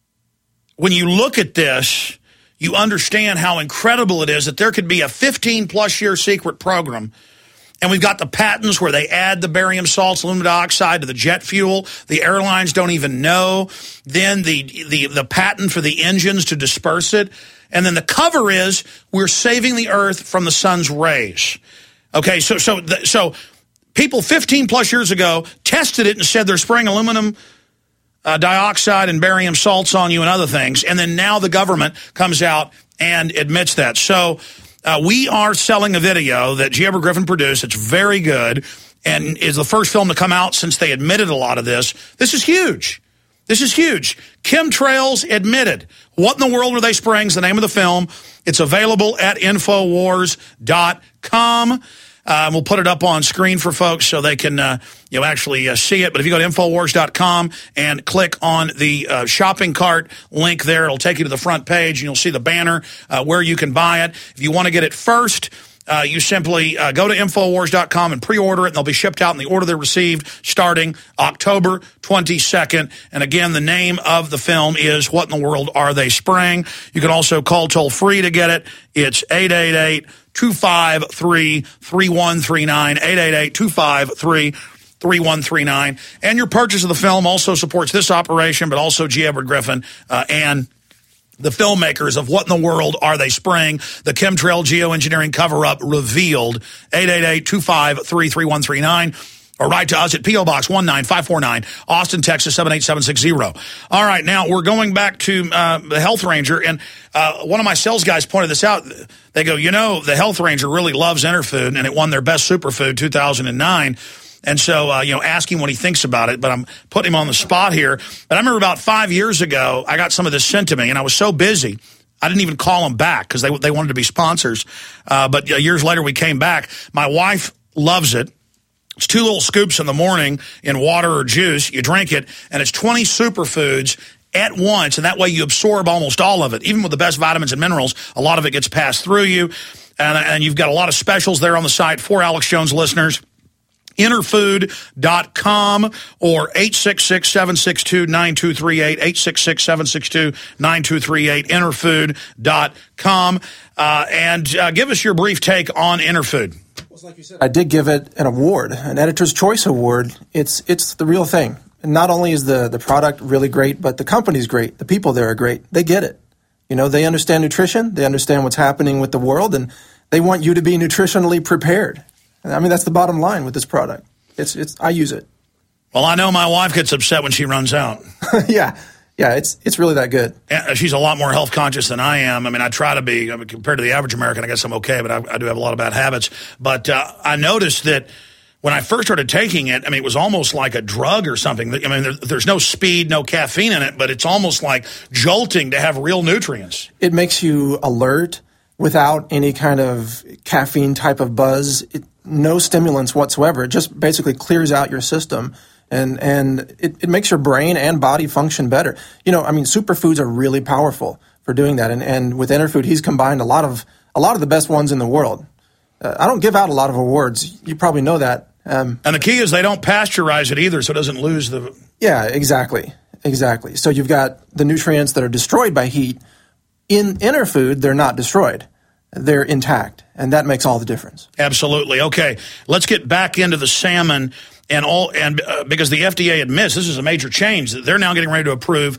when you look at this, you understand how incredible it is that there could be a fifteen-plus year secret program. And we've got the patents where they add the barium salts, aluminum dioxide to the jet fuel. The airlines don't even know. Then the, the, the patent for the engines to disperse it. And then the cover is, we're saving the earth from the sun's rays. Okay, so so so people fifteen plus years ago tested it and said they're spraying aluminum uh, dioxide and barium salts on you and other things. And then now the government comes out and admits that. So uh, we are selling a video that G. Edward Griffin produced. It's very good and is the first film to come out since they admitted a lot of this. This is huge. This is huge. Chemtrails admitted. What in the world are they spraying is the name of the film. It's available at Infowars dot com. Uh, we'll put it up on screen for folks so they can uh, you know, actually uh, see it. But if you go to Infowars dot com and click on the uh, shopping cart link there, it'll take you to the front page, and you'll see the banner uh, where you can buy it. If you want to get it first, Uh, you simply uh, go to Infowars dot com and pre-order it, and they'll be shipped out in the order they're received starting October twenty-second. And again, the name of the film is What in the World Are They Spraying? You can also call toll-free to get it. It's eight eight eight, two five three, three one three nine, eight eight eight, two five three, three one three nine. And your purchase of the film also supports this operation, but also G. Edward Griffin uh, and the filmmakers of What in the World Are They Spraying? The chemtrail geoengineering cover-up revealed. eight eight eight, two five three, three one three nine. Or write to us at P O Box one nine five four nine, Austin, Texas seven eight seven six zero. All right, now we're going back to uh, the Health Ranger, and uh, one of my sales guys pointed this out. They go, you know, the Health Ranger really loves Interfood, and it won their Best Superfood two thousand nine. And so, uh, you know, ask him what he thinks about it, but I'm putting him on the spot here. But I remember about five years ago, I got some of this sent to me, and I was so busy, I didn't even call them back because they, they wanted to be sponsors. Uh, but uh, years later, we came back. My wife loves it. It's two little scoops in the morning in water or juice. You drink it, and it's twenty superfoods at once, and that way you absorb almost all of it. Even with the best vitamins and minerals, a lot of it gets passed through you. And, and you've got a lot of specials there on the site for Alex Jones listeners. Interfood dot com or eight six six, seven six two, nine two three eight, eight six six, seven six two, nine two three eight, Interfood dot com. Uh, and uh, give us your brief take on Interfood. Well, like you said, I did give it an award, an Editor's Choice Award. It's it's the real thing. And not only is the, the product really great, but the company's great. The people there are great. They get it. You know, they understand nutrition. They understand what's happening with the world, and they want you to be nutritionally prepared. I mean, that's the bottom line with this product. It's it's. I use it. Well, I know my wife gets upset when she runs out. yeah, yeah. It's it's really that good. And she's a lot more health conscious than I am. I mean, I try to be. I mean, compared to the average American, I guess I'm okay, but I, I do have a lot of bad habits. But uh, I noticed that when I first started taking it, I mean, it was almost like a drug or something. I mean, there, there's no speed, no caffeine in it, but it's almost like jolting to have real nutrients. It makes you alert without any kind of caffeine type of buzz. It, no stimulants whatsoever. It just basically clears out your system, and and it, it makes your brain and body function better. You know, I mean, superfoods are really powerful for doing that, and, and with Interfood, he's combined a lot of a lot of the best ones in the world. Uh, I don't give out a lot of awards. You probably know that. Um, and the key is they don't pasteurize it either, so it doesn't lose the... Yeah, exactly, exactly. So you've got the nutrients that are destroyed by heat. In Interfood, they're not destroyed. They're intact, and that makes all the difference. Absolutely. Okay, let's get back into the salmon, and all, and uh, because the F D A admits this is a major change. They're now getting ready to approve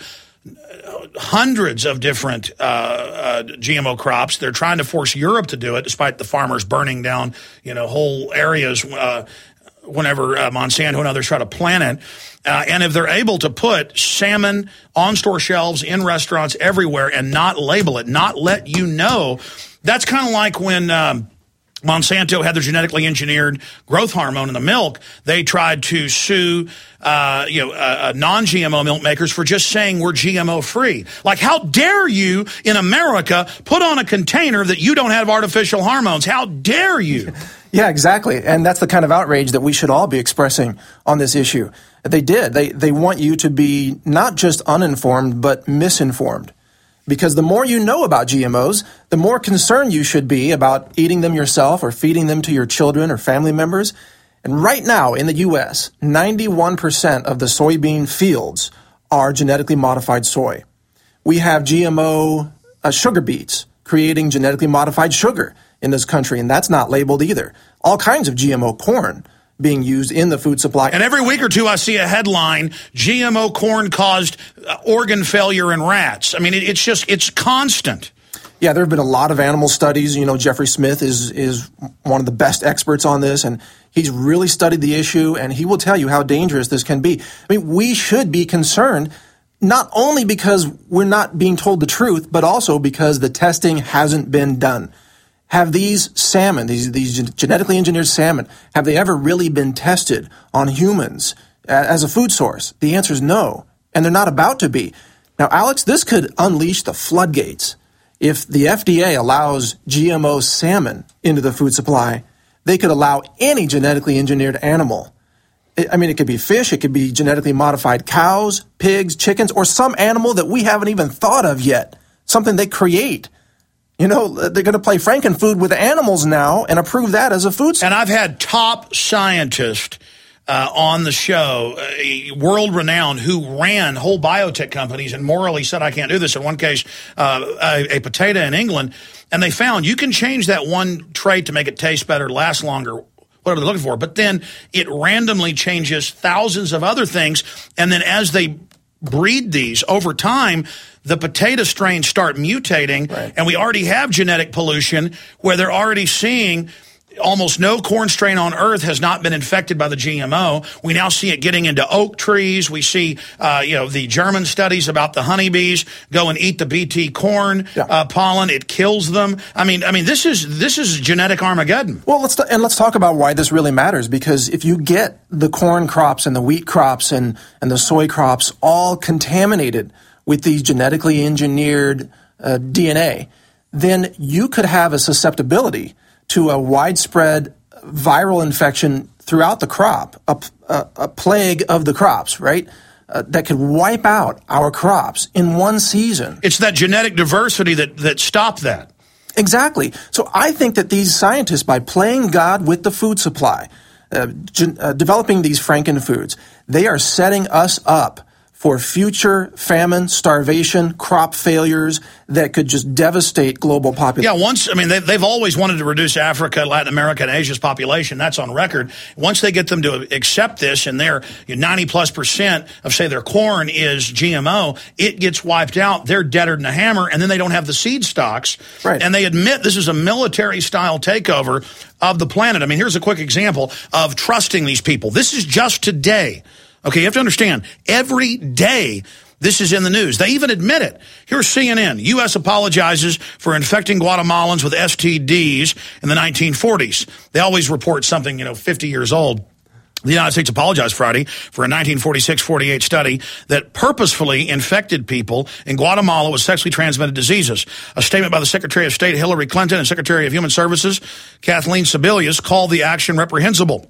hundreds of different uh, uh, G M O crops. They're trying to force Europe to do it, despite the farmers burning down, you know, whole areas uh, whenever uh, Monsanto and others try to plant it. Uh, and if they're able to put salmon on store shelves in restaurants everywhere and not label it, not let you know, that's kind of like when um, Monsanto had their genetically engineered growth hormone in the milk. They tried to sue, uh, you know, uh, uh, non-G M O milk makers for just saying we're G M O free. Like, how dare you in America put on a container that you don't have artificial hormones? How dare you? Yeah, exactly. And that's the kind of outrage that we should all be expressing on this issue. They did. They, they want you to be not just uninformed, but misinformed. Because the more you know about G M Os, the more concerned you should be about eating them yourself or feeding them to your children or family members. And right now in the U S, ninety-one percent of the soybean fields are genetically modified soy. We have G M O uh, sugar beets creating genetically modified sugar in this country, and that's not labeled either. All kinds of G M O corn being used in the food supply. And every week or two I see a headline, G M O corn caused organ failure in rats. I mean, it, it's just, it's constant. Yeah, there have been a lot of animal studies. You know, Jeffrey Smith is is one of the best experts on this, and he's really studied the issue, and he will tell you how dangerous this can be. I mean, we should be concerned, not only because we're not being told the truth, but also because the testing hasn't been done. Have these salmon, these these genetically engineered salmon, have they ever really been tested on humans as a food source? The answer is no, and they're not about to be. Now, Alex, this could unleash the floodgates. If the F D A allows G M O salmon into the food supply, they could allow any genetically engineered animal. I mean, it could be fish, it could be genetically modified cows, pigs, chickens, or some animal that we haven't even thought of yet, something they create. You know, they're going to play Frankenfood with animals now and approve that as a food source. And I've had top scientists uh, on the show, uh, world-renowned, who ran whole biotech companies and morally said, I can't do this. In one case, uh, a, a potato in England, and they found you can change that one trait to make it taste better, last longer, whatever they're looking for. But then it randomly changes thousands of other things, and then as they breed these over time, the potato strains start mutating, right. And we already have genetic pollution where they're already seeing almost no corn strain on earth has not been infected by the G M O. We now see it getting into oak trees. We see, uh, you know, the German studies about the honeybees go and eat the B T corn yeah. uh, pollen. It kills them. I mean, I mean, this is this is genetic Armageddon. Well, let's t- and let's talk about why this really matters. Because if you get the corn crops and the wheat crops and and the soy crops all contaminated with these genetically engineered uh, D N A, then you could have a susceptibility to a widespread viral infection throughout the crop, a, a, a plague of the crops, right? Uh, that could wipe out our crops in one season. It's that genetic diversity that, that stopped that. Exactly. So I think that these scientists, by playing God with the food supply, uh, gen- uh, developing these Frankenfoods, they are setting us up for future famine, starvation, crop failures that could just devastate global population. Yeah, once, I mean, they've, they've always wanted to reduce Africa, Latin America, and Asia's population. That's on record. Once they get them to accept this and their ninety plus percent of, say, their corn is G M O, it gets wiped out. They're deader than a hammer, and then they don't have the seed stocks. Right. And they admit this is a military-style takeover of the planet. I mean, here's a quick example of trusting these people. This is just today. Okay, you have to understand, every day this is in the news. They even admit it. Here's C N N. U S apologizes for infecting Guatemalans with S T Ds in the nineteen forties. They always report something, you know, fifty years old. The United States apologized Friday for a nineteen forty-six forty-eight study that purposefully infected people in Guatemala with sexually transmitted diseases. A statement by the Secretary of State Hillary Clinton and Secretary of Human Services Kathleen Sebelius called the action reprehensible.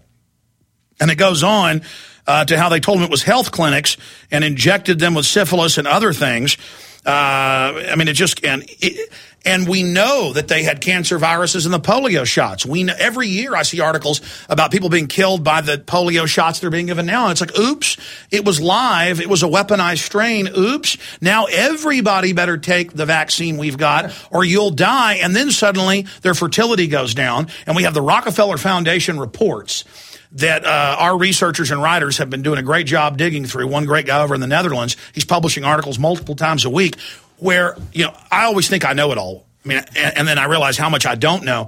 And it goes on Uh, to how they told them it was health clinics and injected them with syphilis and other things. Uh, I mean, it just, and it, and we know that they had cancer viruses in the polio shots. We know, every year I see articles about people being killed by the polio shots they're being given now. And it's like, oops, it was live. It was a weaponized strain. Oops. Now everybody better take the vaccine we've got or you'll die. And then suddenly their fertility goes down. And we have the Rockefeller Foundation reports that uh, our researchers and writers have been doing a great job digging through. One great guy over in the Netherlands, he's publishing articles multiple times a week where, you know, I always think I know it all. I mean, and, and then I realize how much I don't know.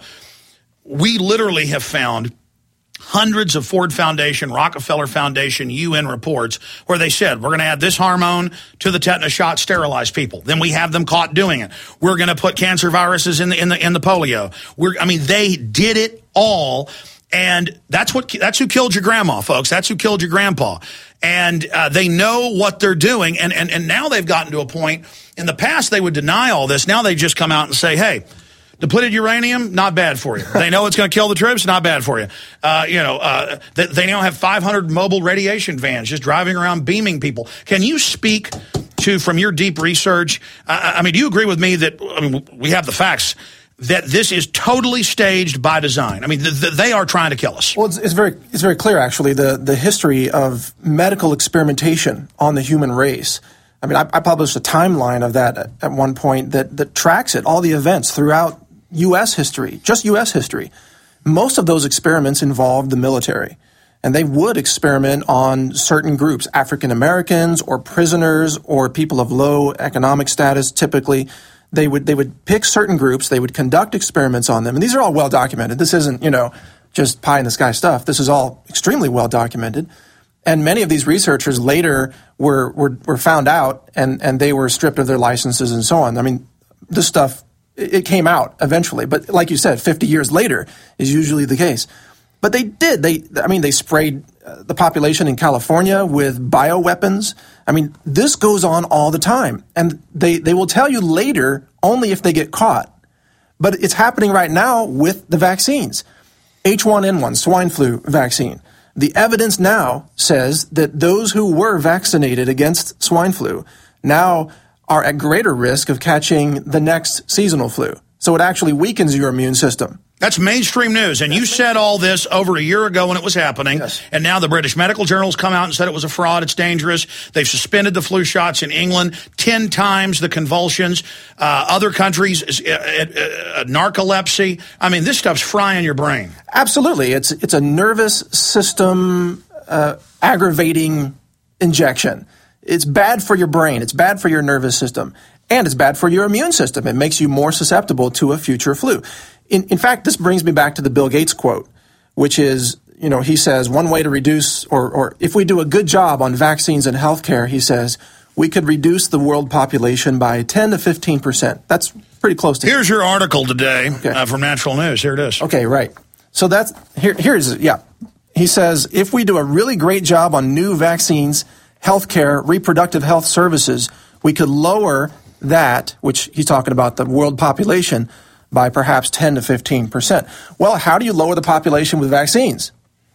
We literally have found hundreds of Ford Foundation, Rockefeller Foundation, U N reports where they said, we're going to add this hormone to the tetanus shot, sterilize people. Then we have them caught doing it. We're going to put cancer viruses in the, in the, in the polio. We're, I mean, they did it all. And that's what, that's who killed your grandma, folks. That's who killed your grandpa. And uh, they know what they're doing. And, and, and now they've gotten to a point, in the past they would deny all this. Now they just come out and say, hey, depleted uranium, not bad for you. They know it's going to kill the troops, not bad for you. Uh, you know, uh, they, they now have five hundred mobile radiation vans just driving around beaming people. Can you speak to, from your deep research, uh, I mean, do you agree with me that, I mean, we have the facts, that this is totally staged by design? I mean, th- th- they are trying to kill us. Well, it's, it's very it's very clear, actually, the, the history of medical experimentation on the human race. I mean, I, I published a timeline of that at, at one point that, that tracks it, all the events throughout U S history, just U S history. Most of those experiments involved the military, and they would experiment on certain groups, African Americans or prisoners or people of low economic status. Typically, they would they would pick certain groups, they would conduct experiments on them, and these are all well documented. This isn't, you know, just pie in the sky stuff. This is all extremely well documented. And many of these researchers later were were, were found out, and, and they were stripped of their licenses and so on. I mean, this stuff, it came out eventually, but like you said, fifty years later is usually the case. But they did. They, I mean, they sprayed the population in California with bioweapons. I mean, this goes on all the time. And they, they will tell you later only if they get caught. But it's happening right now with the vaccines. H one N one, swine flu vaccine. The evidence now says that those who were vaccinated against swine flu now are at greater risk of catching the next seasonal flu. So it actually weakens your immune system. That's mainstream news. And you said all this over a year ago when it was happening. Yes. And now the British medical journals come out and said it was a fraud. It's dangerous. They've suspended the flu shots in England, ten times the convulsions. Uh, other countries, uh, uh, narcolepsy. I mean, this stuff's frying your brain. Absolutely. It's, it's a nervous system uh, aggravating injection. It's bad for your brain. It's bad for your nervous system. And it's bad for your immune system. It makes you more susceptible to a future flu. In, in fact, this brings me back to the Bill Gates quote, which is, you know, he says one way to reduce, or, or if we do a good job on vaccines and healthcare, he says, we could reduce the world population by ten to fifteen percent. That's pretty close to. Here's your article today okay. uh, from Natural News. Here it is. Okay, right. So that's, here. here's, yeah. He says, if we do a really great job on new vaccines, healthcare, reproductive health services, we could lower that, which he's talking about the world population, by perhaps ten to fifteen percent. Well, how do you lower the population with vaccines?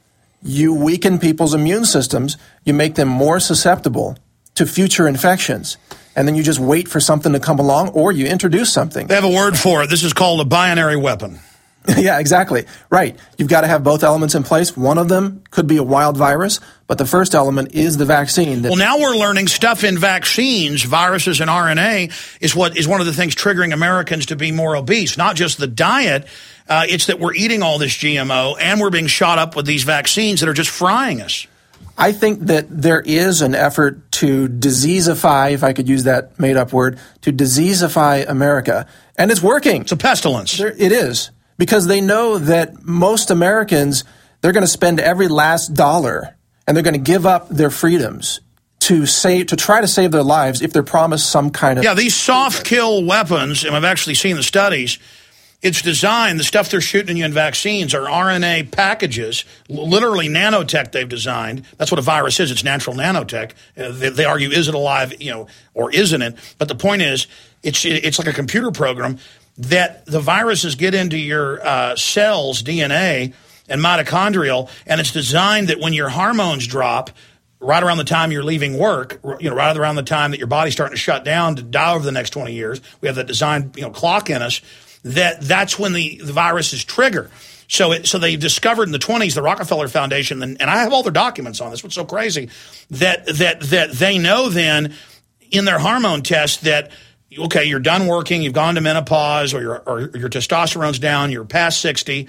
You weaken people's immune systems. You make them more susceptible to future infections. And then you just wait for something to come along, or you introduce something. They have a word for it. This is called a binary weapon. Yeah, exactly. Right. You've got to have both elements in place. One of them could be a wild virus, but the first element is the vaccine. That- well, now we're learning stuff in vaccines, viruses and R N A, is what is one of the things triggering Americans to be more obese. Not just the diet, uh, it's that we're eating all this G M O and we're being shot up with these vaccines that are just frying us. I think that there is an effort to diseaseify, if I could use that made-up word, to diseaseify America. And it's working. It's a pestilence. There, it is. Because they know that most Americans, they're going to spend every last dollar and they're going to give up their freedoms to save, to try to save their lives if they're promised some kind of... Yeah, these soft kill weapons, and I've actually seen the studies, it's designed, the stuff they're shooting you in vaccines are R N A packages, literally nanotech they've designed. That's what a virus is. It's natural nanotech. Uh, they, they argue, is it alive, you know, or isn't it? But the point is, it's it's like a computer program that the viruses get into your uh, cells, D N A, and mitochondrial, and it's designed that when your hormones drop, right around the time you're leaving work, you know, right around the time that your body's starting to shut down to die over the next twenty years, we have that designed, you know, clock in us, that that's when the, the viruses trigger. So it, so they discovered in the twenties, the Rockefeller Foundation, and, and I have all their documents on this, what's so crazy, that that that they know then in their hormone test that, okay, you're done working, you've gone to menopause, or your or your testosterone's down, you're past sixty.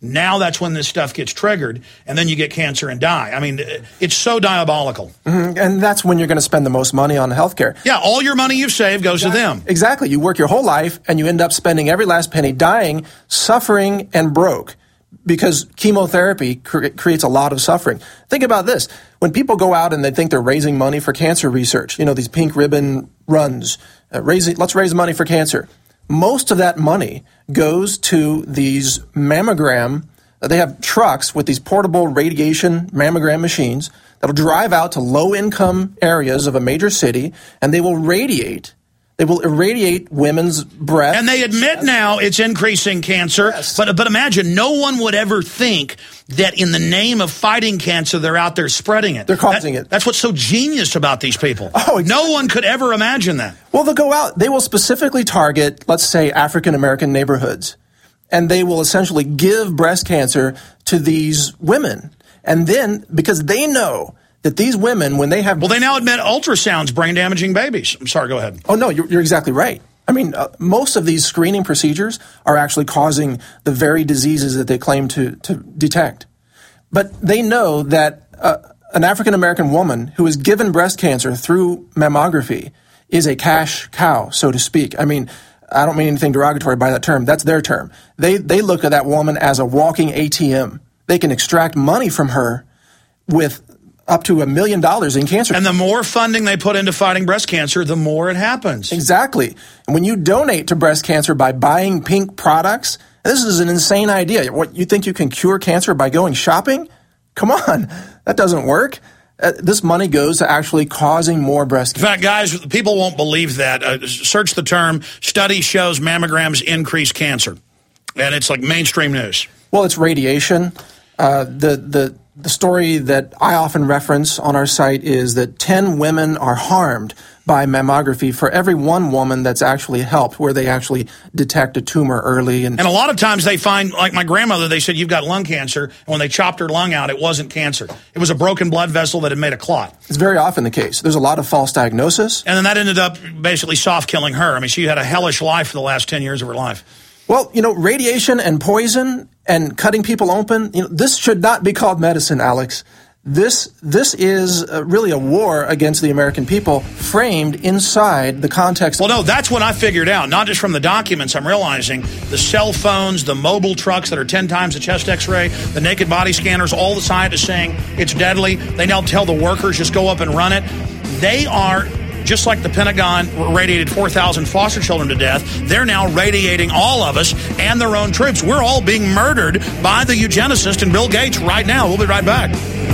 Now that's when this stuff gets triggered, and then you get cancer and die. I mean, it's so diabolical. Mm-hmm. And that's when you're going to spend the most money on healthcare. Yeah, all your money you've saved goes exactly. to them. Exactly. You work your whole life, and you end up spending every last penny, dying, suffering, and broke. Because chemotherapy cre- creates a lot of suffering. Think about this. When people go out and they think they're raising money for cancer research, you know, these pink ribbon runs, uh, raising, let's raise money for cancer. Most of that money goes to these mammogram. Uh, they have trucks with these portable radiation mammogram machines that'll drive out to low-income areas of a major city, and they will radiate They will irradiate women's breasts. And they admit now it's increasing cancer. Yes. But but imagine, no one would ever think that in the name of fighting cancer, they're out there spreading it. They're causing that, it. That's what's so genius about these people. Oh, exactly. No one could ever imagine that. Well, they'll go out. They will specifically target, let's say, African-American neighborhoods. And they will essentially give breast cancer to these women. And then, because they know that these women, when they have... Well, they now admit ultrasound's brain-damaging babies. I'm sorry, go ahead. Oh, no, you're, you're exactly right. I mean, uh, most of these screening procedures are actually causing the very diseases that they claim to, to detect. But they know that uh, an African-American woman who is given breast cancer through mammography is a cash cow, so to speak. I mean, I don't mean anything derogatory by that term. That's their term. They, they look at that woman as a walking A T M. They can extract money from her with up to a million dollars in cancer. And the more funding they put into fighting breast cancer, the more it happens. Exactly. And when you donate to breast cancer by buying pink products, this is an insane idea. What, you think you can cure cancer by going shopping? Come on. That doesn't work. Uh, this money goes to actually causing more breast cancer. In fact, guys, people won't believe that. Uh, search the term, study shows mammograms increase cancer. And it's like mainstream news. Well, it's radiation. Uh, the, the, the story that I often reference on our site is that ten women are harmed by mammography for every one woman that's actually helped, where they actually detect a tumor early. And, and a lot of times they find, like my grandmother, they said, you've got lung cancer. And when they chopped her lung out, it wasn't cancer. It was a broken blood vessel that had made a clot. It's very often the case. There's a lot of false diagnosis. And then that ended up basically soft killing her. I mean, she had a hellish life for the last ten years of her life. Well, you know, radiation and poison and cutting people open, you know, this should not be called medicine, Alex. This this is uh, really a war against the American people framed inside the context. Well, no, that's what I figured out, not just from the documents. I'm realizing the cell phones, the mobile trucks that are ten times the chest x-ray, the naked body scanners, all the scientists saying it's deadly. They now tell the workers just go up and run it. They are... Just like the Pentagon radiated four thousand foster children to death, they're now radiating all of us and their own troops. We're all being murdered by the eugenicist and Bill Gates right now. We'll be right back.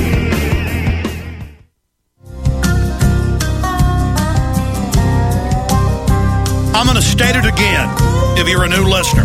I'm going to state it again if you're a new listener.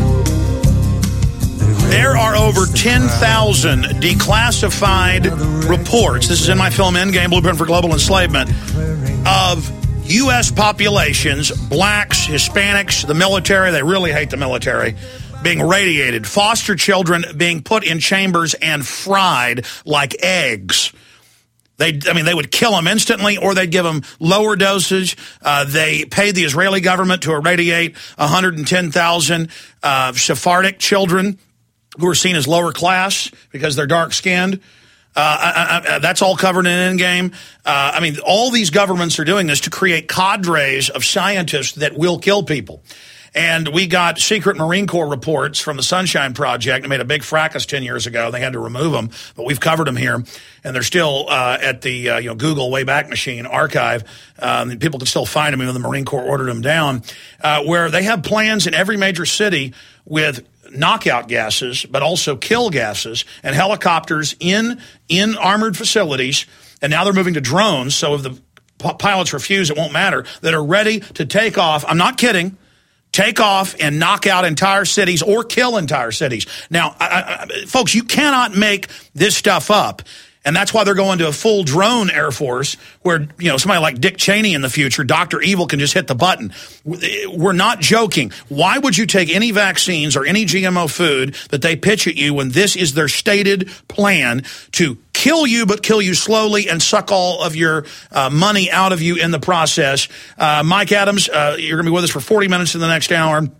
There are over ten thousand declassified reports, this is in my film Endgame, Blueprint for Global Enslavement, of U S populations, blacks, Hispanics, the military, they really hate the military, being radiated, foster children being put in chambers and fried like eggs. They, I mean, they would kill them instantly, or they'd give them lower dosage. Uh, they paid the Israeli government to irradiate one hundred ten thousand uh, Sephardic children who are seen as lower class because they're dark-skinned. Uh, I, I, that's all covered in Endgame. Uh, I mean, all these governments are doing this to create cadres of scientists that will kill people. And we got secret Marine Corps reports from the Sunshine Project. They made a big fracas ten years ago. They had to remove them, but we've covered them here. And they're still uh, at the uh, you know Google Wayback Machine archive. Um, people can still find them even though the Marine Corps ordered them down, uh, where they have plans in every major city with knockout gases, but also kill gases, and helicopters in in armored facilities. And now they're moving to drones, so if the p- pilots refuse, it won't matter, that are ready to take off. I'm not kidding. Take off and knock out entire cities or kill entire cities. Now, I, I, folks, you cannot make this stuff up. And that's why they're going to a full drone Air Force where, you know, somebody like Dick Cheney in the future, Doctor Evil, can just hit the button. We're not joking. Why would you take any vaccines or any G M O food that they pitch at you when this is their stated plan to kill you, but kill you slowly and suck all of your uh, money out of you in the process? Uh, Mike Adams, uh, you're going to be with us for forty minutes in the next hour.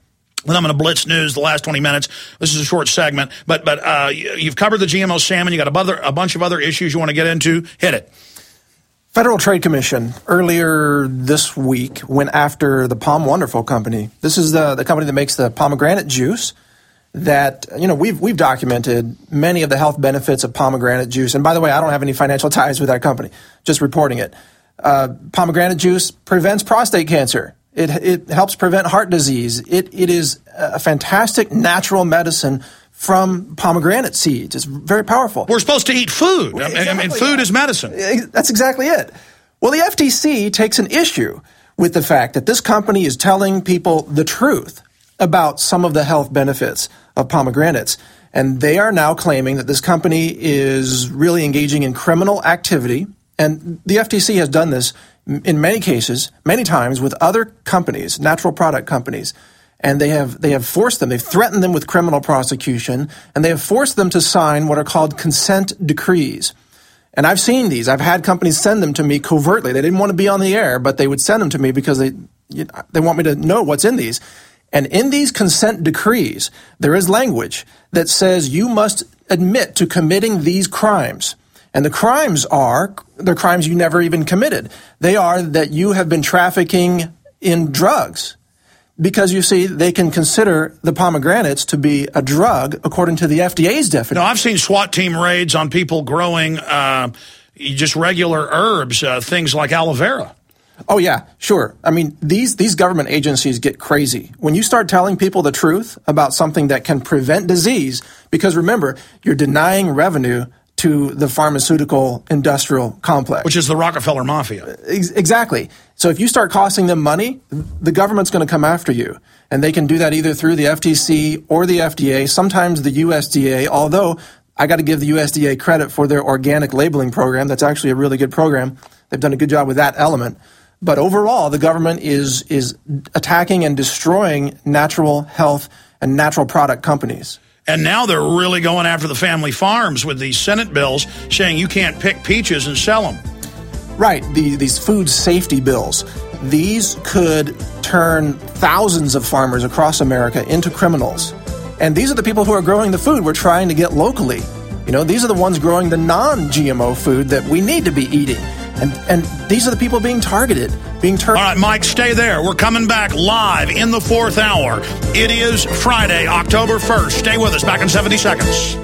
Then I'm going to blitz news the last twenty minutes. This is a short segment, but but uh, you've covered the G M O salmon. You got a, other, a bunch of other issues you want to get into. Hit it. Federal Trade Commission earlier this week went after the Palm Wonderful Company. This is the, the company that makes the pomegranate juice that, you know, we've we've documented many of the health benefits of pomegranate juice. And by the way, I don't have any financial ties with that company, just reporting it. Uh, pomegranate juice prevents prostate cancer. It it helps prevent heart disease. It it is a fantastic natural medicine from pomegranate seeds. It's very powerful. We're supposed to eat food. Exactly, I mean, food yeah. is medicine. That's exactly it. Well, the F T C takes an issue with the fact that this company is telling people the truth about some of the health benefits of pomegranates. And they are now claiming that this company is really engaging in criminal activity. And the F T C has done this in many cases, many times, with other companies, natural product companies. And they have they have forced them, they've threatened them with criminal prosecution, and they have forced them to sign what are called consent decrees. And I've seen these. I've had companies send them to me covertly. They didn't want to be on the air, but they would send them to me because they they want me to know what's in these. And in these consent decrees, there is language that says you must admit to committing these crimes. And the crimes are, they're crimes you never even committed. They are that you have been trafficking in drugs. Because, you see, they can consider the pomegranates to be a drug according to the F D A's definition. No, I've seen SWAT team raids on people growing uh, just regular herbs, uh, things like aloe vera. Oh, yeah, sure. I mean, these, these government agencies get crazy. When you start telling people the truth about something that can prevent disease, because remember, you're denying revenue to the pharmaceutical industrial complex. Which is the Rockefeller Mafia. Ex- exactly. So if you start costing them money, the government's going to come after you. And they can do that either through the F T C or the F D A, sometimes the U S D A, although I got to give the U S D A credit for their organic labeling program. That's actually a really good program. They've done a good job with that element. But overall, the government is is attacking and destroying natural health and natural product companies. And now they're really going after the family farms with these Senate bills saying you can't pick peaches and sell them. Right, the, these food safety bills. These could turn thousands of farmers across America into criminals. And these are the people who are growing the food we're trying to get locally. You know, these are the ones growing the non-G M O food that we need to be eating. And and these are the people being targeted, being targeted. All right, Mike, stay there. We're coming back live in the fourth hour. It is Friday, October first. Stay with us. Back in seventy seconds.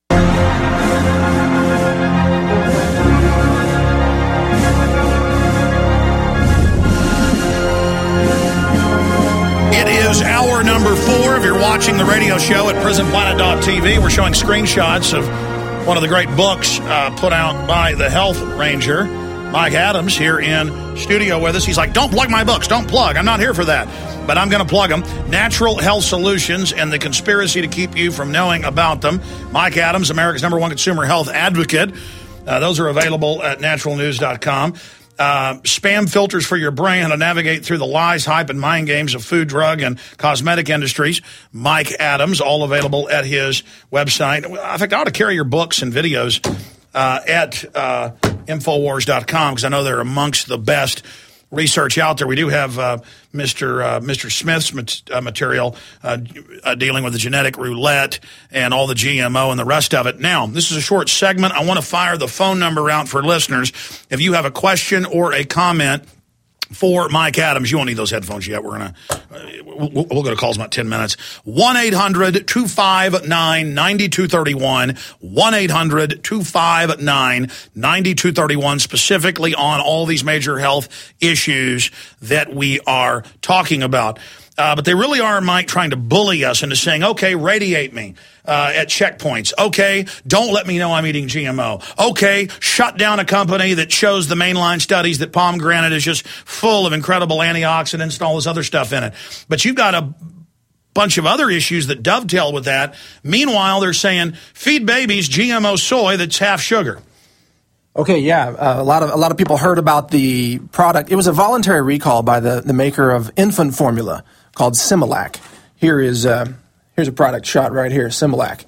It is hour number four. If you're watching the radio show at prison planet dot t v, we're showing screenshots of one of the great books uh, put out by the Health Ranger, Mike Adams, here in studio with us. He's like, don't plug my books. Don't plug. I'm not here for that. But I'm going to plug them. Natural Health Solutions and the Conspiracy to Keep You from Knowing About Them. Mike Adams, America's number one consumer health advocate. Uh, those are available at natural news dot com. Uh, spam filters for your brain, how to navigate through the lies, hype, and mind games of food, drug, and cosmetic industries. Mike Adams, all available at his website. In fact, I ought to carry your books and videos uh, at uh, infowars dot com because I know they're amongst the best research out there. We do have uh, Mister Uh, Mister Smith's mat- uh, material uh, uh, dealing with the genetic roulette and all the G M O and the rest of it. Now, this is a short segment. I want to fire the phone number out for listeners. If you have a question or a comment for Mike Adams, you won't need those headphones yet. We're gonna uh, we'll, we'll go to calls in about ten minutes. one eight hundred two five nine nine two three one. one eight hundred two five nine nine two three one, specifically on all these major health issues that we are talking about. Uh, but they really are, Mike, trying to bully us into saying, okay, radiate me uh, at checkpoints. Okay, don't let me know I'm eating G M O. Okay, shut down a company that shows the mainline studies that pomegranate is just full of incredible antioxidants and all this other stuff in it. But you've got a bunch of other issues that dovetail with that. Meanwhile, they're saying, feed babies G M O soy that's half sugar. Okay, yeah, uh, a lot of a lot of people heard about the product. It was a voluntary recall by the, the maker of infant formula called Similac. Here is uh, here's a product shot right here, Similac,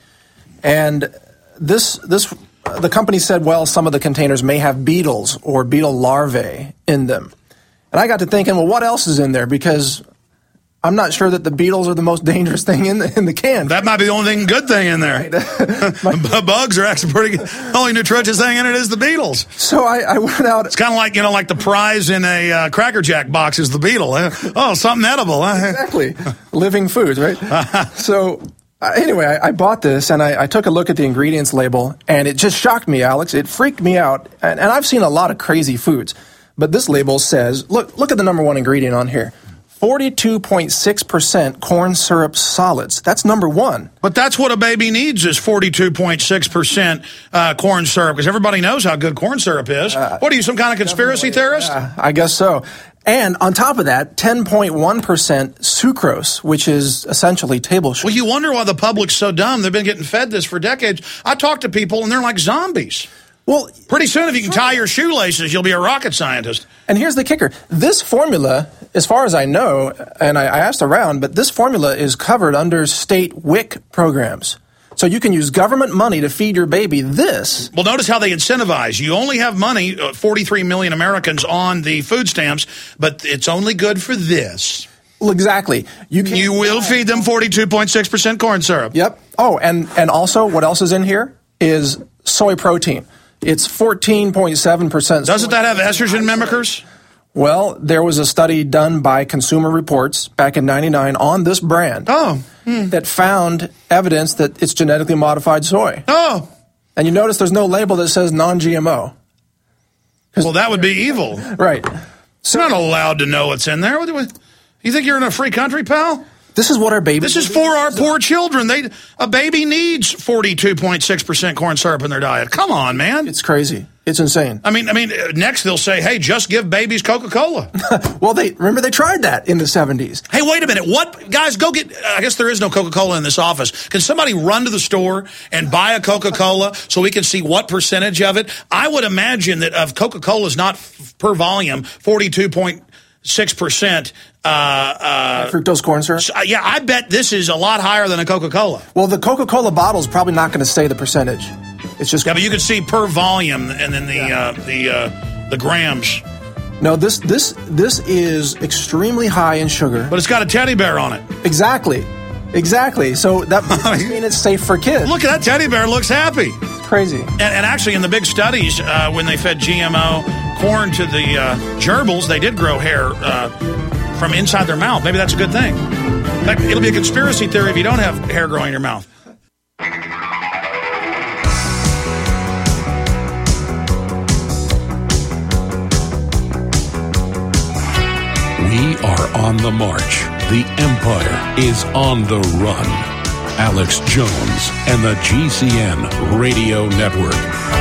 and this this the company said, well, some of the containers may have beetles or beetle larvae in them, and I got to thinking, well, what else is in there? Because I'm not sure that the beetles are the most dangerous thing in the in the can. That might be the only thing good thing in there. Right. Bugs are actually pretty good. The only nutritious thing in it is the beetles. So I, I went out. It's kind of like, you know, like the prize in a uh, Cracker Jack box is the beetle. Eh? Oh, something edible. Eh? Exactly. Living foods, right? So uh, anyway, I, I bought this, and I, I took a look at the ingredients label, and it just shocked me, Alex. It freaked me out. And, and I've seen a lot of crazy foods. But this label says, look, look at the number one ingredient on here. forty-two point six percent corn syrup solids. That's number one. But that's what a baby needs is forty-two point six percent uh, corn syrup, because everybody knows how good corn syrup is. Uh, what are you, some kind of conspiracy theorist? Uh, I guess so. And on top of that, ten point one percent sucrose, which is essentially table sugar. Well, you wonder why the public's so dumb. They've been getting fed this for decades. I talk to people, and they're like zombies. Well, pretty soon, if you can tie your shoelaces, you'll be a rocket scientist. And here's the kicker. This formula, as far as I know, and I, I asked around, but this formula is covered under state W I C programs. So you can use government money to feed your baby this. Well, notice how they incentivize. You only have money, uh, forty-three million Americans on the food stamps, but it's only good for this. Well, exactly. You, can you will feed them forty-two point six percent corn syrup. Yep. Oh, and, and also what else is in here is soy protein. It's fourteen point seven percent. Doesn't that have estrogen mimickers? Well, there was a study done by Consumer Reports back in ninety-nine on this brand. Oh. Hmm. That found evidence that it's genetically modified soy. Oh. And you notice there's no label that says non G M O. Well, that would be evil. Right. So, you're not allowed to know what's in there. You think you're in a free country, pal? This is what our baby. This is for our poor children. They a baby needs forty-two point six percent corn syrup in their diet. Come on, man. It's crazy. It's insane. I mean, I mean, next they'll say, "Hey, just give babies Coca-Cola." Well, they remember they tried that in the seventies. Hey, wait a minute. What guys? Go get. I guess there is no Coca-Cola in this office. Can somebody run to the store and buy a Coca-Cola so we can see what percentage of it? I would imagine that of Coca-Cola is not f- per volume forty-two point six percent. Uh, uh, fructose corn syrup? So, uh, yeah, I bet this is a lot higher than a Coca-Cola. Well, the Coca-Cola bottle is probably not going to say the percentage. It's just yeah, but you can see per volume and then the yeah. uh, the uh, the grams. No, this this this is extremely high in sugar, but it's got a teddy bear on it. Exactly, exactly. So that must mean it's safe for kids. Look at that teddy bear; looks happy. It's crazy. And, and actually, in the big studies, uh, when they fed G M O corn to the uh, gerbils, they did grow hair uh, from inside their mouth. Maybe that's a good thing. In fact, it'll be a conspiracy theory if you don't have hair growing in your mouth. We are on the march. The empire is on the run. Alex Jones and the G C N Radio Network.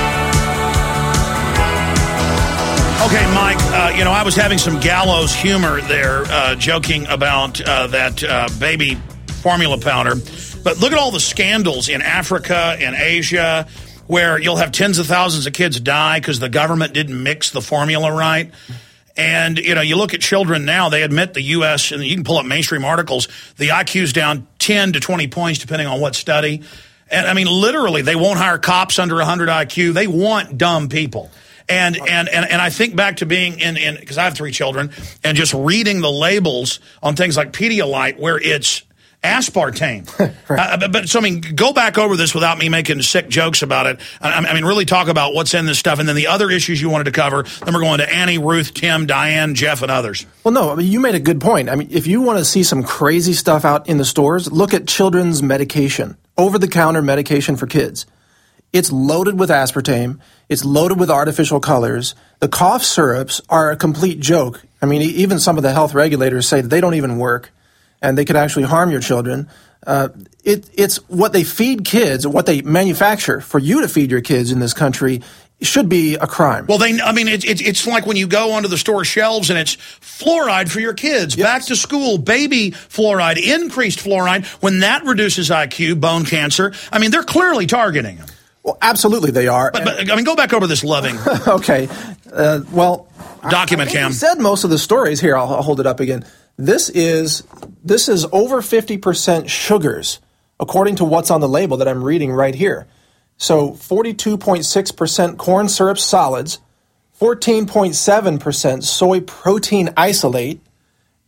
Okay, Mike, uh, you know, I was having some gallows humor there, uh, joking about uh, that uh, baby formula powder. But look at all the scandals in Africa and Asia where you'll have tens of thousands of kids die because the government didn't mix the formula right. And, you know, you look at children now, they admit the U S, and you can pull up mainstream articles, the I Q's down ten to twenty points depending on what study. And, I mean, literally, they won't hire cops under one hundred I Q. They want dumb people. And and and, and I think back to being in, in because I have three children, and just reading the labels on things like Pedialyte where it's aspartame. Right. uh, but so, I mean, go back over this without me making sick jokes about it. I, I mean, really talk about what's in this stuff, and then the other issues you wanted to cover. Then we're going to Annie, Ruth, Tim, Diane, Jeff, and others. Well, no, I mean, you made a good point. I mean, if you want to see some crazy stuff out in the stores, look at children's medication, over-the-counter medication for kids. It's loaded with aspartame. It's loaded with artificial colors. The cough syrups are a complete joke. I mean, even some of the health regulators say that they don't even work, and they could actually harm your children. Uh, it, it's what they feed kids, what they manufacture for you to feed your kids in this country should be a crime. Well, they, I mean, it, it, it's like when you go onto the store shelves and it's fluoride for your kids, yes. Back to school, baby fluoride, increased fluoride. When that reduces I Q, bone cancer, I mean, they're clearly targeting them. Well, absolutely they are. But, but I mean, go back over this loving. Okay. Uh, well, document I, I cam. You said most of the stories here. I'll, I'll hold it up again. This is this is over fifty percent sugars, according to what's on the label that I'm reading right here. So forty-two point six percent corn syrup solids, fourteen point seven percent soy protein isolate,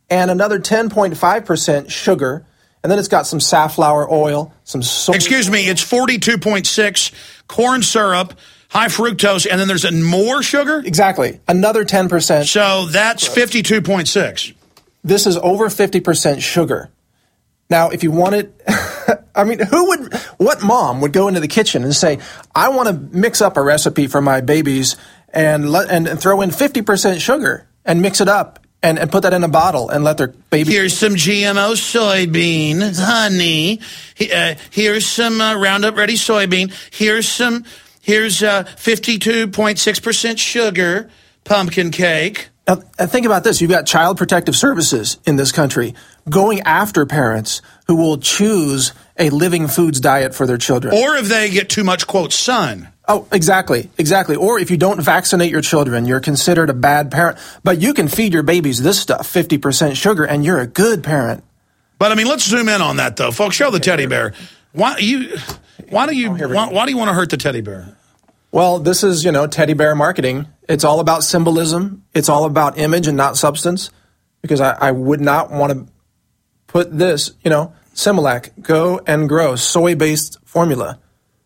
and another ten point five percent sugar. And then it's got some safflower oil, some soy. Excuse me, it's forty-two point six corn syrup, high fructose, and then there's a more sugar? Exactly. Another ten percent. So that's fifty-two point six. This is over fifty percent sugar. Now, if you want it, I mean, who would, what mom would go into the kitchen and say, I want to mix up a recipe for my babies and let, and, and throw in fifty percent sugar and mix it up and, and put that in a bottle and let their baby. Here's some G M O soybean, honey. Uh, here's some uh, Roundup Ready soybean. Here's some, here's uh, fifty-two point six percent sugar, pumpkin cake. Now, think about this. You've got Child Protective Services in this country going after parents who will choose a living foods diet for their children. Or if they get too much, quote, sun. Oh, exactly, exactly. Or if you don't vaccinate your children, you're considered a bad parent. But you can feed your babies this stuff, fifty percent sugar, and you're a good parent. But, I mean, let's zoom in on that, though. Folks, show the teddy bear. Why, you, why, do, you, oh, why, why do you want to hurt the teddy bear? Well, this is, you know, teddy bear marketing. It's all about symbolism. It's all about image and not substance. Because I, I would not want to put this, you know, Similac, Go and Grow, soy-based formula.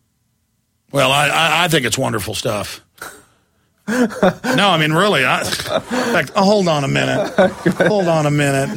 Well, I, I, I think it's wonderful stuff. No, I mean, really. I, in fact, oh, hold on a minute. Hold on a minute.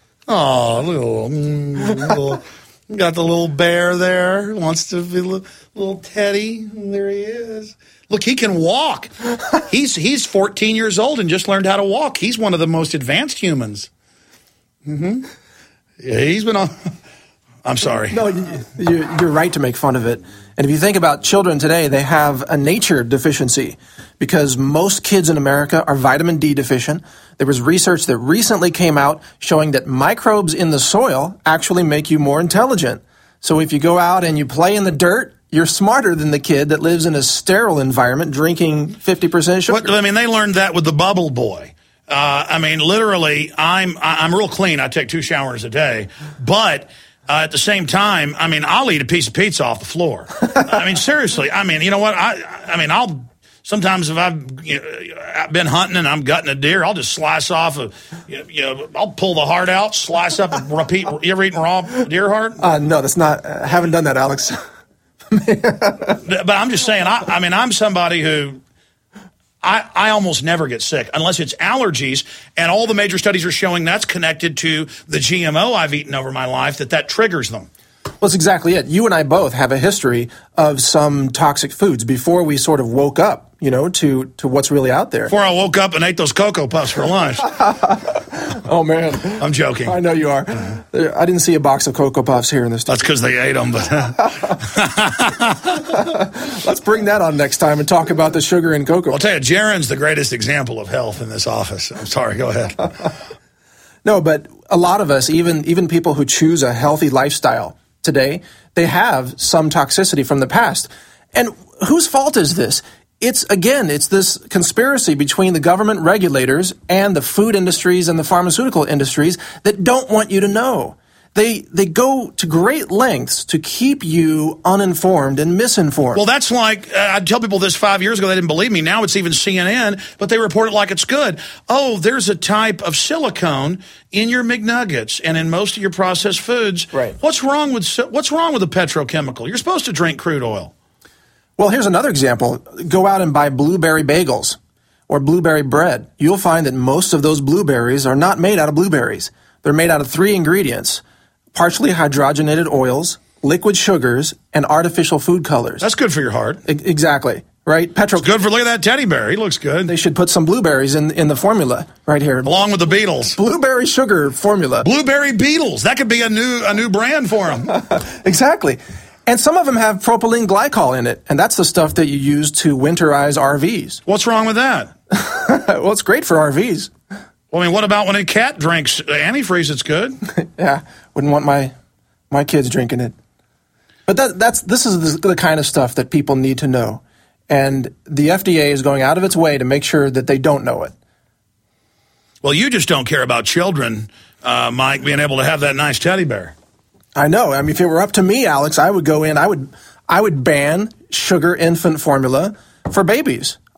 Oh, little, little, got the little bear there. Wants to be a little, little teddy. There he is. Look, he can walk. He's he's fourteen years old and just learned how to walk. He's one of the most advanced humans. Mm-hmm. Yeah, he's been on. I'm sorry. No, you're right to make fun of it. And if you think about children today, they have a nature deficiency because most kids in America are vitamin D deficient. There was research that recently came out showing that microbes in the soil actually make you more intelligent. So if you go out and you play in the dirt, you're smarter than the kid that lives in a sterile environment drinking fifty percent sugar. What, I mean, they learned that with the Bubble Boy. Uh, I mean, literally, I'm I'm real clean. I take two showers a day, but uh, at the same time, I mean, I'll eat a piece of pizza off the floor. I mean, seriously. I mean, you know what? I I mean, I'll sometimes if I've, you know, I've been hunting and I'm gutting a deer, I'll just slice off a, you know, I'll pull the heart out, slice up, and repeat. You ever eaten raw deer heart? Uh, no, that's not. I haven't done that, Alex. But I'm just saying. I, I mean, I'm somebody who. I, I almost never get sick unless it's allergies, and all the major studies are showing that's connected to the G M O I've eaten over my life, that that triggers them. Well, that's exactly it. You and I both have a history of some toxic foods before we sort of woke up, you know, to, to what's really out there. Before I woke up and ate those Cocoa Puffs for lunch. Oh, man. I'm joking. I know you are. I didn't see a box of Cocoa Puffs here in this studio. That's because they ate them. But let's bring that on next time and talk about the sugar in cocoa. I'll tell you, Jaron's the greatest example of health in this office. I'm sorry. Go ahead. No, but a lot of us, even even people who choose a healthy lifestyle today, they have some toxicity from the past. And whose fault is this? It's, again, it's this conspiracy between the government regulators and the food industries and the pharmaceutical industries that don't want you to know. They they go to great lengths to keep you uninformed and misinformed. Well, that's like, uh, I'd tell people this five years ago, they didn't believe me. Now it's even C N N, but they report it like it's good. Oh, there's a type of silicone in your McNuggets and in most of your processed foods. Right. What's wrong with what's wrong with a petrochemical? You're supposed to drink crude oil. Well, here's another example. Go out and buy blueberry bagels or blueberry bread. You'll find that most of those blueberries are not made out of blueberries. They're made out of three ingredients: partially hydrogenated oils, liquid sugars, and artificial food colors. That's good for your heart. E- exactly. Right? Petro- it's good for, look at that teddy bear. He looks good. They should put some blueberries in, in the formula right here. Along with the Beatles. Blueberry sugar formula. Blueberry Beatles. That could be a new a new brand for them. Exactly. And some of them have propylene glycol in it, and that's the stuff that you use to winterize R Vs. What's wrong with that? Well, it's great for R Vs. Well, I mean, what about when a cat drinks antifreeze? It's good. Yeah, wouldn't want my my kids drinking it. But that, that's this is the, the kind of stuff that people need to know, and the F D A is going out of its way to make sure that they don't know it. Well, you just don't care about children, uh, Mike, being able to have that nice teddy bear. I know. I mean, if it were up to me, Alex, I would go in. I would I would ban sugar infant formula for babies.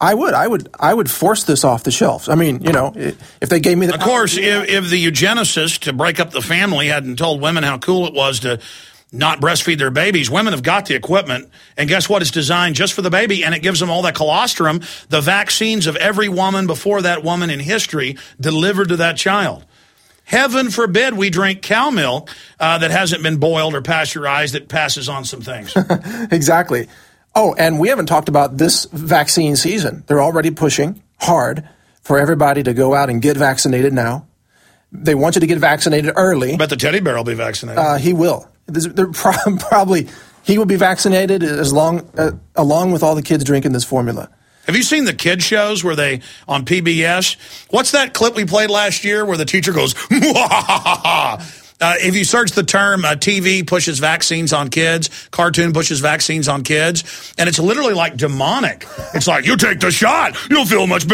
I would. I would. I would force this off the shelves. I mean, you know, if they gave me the... Of course, if, if the eugenicists, to break up the family, hadn't told women how cool it was to not breastfeed their babies, women have got the equipment, and guess what? It's designed just for the baby, and it gives them all that colostrum, the vaccines of every woman before that woman in history delivered to that child. Heaven forbid we drink cow milk uh, that hasn't been boiled or pasteurized that passes on some things. Exactly. Oh, and we haven't talked about this vaccine season. They're already pushing hard for everybody to go out and get vaccinated now. They want you to get vaccinated early. I bet the teddy bear will be vaccinated. Uh, he will. They're pro- probably he will be vaccinated as long uh, along with all the kids drinking this formula. Have you seen the kid shows where they, on P B S, what's that clip we played last year where the teacher goes, uh, if you search the term uh, T V pushes vaccines on kids, cartoon pushes vaccines on kids, and it's literally like demonic. It's like, you take the shot, you'll feel much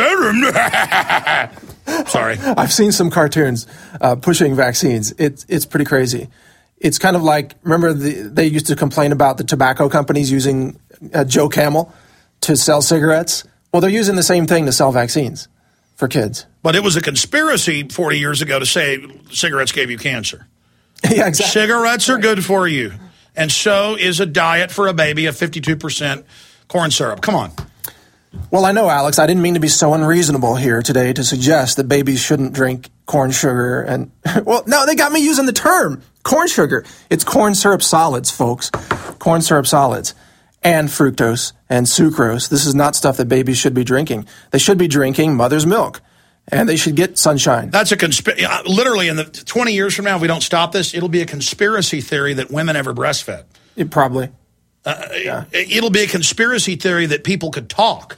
better. Sorry. I've seen some cartoons uh, pushing vaccines. It's it's pretty crazy. It's kind of like, remember the, they used to complain about the tobacco companies using uh, Joe Camel to sell cigarettes? Well, they're using the same thing to sell vaccines for kids. But it was a conspiracy forty years ago to say cigarettes gave you cancer. Yeah, exactly. Cigarettes are good for you. And so is a diet for a baby of fifty-two percent corn syrup. Come on. Well, I know, Alex, I didn't mean to be so unreasonable here today to suggest that babies shouldn't drink corn sugar. And, well, no, they got me using the term corn sugar. It's corn syrup solids, folks. Corn syrup solids. And fructose and sucrose. This is not stuff that babies should be drinking. They should be drinking mother's milk. And they should get sunshine. That's a conspiracy. Literally, in the twenty years from now, if we don't stop this, it'll be a conspiracy theory that women ever breastfed. It probably. Uh, yeah. It'll be a conspiracy theory that people could talk.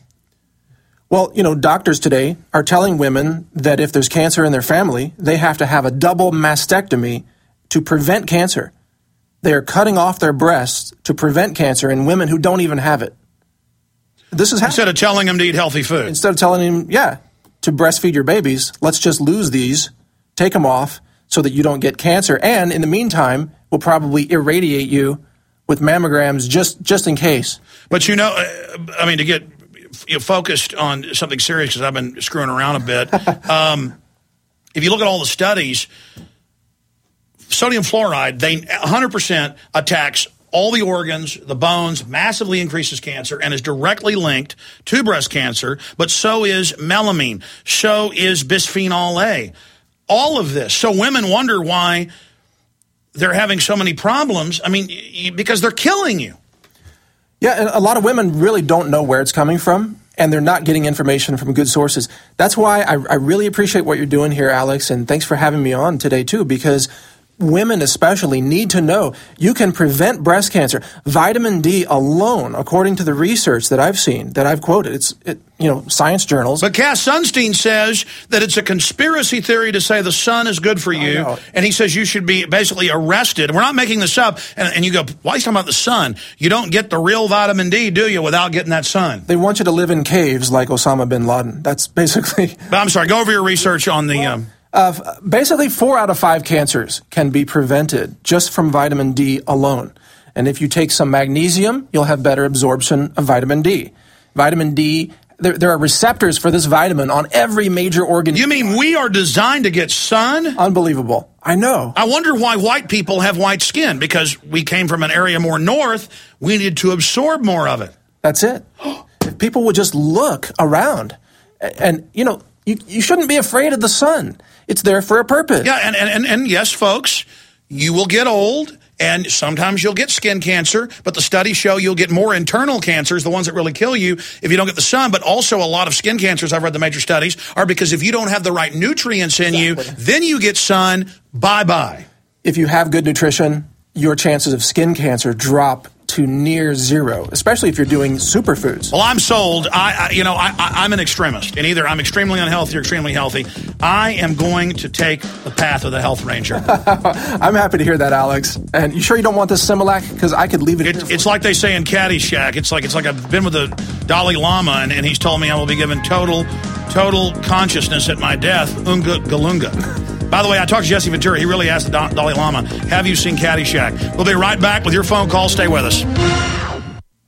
Well, you know, doctors today are telling women that if there's cancer in their family, they have to have a double mastectomy to prevent cancer. They are cutting off their breasts to prevent cancer in women who don't even have it. This is happening. Instead of telling them to eat healthy food. Instead of telling them, yeah, to breastfeed your babies, let's just lose these, take them off so that you don't get cancer. And in the meantime, we'll probably irradiate you with mammograms just, just in case. But, you know, I mean, to get you know, focused on something serious, because I've been screwing around a bit. um, if you look at all the studies, sodium fluoride, they one hundred percent attacks all the organs, the bones, massively increases cancer, and is directly linked to breast cancer, but so is melamine, so is bisphenol A. All of this. So women wonder why they're having so many problems. I mean, because they're killing you. Yeah, and a lot of women really don't know where it's coming from, and they're not getting information from good sources. That's why I, I really appreciate what you're doing here, Alex, and thanks for having me on today, too, because women especially need to know you can prevent breast cancer. Vitamin D alone, according to the research that I've seen, that I've quoted, it's, it, you know, science journals. But Cass Sunstein says that it's a conspiracy theory to say the sun is good for you, and he says you should be basically arrested. We're not making this up. And, and you go, why are you talking about the sun? You don't get the real vitamin D, do you, without getting that sun? They want you to live in caves like Osama bin Laden. That's basically... But I'm sorry, go over your research on the... Um, Uh, basically, four out of five cancers can be prevented just from vitamin D alone. And if you take some magnesium, you'll have better absorption of vitamin D. Vitamin D, there, there are receptors for this vitamin on every major organ. You mean we are designed to get sun? Unbelievable. I know. I wonder why white people have white skin, because we came from an area more north. We needed to absorb more of it. That's it. If people would just look around, and, and you know, you, you shouldn't be afraid of the sun. It's there for a purpose. Yeah, and, and, and, and yes, folks, you will get old, and sometimes you'll get skin cancer, but the studies show you'll get more internal cancers, the ones that really kill you, if you don't get the sun. But also a lot of skin cancers, I've read the major studies, are because if you don't have the right nutrients in exactly. you, then you get sun, bye-bye. If you have good nutrition, your chances of skin cancer drop to near zero, especially if you're doing superfoods. Well, I'm sold. I, I you know, I, I, I'm an extremist, and either I'm extremely unhealthy or extremely healthy. I am going to take the path of the health ranger. I'm happy to hear that, Alex. And you sure you don't want this Similac? Because I could leave it. it it's like they say in Caddyshack. It's like it's like I've been with the Dalai Lama, and, and he's told me I will be given total, total consciousness at my death. Unga galunga. By the way, I talked to Jesse Ventura. He really asked the Dalai Lama, have you seen Caddyshack? We'll be right back with your phone call. Stay with us.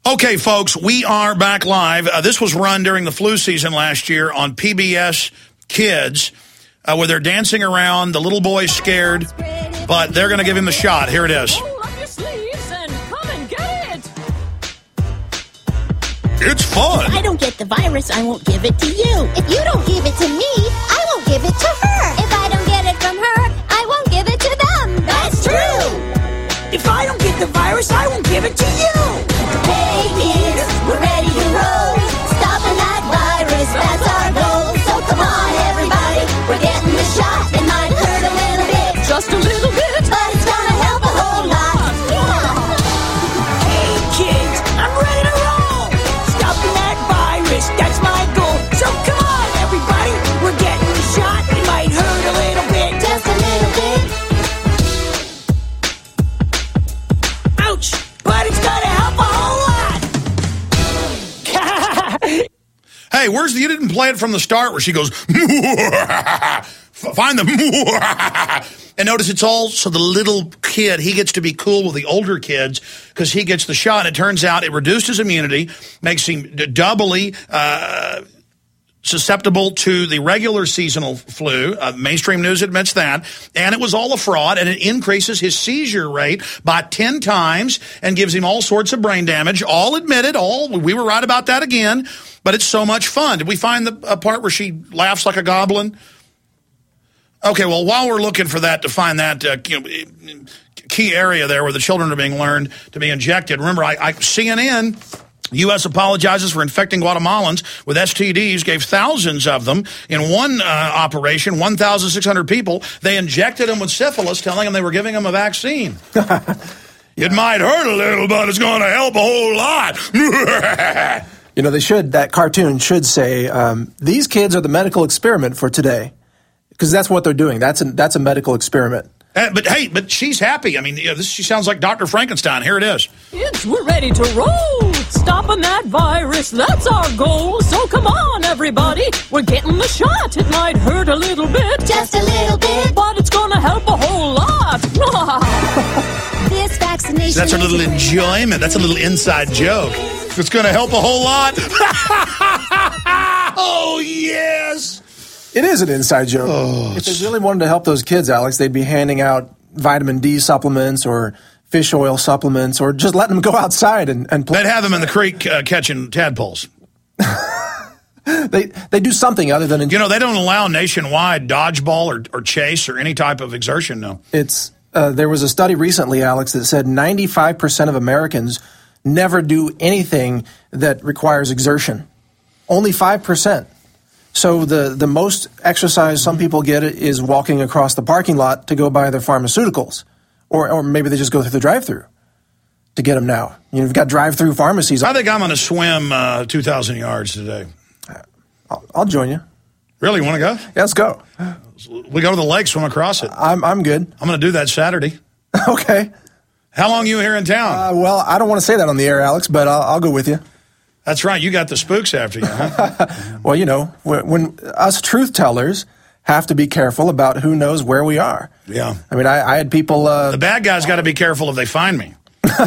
Okay, folks, we are back live. Uh, this was run during the flu season last year on P B S Kids, uh, where they're dancing around. The little boy's scared, but they're going to give him the shot. Here it is. Roll up your sleeves and come and get it. It's fun. If I don't get the virus, I won't give it to you. If you don't give it to me, I won't give it to her. If I don't get it from her, I won't give it to them. That's true. If I don't get the virus, I won't give it to you. Hey kids, we're ready to roll. Stopping that virus, that's our goal. So come on everybody, we're getting the shot. It might hurt a little bit, Just a little bit. but it's gonna help a whole lot. Yeah. Hey kids, I'm ready to roll. Stopping that virus, that's my goal. So come on everybody, we're getting the shot. It might hurt a little bit. Just a little bit. Ouch, but it's gonna help a whole lot. Hey, where's the, you didn't play it from the start where she goes, find them. And notice it's all, so the little kid, he gets to be cool with the older kids because he gets the shot. And it turns out it reduced his immunity, makes him doubly uh, susceptible to the regular seasonal flu. Uh, mainstream news admits that. And it was all a fraud, and it increases his seizure rate by ten times and gives him all sorts of brain damage. All admitted, all, we were right about that again, but it's so much fun. Did we find the uh, part where she laughs like a goblin? Okay, well, while we're looking for that, to find that uh, you know, key area there where the children are being learned to be injected, remember, I, I C N N... U S apologizes for infecting Guatemalans with S T Ds, gave thousands of them. In one uh, operation, one thousand six hundred people, they injected them with syphilis, telling them they were giving them a vaccine. It might hurt a little, but it's going to help a whole lot. You know, they should, that cartoon should say, um, these kids are the medical experiment for today. Because that's what they're doing. That's a, that's a medical experiment. Uh, but hey, but she's happy. I mean, you know, this, she sounds like Doctor Frankenstein. Here it is. Kids, we're ready to roll. Stopping that virus, that's our goal. So come on, everybody, we're getting the shot. It might hurt a little bit. Just a little bit. But it's gonna help a whole lot. This vaccination. That's a little enjoyment. That's a little inside joke. It's going to help a whole lot. Oh, yes. It is an inside joke. Oh, if they really wanted to help those kids, Alex, they'd be handing out vitamin D supplements or fish oil supplements, or just letting them go outside and, and play. They'd have them in the creek uh, catching tadpoles. they they do something other than... You know, they don't allow nationwide dodgeball or, or chase or any type of exertion, no. It's uh, there was a study recently, Alex, that said ninety-five percent of Americans never do anything that requires exertion. Only five percent. So the, the most exercise some people get is walking across the parking lot to go buy their pharmaceuticals. Or or maybe they just go through the drive-thru to get them now. You know, you've got drive-thru pharmacies. I think I'm going to swim uh, two thousand yards today. I'll, I'll join you. Really? You want to go? Yeah, let's go. We go to the lake, swim across it. I'm I'm good. I'm going to do that Saturday. Okay. How long are you here in town? Uh, well, I don't want to say that on the air, Alex, but I'll, I'll go with you. That's right. You got the spooks after you, huh? Well, you know, when, when us truth tellers have to be careful about who knows where we are. Yeah. I mean, I, I had people... Uh, the bad guys got to be careful if they find me.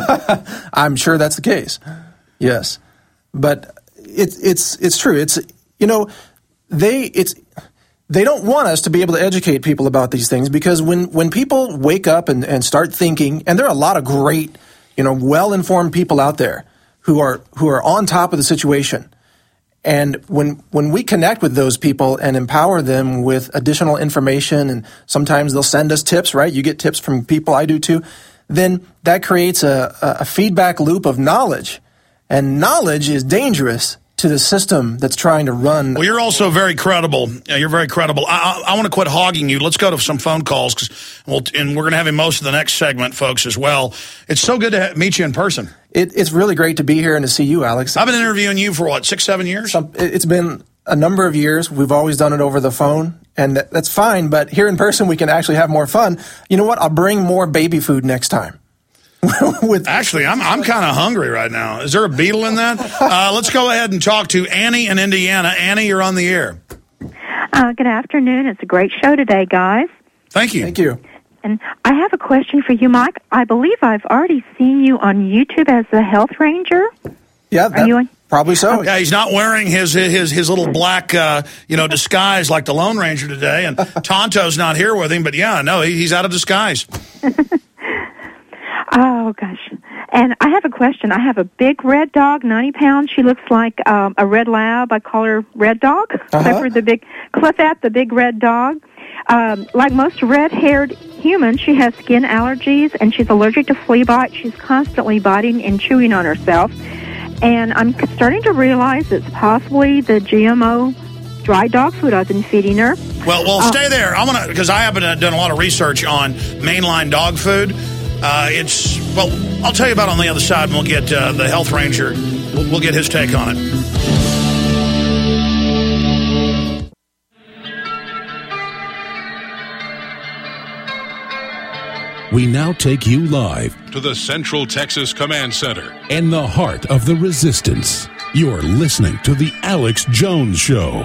I'm sure that's the case. Yes. But it, it's it's true. It's, you know, they it's they don't want us to be able to educate people about these things, because when, when people wake up and, and start thinking, and there are a lot of great, you know, well-informed people out there who are who are on top of the situation. And when when we connect with those people and empower them with additional information, and sometimes they'll send us tips, right? You get tips from people, I do too. Then that creates a, a feedback loop of knowledge. And knowledge is dangerous to the system that's trying to run. Well, you're also very credible. Yeah, you're very credible. I, I, I want to quit hogging you. Let's go to some phone calls, cause we'll, and we're going to have him most of the next segment, folks, as well. It's so good to ha- meet you in person. It, it's really great to be here and to see you, Alex. I've been interviewing you for, what, six, seven years? Some, it's been a number of years. We've always done it over the phone, and that, that's fine. But here in person, we can actually have more fun. You know what? I'll bring more baby food next time. With Actually, I'm I'm kind of hungry right now. Is there a beetle in that? Uh, let's go ahead and talk to Annie in Indiana. Annie, you're on the air. Uh, good afternoon. It's a great show today, guys. Thank you. Thank you. And I have a question for you, Mike. I believe I've already seen you on YouTube as the Health Ranger. Yeah, Are you on? Probably so. Yeah, he's not wearing his his his little black uh, you know disguise like the Lone Ranger today, and Tonto's not here with him. But yeah, no, he, he's out of disguise. Oh, gosh. And I have a question. I have a big red dog, ninety pounds. She looks like um, a red lab. I call her Red Dog. Uh-huh. Clifford, the big, Clifford, the big red dog. Um, like most red-haired humans, she has skin allergies, and she's allergic to flea bite. She's constantly biting and chewing on herself. And I'm starting to realize it's possibly the G M O dry dog food I've been feeding her. Well, well, Uh, stay there. I'm gonna because I haven't uh, done a lot of research on mainline dog food. Uh, it's well, I'll tell you about it on the other side, and we'll get uh, the health ranger. We'll, we'll get his take on it. We now take you live to the Central Texas Command Center in the heart of the resistance. You're listening to The Alex Jones Show.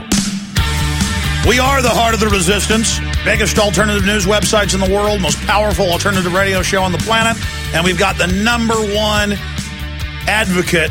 We are the heart of the resistance, biggest alternative news websites in the world, most powerful alternative radio show on the planet, and we've got the number one advocate,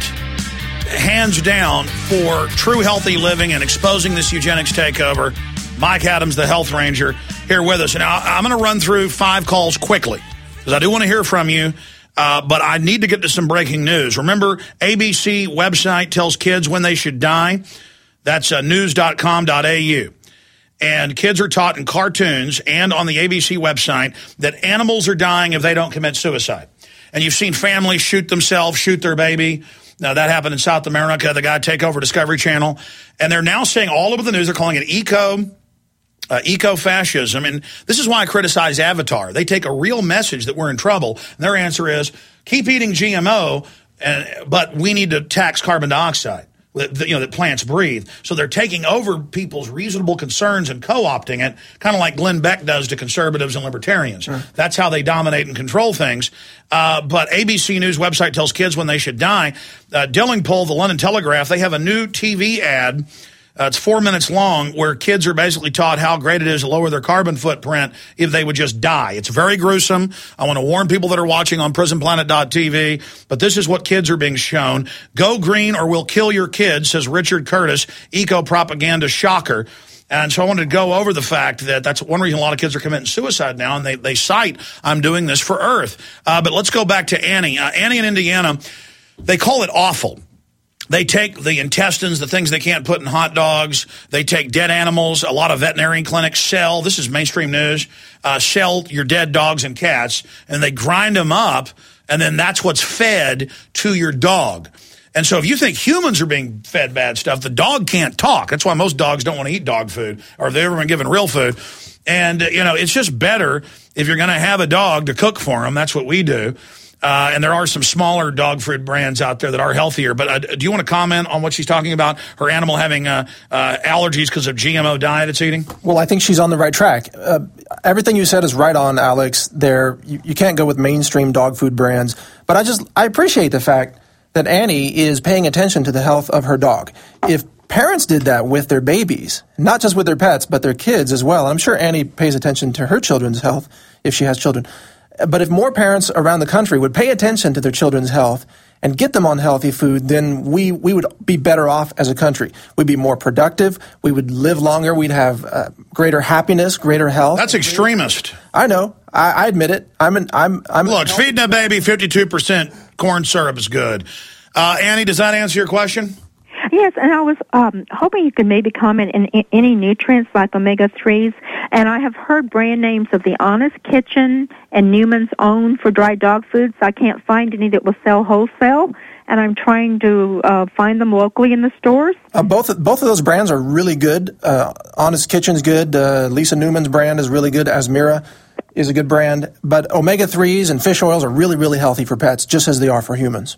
hands down, for true healthy living and exposing this eugenics takeover, Mike Adams, the health ranger, here with us. Now, I'm going to run through five calls quickly because I do want to hear from you, uh, but I need to get to some breaking news. Remember, A B C website tells kids when they should die. That's uh, news dot com dot a u. And kids are taught in cartoons and on the A B C website that animals are dying if they don't commit suicide. And you've seen families shoot themselves, shoot their baby. Now, that happened in South America. The guy take over Discovery Channel. And they're now saying all over the news, they're calling it eco, uh, eco-fascism. And this is why I criticize Avatar. They take a real message that we're in trouble. And their answer is, keep eating G M O, and, but we need to tax carbon dioxide. That, you know, that plants breathe. So they're taking over people's reasonable concerns and co-opting it, kind of like Glenn Beck does to conservatives and libertarians. Sure. That's how they dominate and control things. Uh, but A B C News website tells kids when they should die. Uh, Dillingpole, the London Telegraph, they have a new T V ad. Uh, it's four minutes long, where kids are basically taught how great it is to lower their carbon footprint if they would just die. It's very gruesome. I want to warn people that are watching on prison planet dot t v, but this is what kids are being shown. Go green or we'll kill your kids, says Richard Curtis, eco-propaganda shocker. And so I wanted to go over the fact that that's one reason a lot of kids are committing suicide now, and they, they cite, I'm doing this for Earth. Uh, but let's go back to Annie. Uh, Annie in Indiana, they call it awful. They take the intestines, the things they can't put in hot dogs. They take dead animals. A lot of veterinarian clinics sell, this is mainstream news, uh, sell your dead dogs and cats, and they grind them up, and then that's what's fed to your dog. And so if you think humans are being fed bad stuff, the dog can't talk. That's why most dogs don't want to eat dog food, or if they've ever been given real food. And, uh, you know, it's just better if you're going to have a dog to cook for them. That's what we do. Uh, and there are some smaller dog food brands out there that are healthier. But uh, do you want to comment on what she's talking about, her animal having uh, uh, allergies because of G M O diet it's eating? Well, I think she's on the right track. Uh, everything you said is right on, Alex. There, you, you can't go with mainstream dog food brands. But I just I appreciate the fact that Annie is paying attention to the health of her dog. If parents did that with their babies, not just with their pets, but their kids as well, I'm sure Annie pays attention to her children's health if she has children. But if more parents around the country would pay attention to their children's health and get them on healthy food, then we, we would be better off as a country. We'd be more productive. We would live longer. We'd have uh, greater happiness, greater health. That's extremist. I know. I, I admit it. I'm an, I'm, I'm Look, feeding a baby fifty-two percent corn syrup is good. Uh, Annie, does that answer your question? Yes, and I was um, hoping you could maybe comment in, in any nutrients like omega threes. And I have heard brand names of the Honest Kitchen and Newman's Own for dry dog foods. I can't find any that will sell wholesale, and I'm trying to uh, find them locally in the stores. Uh, both both of those brands are really good. Uh, Honest Kitchen's good. Uh, Lisa Newman's brand is really good. Asmira is a good brand. But omega threes and fish oils are really, really healthy for pets, just as they are for humans.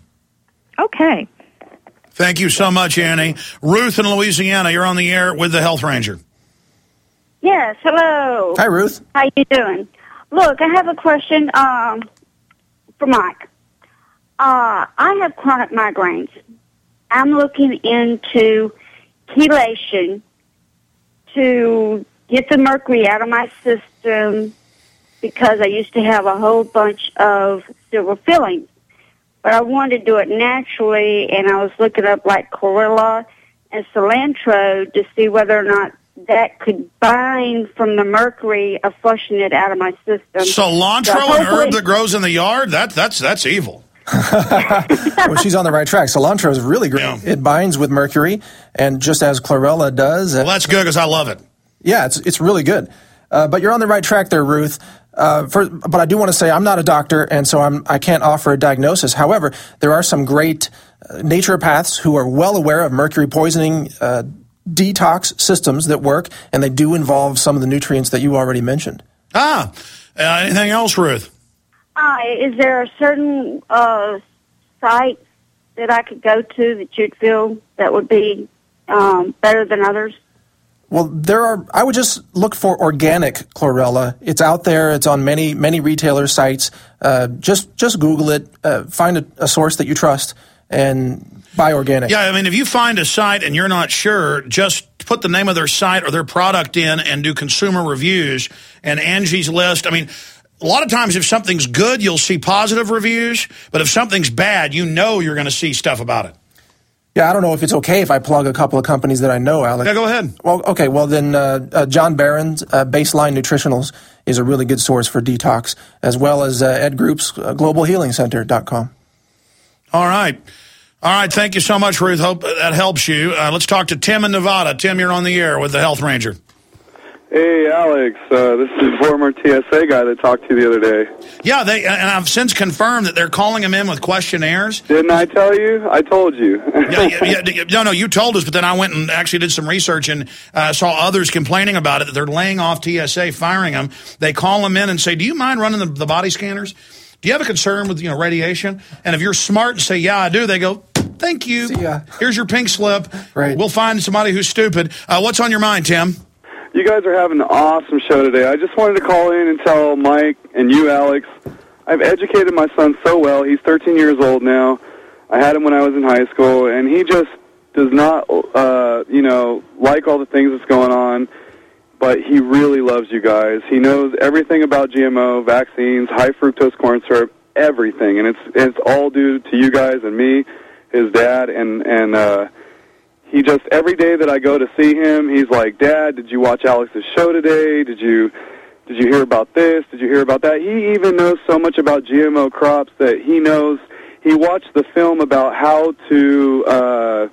Okay. Thank you so much, Annie. Ruth in Louisiana, you're on the air with the Health Ranger. Yes, hello. Hi, Ruth. How you doing? Look, I have a question um, for Mike. Uh, I have chronic migraines. I'm looking into chelation to get the mercury out of my system because I used to have a whole bunch of silver fillings. but I wanted to do it naturally, and I was looking up like chlorella and cilantro to see whether or not that could bind from the mercury of flushing it out of my system. Cilantro, So an herb hopefully- that grows in the yard? That, that's, that's evil. Well, she's on the right track. Cilantro is really great. It binds with mercury, and just as chlorella does. Well, that's good because I love it. Yeah, it's it's really good. Uh, but you're on the right track there, Ruth. Uh, for, but I do want to say I'm not a doctor, and so I'm, I can't offer a diagnosis. However, there are some great uh, naturopaths who are well aware of mercury poisoning uh, detox systems that work, and they do involve some of the nutrients that you already mentioned. Ah, uh, anything else, Ruth? Uh, is there a certain uh, site that I could go to that you'd feel that would be um, better than others? Well, there are. I would just look for organic chlorella. It's out there. It's on many many retailer sites. Uh, just just Google it. Uh, find a, a source that you trust and buy organic. Yeah, I mean, if you find a site and you're not sure, just put the name of their site or their product in and do consumer reviews. And Angie's List. I mean, a lot of times if something's good, you'll see positive reviews. But if something's bad, you know you're going to see stuff about it. Yeah, I don't know if it's okay if I plug a couple of companies that I know, Alex. Yeah, go ahead. Well, okay, well then uh, uh, John Barron's uh, Baseline Nutritionals is a really good source for detox, as well as uh, Ed Group's uh, global healing center dot com. All right. All right, thank you so much, Ruth. Hope that helps you. Uh, let's talk to Tim in Nevada. Tim, you're on the air with the Health Ranger. Hey, Alex. Uh, this is the former T S A guy that talked to you the other day. Yeah, they and I've since confirmed that they're calling him in with questionnaires. Didn't I tell you? I told you. yeah, yeah, yeah, no, no, you told us, but then I went and actually did some research and uh, saw others complaining about it, that they're laying off T S A, firing them. They call them in and say, do you mind running the, the body scanners? Do you have a concern with you know radiation? And if you're smart and say, yeah, I do, they go, thank you. Here's your pink slip. Right. We'll find somebody who's stupid. Uh, what's on your mind, Tim? You guys are having an awesome show today. I just wanted to call in and tell Mike and you, Alex, I've educated my son so well. He's thirteen years old now. I had him when I was in high school, and he just does not, uh, you know, like all the things that's going on, but he really loves you guys. He knows everything about G M O, vaccines, high fructose corn syrup, everything, and it's it's all due to you guys and me, his dad, and, and uh, he just, every day that I go to see him, he's like, Dad, did you watch Alex's show today? Did you did you hear about this? Did you hear about that? He even knows so much about G M O crops that he knows, he watched the film about how to, uh,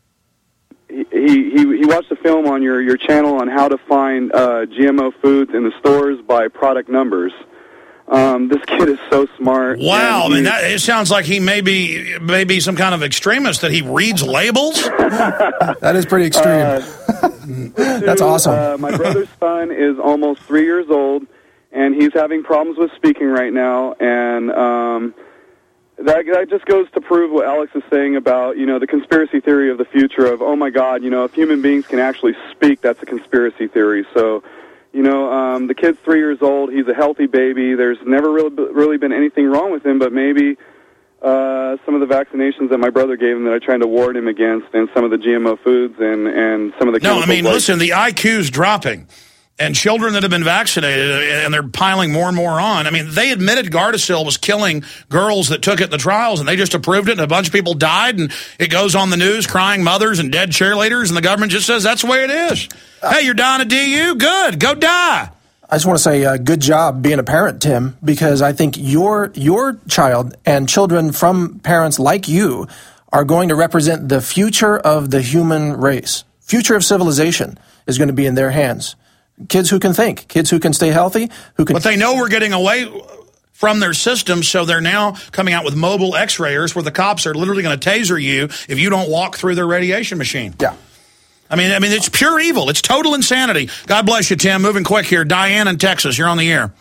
he, he, he watched the film on your, your channel on how to find uh, G M O foods in the stores by product numbers. Um, this kid is so smart. Wow, I mean, that, it sounds like he may be, may be some kind of extremist, that he reads labels. That is pretty extreme. Uh, That's awesome. Uh, my brother's son is almost three years old, and he's having problems with speaking right now, and um, that, that just goes to prove what Alex is saying about, you know, the conspiracy theory of the future of, oh, my God, you know, if human beings can actually speak, that's a conspiracy theory. So, you know, um, the kid's three years old. He's a healthy baby. There's never really, really been anything wrong with him, but maybe uh, some of the vaccinations that my brother gave him that I tried to ward him against, and some of the G M O foods and, and some of the No, I mean, like, listen, the I Q's dropping. And children that have been vaccinated, and they're piling more and more on. I mean, they admitted Gardasil was killing girls that took it in the trials, and they just approved it, and a bunch of people died, and it goes on the news, crying mothers and dead cheerleaders, and the government just says that's the way it is. Uh, hey, you're dying of D U? Good. Go die. I just want to say uh, good job being a parent, Tim, because I think your your child and children from parents like you are going to represent the future of the human race. Future of civilization is going to be in their hands. Kids who can think, kids who can stay healthy, who can... But they know we're getting away from their systems, so they're now coming out with mobile x-rayers where the cops are literally going to taser you if you don't walk through their radiation machine. Yeah. I mean, I mean, it's pure evil. It's total insanity. God bless you, Tim. Moving quick here. Diane in Texas, you're on the air.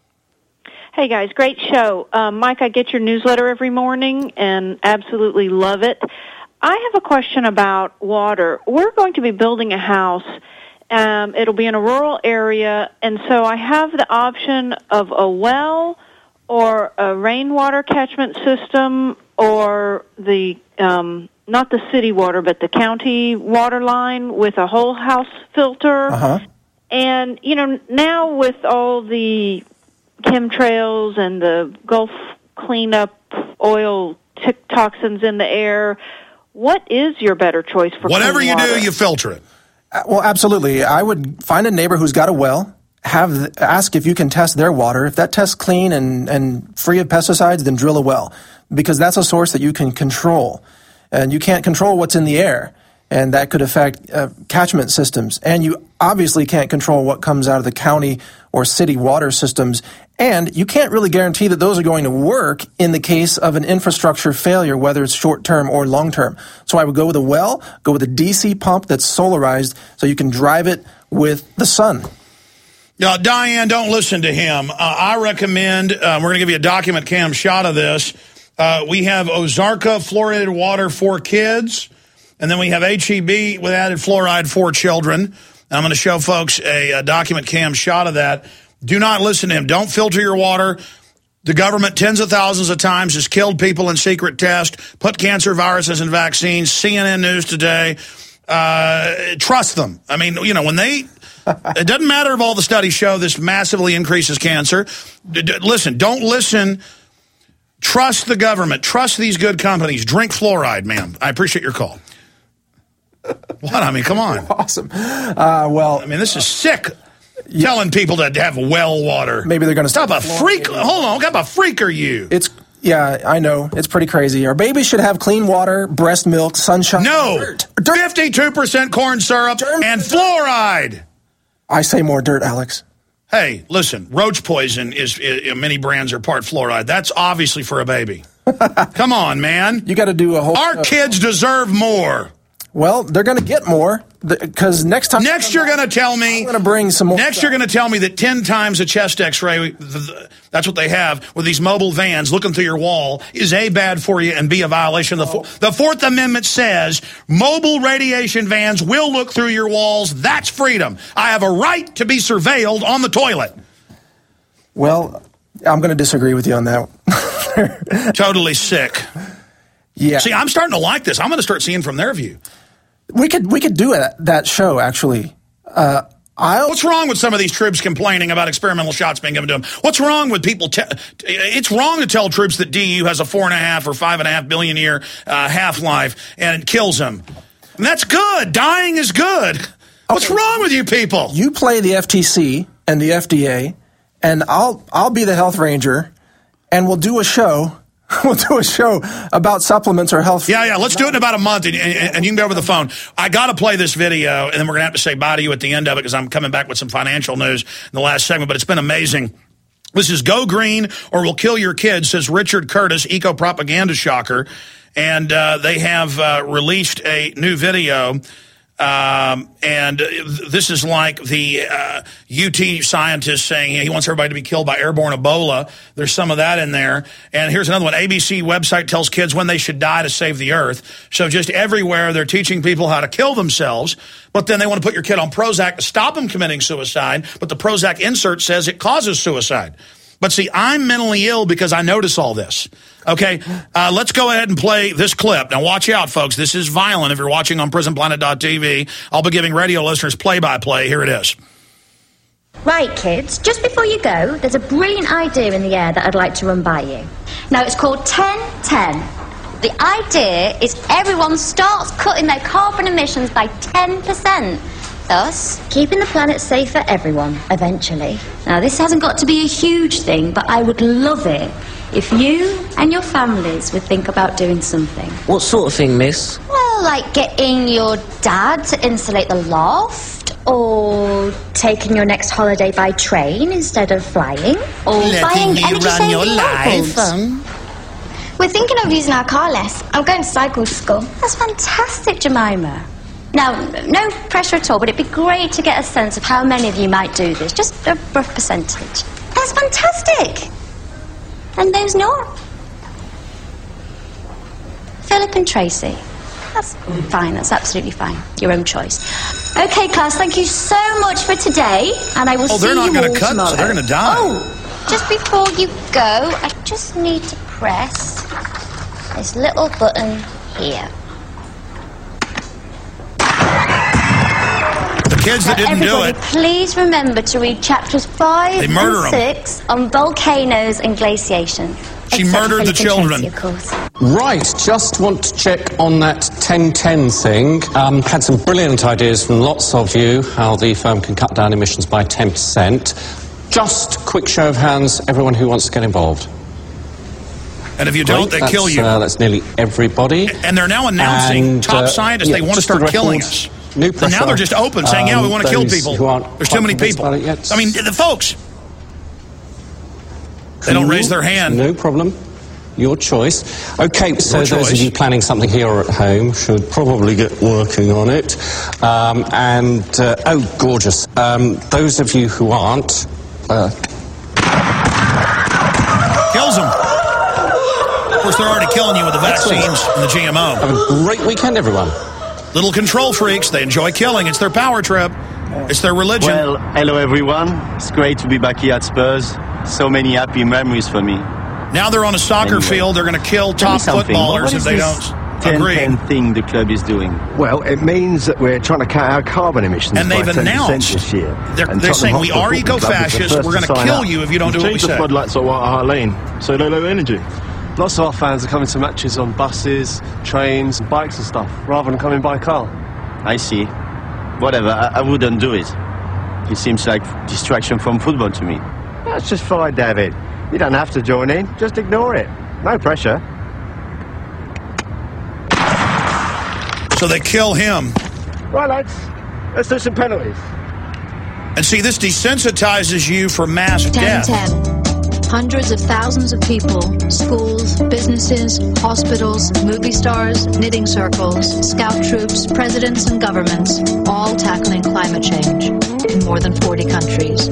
Hey, guys, great show. Um, Mike, I get your newsletter every morning and absolutely love it. I have a question about water. We're going to be building a house. Um, it'll be in a rural area, and so I have the option of a well or a rainwater catchment system or the, um, not the city water, but the county water line with a whole house filter. Uh-huh. And, you know, now with all the chemtrails and the Gulf cleanup oil toxins in the air. What is your better choice for Whatever clean you water? do, you filter it. Uh, well, absolutely. I would find a neighbor who's got a well, have ask if you can test their water. If that tests clean and, and free of pesticides, then drill a well, because that's a source that you can control. And you can't control what's in the air, and that could affect uh, catchment systems. And you obviously can't control what comes out of the county or city water systems, and you can't really guarantee that those are going to work in the case of an infrastructure failure, whether it's short-term or long-term. So I would go with a well, go with a D C pump that's solarized so you can drive it with the sun. Now, Diane, don't listen to him. Uh, I recommend, uh, we're going to give you a document cam shot of this. Uh, we have Ozarka fluoridated water for kids, and then we have H E B with added fluoride for children. And I'm going to show folks a, a document cam shot of that. Do not listen to him. Don't filter your water. The government tens of thousands of times has killed people in secret tests, put cancer viruses in vaccines, C N N News Today. Uh, trust them. I mean, you know, when they... It doesn't matter if all the studies show this massively increases cancer. D- d- listen, don't listen. Trust the government. Trust these good companies. Drink fluoride, ma'am. I appreciate your call. What? I mean, come on. Awesome. Uh, well, I mean, this is sick. Yeah. Telling people to have well water. Maybe they're going to stop. A freak. Hold on. What kind of a freak are you? It's yeah, I know. It's pretty crazy. Our babies should have clean water, breast milk, sunshine. No, dirt. fifty-two percent corn syrup dirt. and fluoride. I say more dirt, Alex. Hey, listen, roach poison is, is many brands are part fluoride. That's obviously for a baby. Come on, man. You got to do a whole... Our uh, kids deserve more. Well, they're going to get more because next time... Next you're going to tell me... I'm going to bring some more... Next stuff. you're going to tell me that ten times a chest x-ray, that's what they have with these mobile vans looking through your wall, is A, bad for you, and B, a violation of the... Oh. The Fourth Amendment says mobile radiation vans will look through your walls. That's freedom. I have a right to be surveilled on the toilet. Well, I'm going to disagree with you on that. Totally sick. Yeah. See, I'm starting to like this. I'm going to start seeing from their view. We could we could do it, that show, actually. Uh, I'll What's wrong with some of these troops complaining about experimental shots being given to them? What's wrong with people? Te- it's wrong to tell troops that D U has a four and a half or five and a half billion year uh, half-life and it kills them. And that's good. Dying is good. Okay. What's wrong with you people? You play the F T C and the F D A, and I'll I'll be the health ranger, and we'll do a show. We'll do a show about supplements or health. Yeah, yeah. Let's do it in about a month, and, and, and you can go over the phone. I got to play this video, and then we're going to have to say bye to you at the end of it because I'm coming back with some financial news in the last segment, but it's been amazing. This is Go Green or We'll Kill Your Kids, says Richard Curtis, eco-propaganda shocker, and uh, they have uh, released a new video. Um, and this is like the uh, U T scientist saying he wants everybody to be killed by airborne Ebola. There's some of that in there. And here's another one. A B C website tells kids when they should die to save the earth. So just everywhere they're teaching people how to kill themselves, but then they want to put your kid on Prozac to stop them committing suicide. But the Prozac insert says it causes suicide. But see, I'm mentally ill because I notice all this. Okay, uh, let's go ahead and play this clip. Now, watch out, folks. This is violent if you're watching on prison planet dot t v. I'll be giving radio listeners play-by-play. Here it is. Right, kids, just before you go, there's a brilliant idea in the air that I'd like to run by you. Now, it's called ten ten. The idea is everyone starts cutting their carbon emissions by ten percent. Thus, keeping the planet safe for everyone, eventually. Now, this hasn't got to be a huge thing, but I would love it if you and your families would think about doing something. What sort of thing, miss? Well, like getting your dad to insulate the loft, or taking your next holiday by train instead of flying, or Letting buying me run your life. We're thinking of using our car less. I'm going to cycle to school. That's fantastic, Jemima. Now, no pressure at all, but it'd be great to get a sense of how many of you might do this. Just a rough percentage. That's fantastic. And those not? Philip and Tracy. That's fine, that's absolutely fine. Your own choice. Okay, class, thank you so much for today, and I will oh, see you all tomorrow. Oh, they're not going to cut, so they're going to die. Oh, just before you go, I just need to press this little button here. The kids that didn't Everybody, do it. Please remember to read chapters five They murder and them. six on volcanoes and glaciation. She Except murdered for the Philip and children. Tracy, of course. Right, just want to check on that ten ten thing. Um, had some brilliant ideas from lots of you how the firm can cut down emissions by ten percent. Just quick show of hands, everyone who wants to get involved. And if you don't, Great, they kill you. Uh, that's nearly everybody. And they're now announcing, and, top uh, scientists, yeah, they want to just start for the killing record, us. New And pressure, now they're just open, saying, yeah, we want to um, kill those people. who aren't There's quite too many convinced people. about it yet. I mean, the folks, they don't raise their hand. No problem. Your choice. Okay, so Your those choice. of you planning something here or at home should probably get working on it. Um, and, uh, oh, gorgeous. Um, those of you who aren't... Uh, Kills them. Of course, they're already killing you with the vaccines and the G M O. Have a great weekend, everyone. Little control freaks. They enjoy killing. It's their power trip. It's their religion. Well, hello, everyone. It's great to be back here at Spurs. So many happy memories for me. Now they're on a soccer Anyway. field. They're going to kill Tell me top something. footballers What if is they this don't ten agree. ten thing the club is doing? Well, it means that we're trying to cut our carbon emissions And by they've ten percent announced this year. They're, And they're Tottenham saying we Hotspur are Football Club was the eco-fascists. first We're going to sign kill up. you if you don't do what we Change say. the floodlights at White Hart Lane, so they're low energy. Lots of our fans are coming to matches on buses, trains, bikes and stuff, rather than coming by car. I see. Whatever, I, I wouldn't do it. It seems like distraction from football to me. That's just fine, David. You don't have to join in. Just ignore it. No pressure. So they kill him. Right, lads. Let's do some penalties. And see, this desensitizes you for mass ten death. ten. Hundreds of thousands of people, schools, businesses, hospitals, movie stars, knitting circles, scout troops, presidents and governments, all tackling climate change in more than forty countries.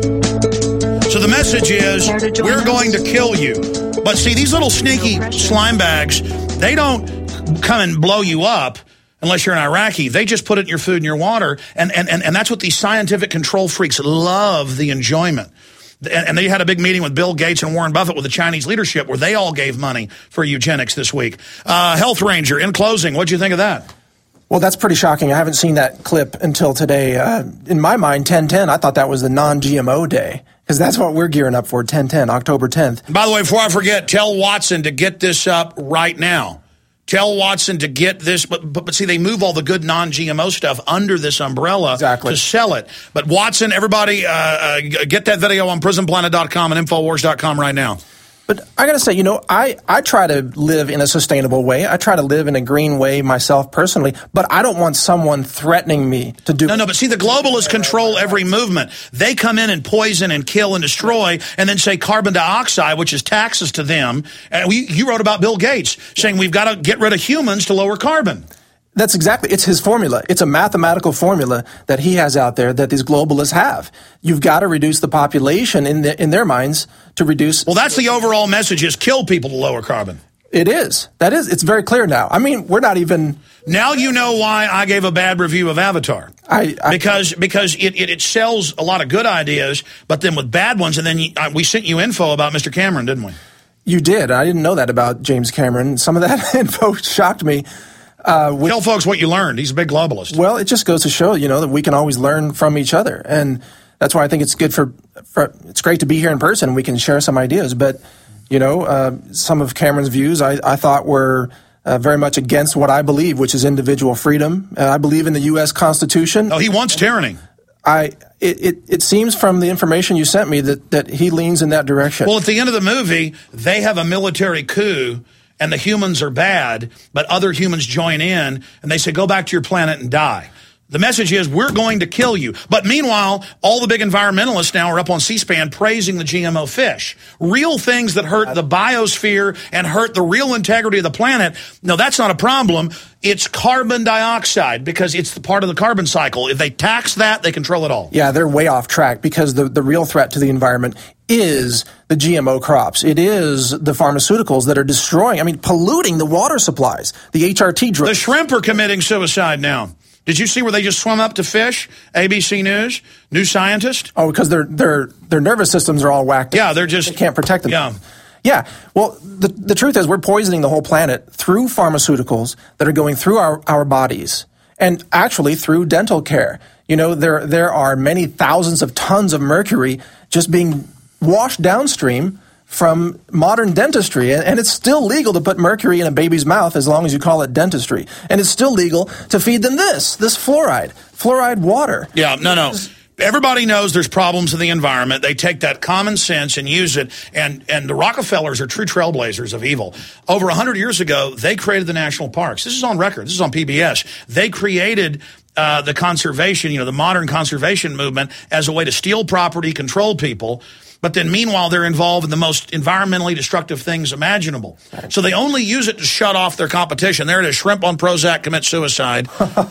So the message is, we're going to kill you. But see, these little sneaky slime bags, they don't come and blow you up unless you're an Iraqi. They just put it in your food and your water. And, and, and, and that's what these scientific control freaks love, the enjoyment. And they had a big meeting with Bill Gates and Warren Buffett with the Chinese leadership where they all gave money for eugenics this week. Uh, Health Ranger, in closing, what'd you think of that? Well, that's pretty shocking. I haven't seen that clip until today. Uh, in my mind, ten ten, I thought that was the non-G M O day, because that's what we're gearing up for, ten ten, October tenth. By the way, before I forget, tell Watson to get this up right now. Tell Watson to get this, but, but, but see, they move all the good non-G M O stuff under this umbrella exactly. to sell it. But Watson, everybody, uh, uh, get that video on prison planet dot com and infowars dot com right now. But I got to say, you know, I, I try to live in a sustainable way. I try to live in a green way myself personally, but I don't want someone threatening me to do No, no, but see, the globalists control every movement. They come in and poison and kill and destroy and then say carbon dioxide, which is taxes to them. And we, you wrote about Bill Gates saying we've got to get rid of humans to lower carbon. That's exactly, it's his formula. It's a mathematical formula that he has out there that these globalists have. You've got to reduce the population in the, in their minds to reduce. Well, that's the overall message, is kill people to lower carbon. It is. That is. It's very clear now. I mean, we're not even. Now you know why I gave a bad review of Avatar. I, I because because it, it, it sells a lot of good ideas, but then with bad ones, and then you, uh, we sent you info about Mister Cameron, didn't we? You did. I didn't know that about James Cameron. Some of that info shocked me. Uh, which, Tell folks what you learned. He's a big globalist. Well, it just goes to show, you know, that we can always learn from each other. And that's why I think it's good for, for it's great to be here in person. We can share some ideas. But, you know, uh, some of Cameron's views I, I thought were uh, very much against what I believe, which is individual freedom. Uh, I believe in the U S Constitution. Oh, he wants tyranny. I it, it, it seems from the information you sent me that, that he leans in that direction. Well, at the end of the movie, they have a military coup. And the humans are bad, but other humans join in, and they say, go back to your planet and die. The message is, we're going to kill you. But meanwhile, all the big environmentalists now are up on C-SPAN praising the G M O fish. Real things that hurt the biosphere and hurt the real integrity of the planet. No, that's not a problem. It's carbon dioxide, because it's the part of the carbon cycle. If they tax that, they control it all. Yeah, they're way off track, because the, the real threat to the environment is the G M O crops. It is the pharmaceuticals that are destroying, I mean, polluting the water supplies, the H R T drugs. The shrimp are committing suicide now. Did you see where they just swim up to fish? A B C News, New Scientist. Oh, because their their their nervous systems are all whacked. Yeah, they're just they can't protect them. Yeah, yeah. Well, the the truth is, we're poisoning the whole planet through pharmaceuticals that are going through our, our bodies, and actually through dental care. You know, there there are many thousands of tons of mercury just being washed downstream from modern dentistry, and, and it's still legal to put mercury in a baby's mouth as long as you call it dentistry. And it's still legal to feed them this, this fluoride, fluoride water. Yeah, no, no. Everybody knows there's problems in the environment. They take that common sense and use it. And, and the Rockefellers are true trailblazers of evil. Over one hundred years ago, they created the national parks. This is on record. This is on P B S. They created uh, the conservation, you know, the modern conservation movement as a way to steal property, control people. But then meanwhile, they're involved in the most environmentally destructive things imaginable. So they only use it to shut off their competition. There it is, shrimp on Prozac commit suicide.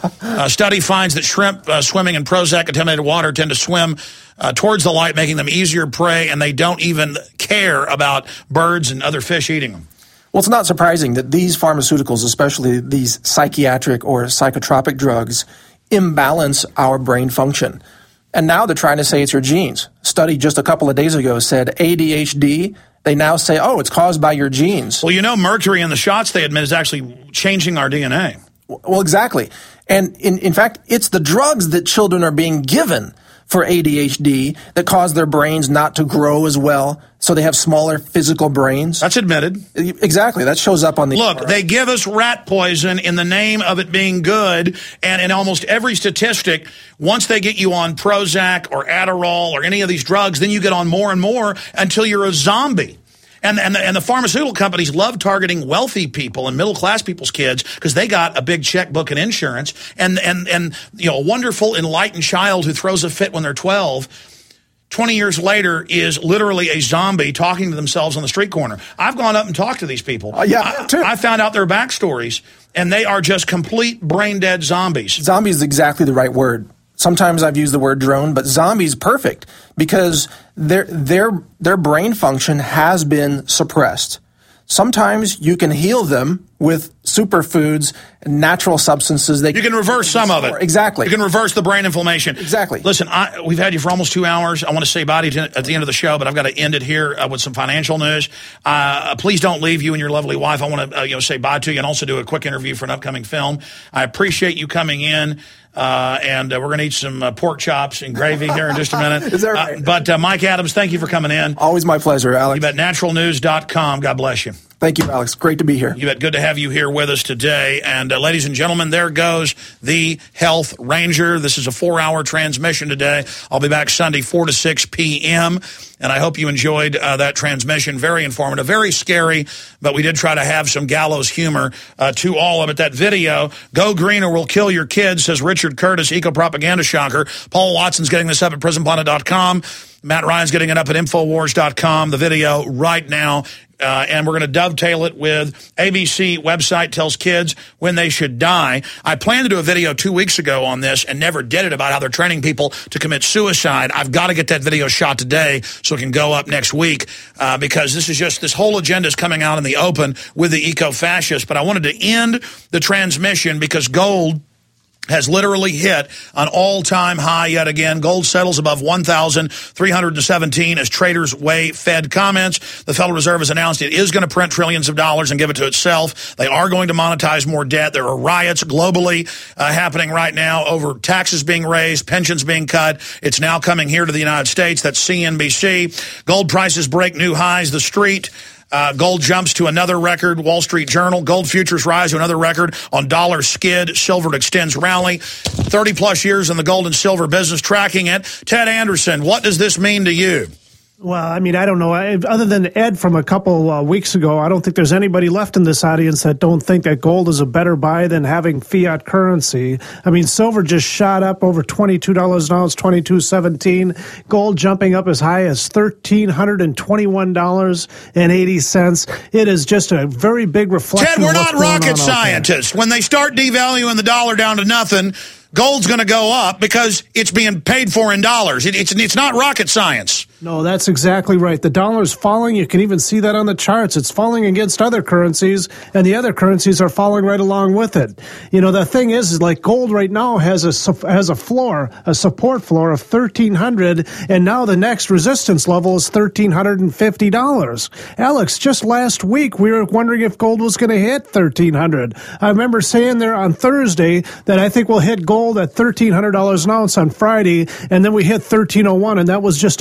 A study finds that shrimp uh, swimming in Prozac-contaminated water tend to swim uh, towards the light, making them easier prey, and they don't even care about birds and other fish eating them. Well, it's not surprising that these pharmaceuticals, especially these psychiatric or psychotropic drugs, imbalance our brain function. And now they're trying to say it's your genes. A study just a couple of days ago said A D H D. They now say, oh, it's caused by your genes. Well, you know, mercury in the shots, they admit, is actually changing our D N A. Well, exactly. And in, in fact, it's the drugs that children are being given for A D H D that cause their brains not to grow as well, so they have smaller physical brains. That's admitted. Exactly. That shows up on the... Look, they give us rat poison in the name of it being good, and in almost every statistic, once they get you on Prozac or Adderall or any of these drugs, then you get on more and more until you're a zombie. And, and, the, and the pharmaceutical companies love targeting wealthy people and middle-class people's kids because they got a big checkbook and insurance. And, and, and you know, a wonderful, enlightened child who throws a fit when they're twelve, twenty years later is literally a zombie talking to themselves on the street corner. I've gone up and talked to these people. Uh, yeah, I, I found out their backstories, and they are just complete brain-dead zombies. Zombie is exactly the right word. Sometimes I've used the word drone, but zombie's perfect because their their their brain function has been suppressed. Sometimes you can heal them with superfoods, natural substances. They you can reverse some of it. Exactly. You can reverse the brain inflammation. Exactly. Listen, I, we've had you for almost two hours. I want to say bye to you at the end of the show, but I've got to end it here uh, with some financial news. Uh, please don't leave, you and your lovely wife. I want to uh, you know say bye to you and also do a quick interview for an upcoming film. I appreciate you coming in. Uh, and uh, we're going to eat some uh, pork chops and gravy here in just a minute. Is that right? Uh, but uh, Mike Adams, thank you for coming in. Always my pleasure, Alex. You bet. natural news dot com. God bless you. Thank you, Alex. Great to be here. You bet. Good to have you here with us today. And uh, ladies and gentlemen, there goes the Health Ranger. This is a four-hour transmission today. I'll be back Sunday, four to six p.m., and I hope you enjoyed uh, that transmission. Very informative, very scary, but we did try to have some gallows humor uh, to all of it. That video, Go Green or We'll Kill Your Kids, says Richard Curtis, eco-propaganda shocker. Paul Watson's getting this up at prison planet dot com. Matt Ryan's getting it up at infowars dot com, the video right now. Uh, and we're going to dovetail it with A B C website tells kids when they should die. I planned to do a video two weeks ago on this and never did it about how they're training people to commit suicide. I've got to get that video shot today so it can go up next week uh, because this is just, this whole agenda is coming out in the open with the eco-fascists. But I wanted to end the transmission because gold has literally hit an all-time high yet again. Gold settles above one thousand three hundred seventeen as traders weigh Fed comments. The Federal Reserve has announced it is going to print trillions of dollars and give it to itself. They are going to monetize more debt. There are riots globally uh, happening right now over taxes being raised, pensions being cut. It's now coming here to the United States. That's C N B C. Gold prices break new highs. The Street. Uh, gold jumps to another record. Wall Street Journal. Gold futures rise to another record on dollar skid. Silver extends rally. thirty plus years in the gold and silver business tracking it. Ted Anderson, what does this mean to you? Well, I mean, I don't know. I, other than Ed from a couple uh, weeks ago, I don't think there's anybody left in this audience that don't think that gold is a better buy than having fiat currency. I mean, silver just shot up over twenty-two dollars an ounce, twenty-two seventeen. Gold jumping up as high as one thousand three hundred twenty-one dollars and eighty cents. It is just a very big reflection. Ted, we're of what's not rocket scientists. When they start devaluing the dollar down to nothing, gold's going to go up because it's being paid for in dollars. It, it's it's not rocket science. No, that's exactly right. The dollar is falling. You can even see that on the charts. It's falling against other currencies, and the other currencies are falling right along with it. You know, the thing is, is like gold right now has a has a floor, a support floor of thirteen hundred dollars, and now the next resistance level is one thousand three hundred fifty dollars. Alex, just last week we were wondering if gold was going to hit thirteen hundred dollars. I remember saying there on Thursday that I think we'll hit gold at one thousand three hundred dollars an ounce on Friday, and then we hit thirteen oh one, and that was just a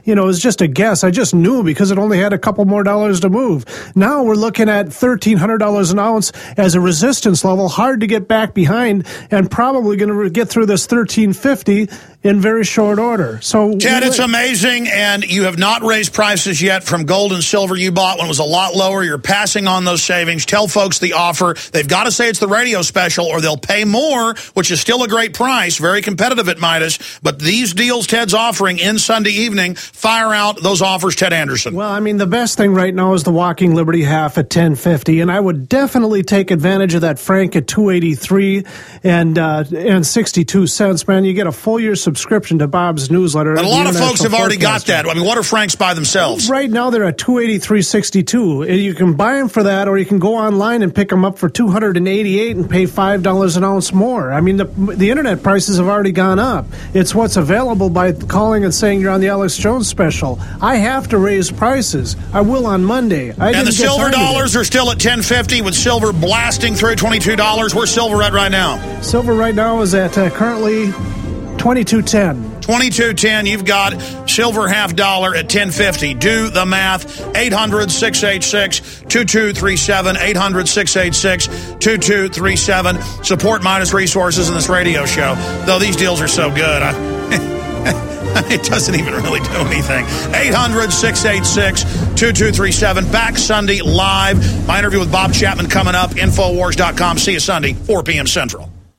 you know, it was just a guess. I just knew because it only had a couple more dollars to move. Now we're looking at thirteen hundred dollars an ounce as a resistance level, hard to get back behind, and probably going to get through this thirteen fifty in very short order. So, Ted, it's amazing, and you have not raised prices yet from gold and silver you bought when it was a lot lower. You're passing on those savings. Tell folks the offer. They've got to say it's the radio special, or they'll pay more, which is still a great price, very competitive at Midas. But these deals Ted's offering in Sunday evening, fire out those offers, Ted Anderson. Well, I mean, the best thing right now is the Walking Liberty half at ten fifty, and I would definitely take advantage of that Frank at two eighty-three and uh, and sixty-two cents, man. You get a full year subscription to Bob's newsletter. But a lot of folks have already got that. I mean, what are Franks by themselves? Right now, they're at two eighty-three sixty-two. You can buy them for that, or you can go online and pick them up for two hundred eighty-eight and pay five dollars an ounce more. I mean, the the internet prices have already gone up. It's what's available by calling and saying you're on the Alex Jones special. I have to raise prices. I will on Monday. I and the silver dollars are still at ten fifty with silver blasting through twenty-two dollars. Where's silver at right now? Silver right now is at uh, currently twenty-two ten. twenty-two ten. You've got silver half dollar at ten fifty. Do the math. eight hundred, six eight six, two two three seven. eight hundred, six eight six, two two three seven. Support Midas Resources in this radio show. Though these deals are so good, I, it doesn't even really do anything. eight hundred, six eight six, two two three seven. Back Sunday live. My interview with Bob Chapman coming up. Infowars dot com. See you Sunday, four p.m. Central.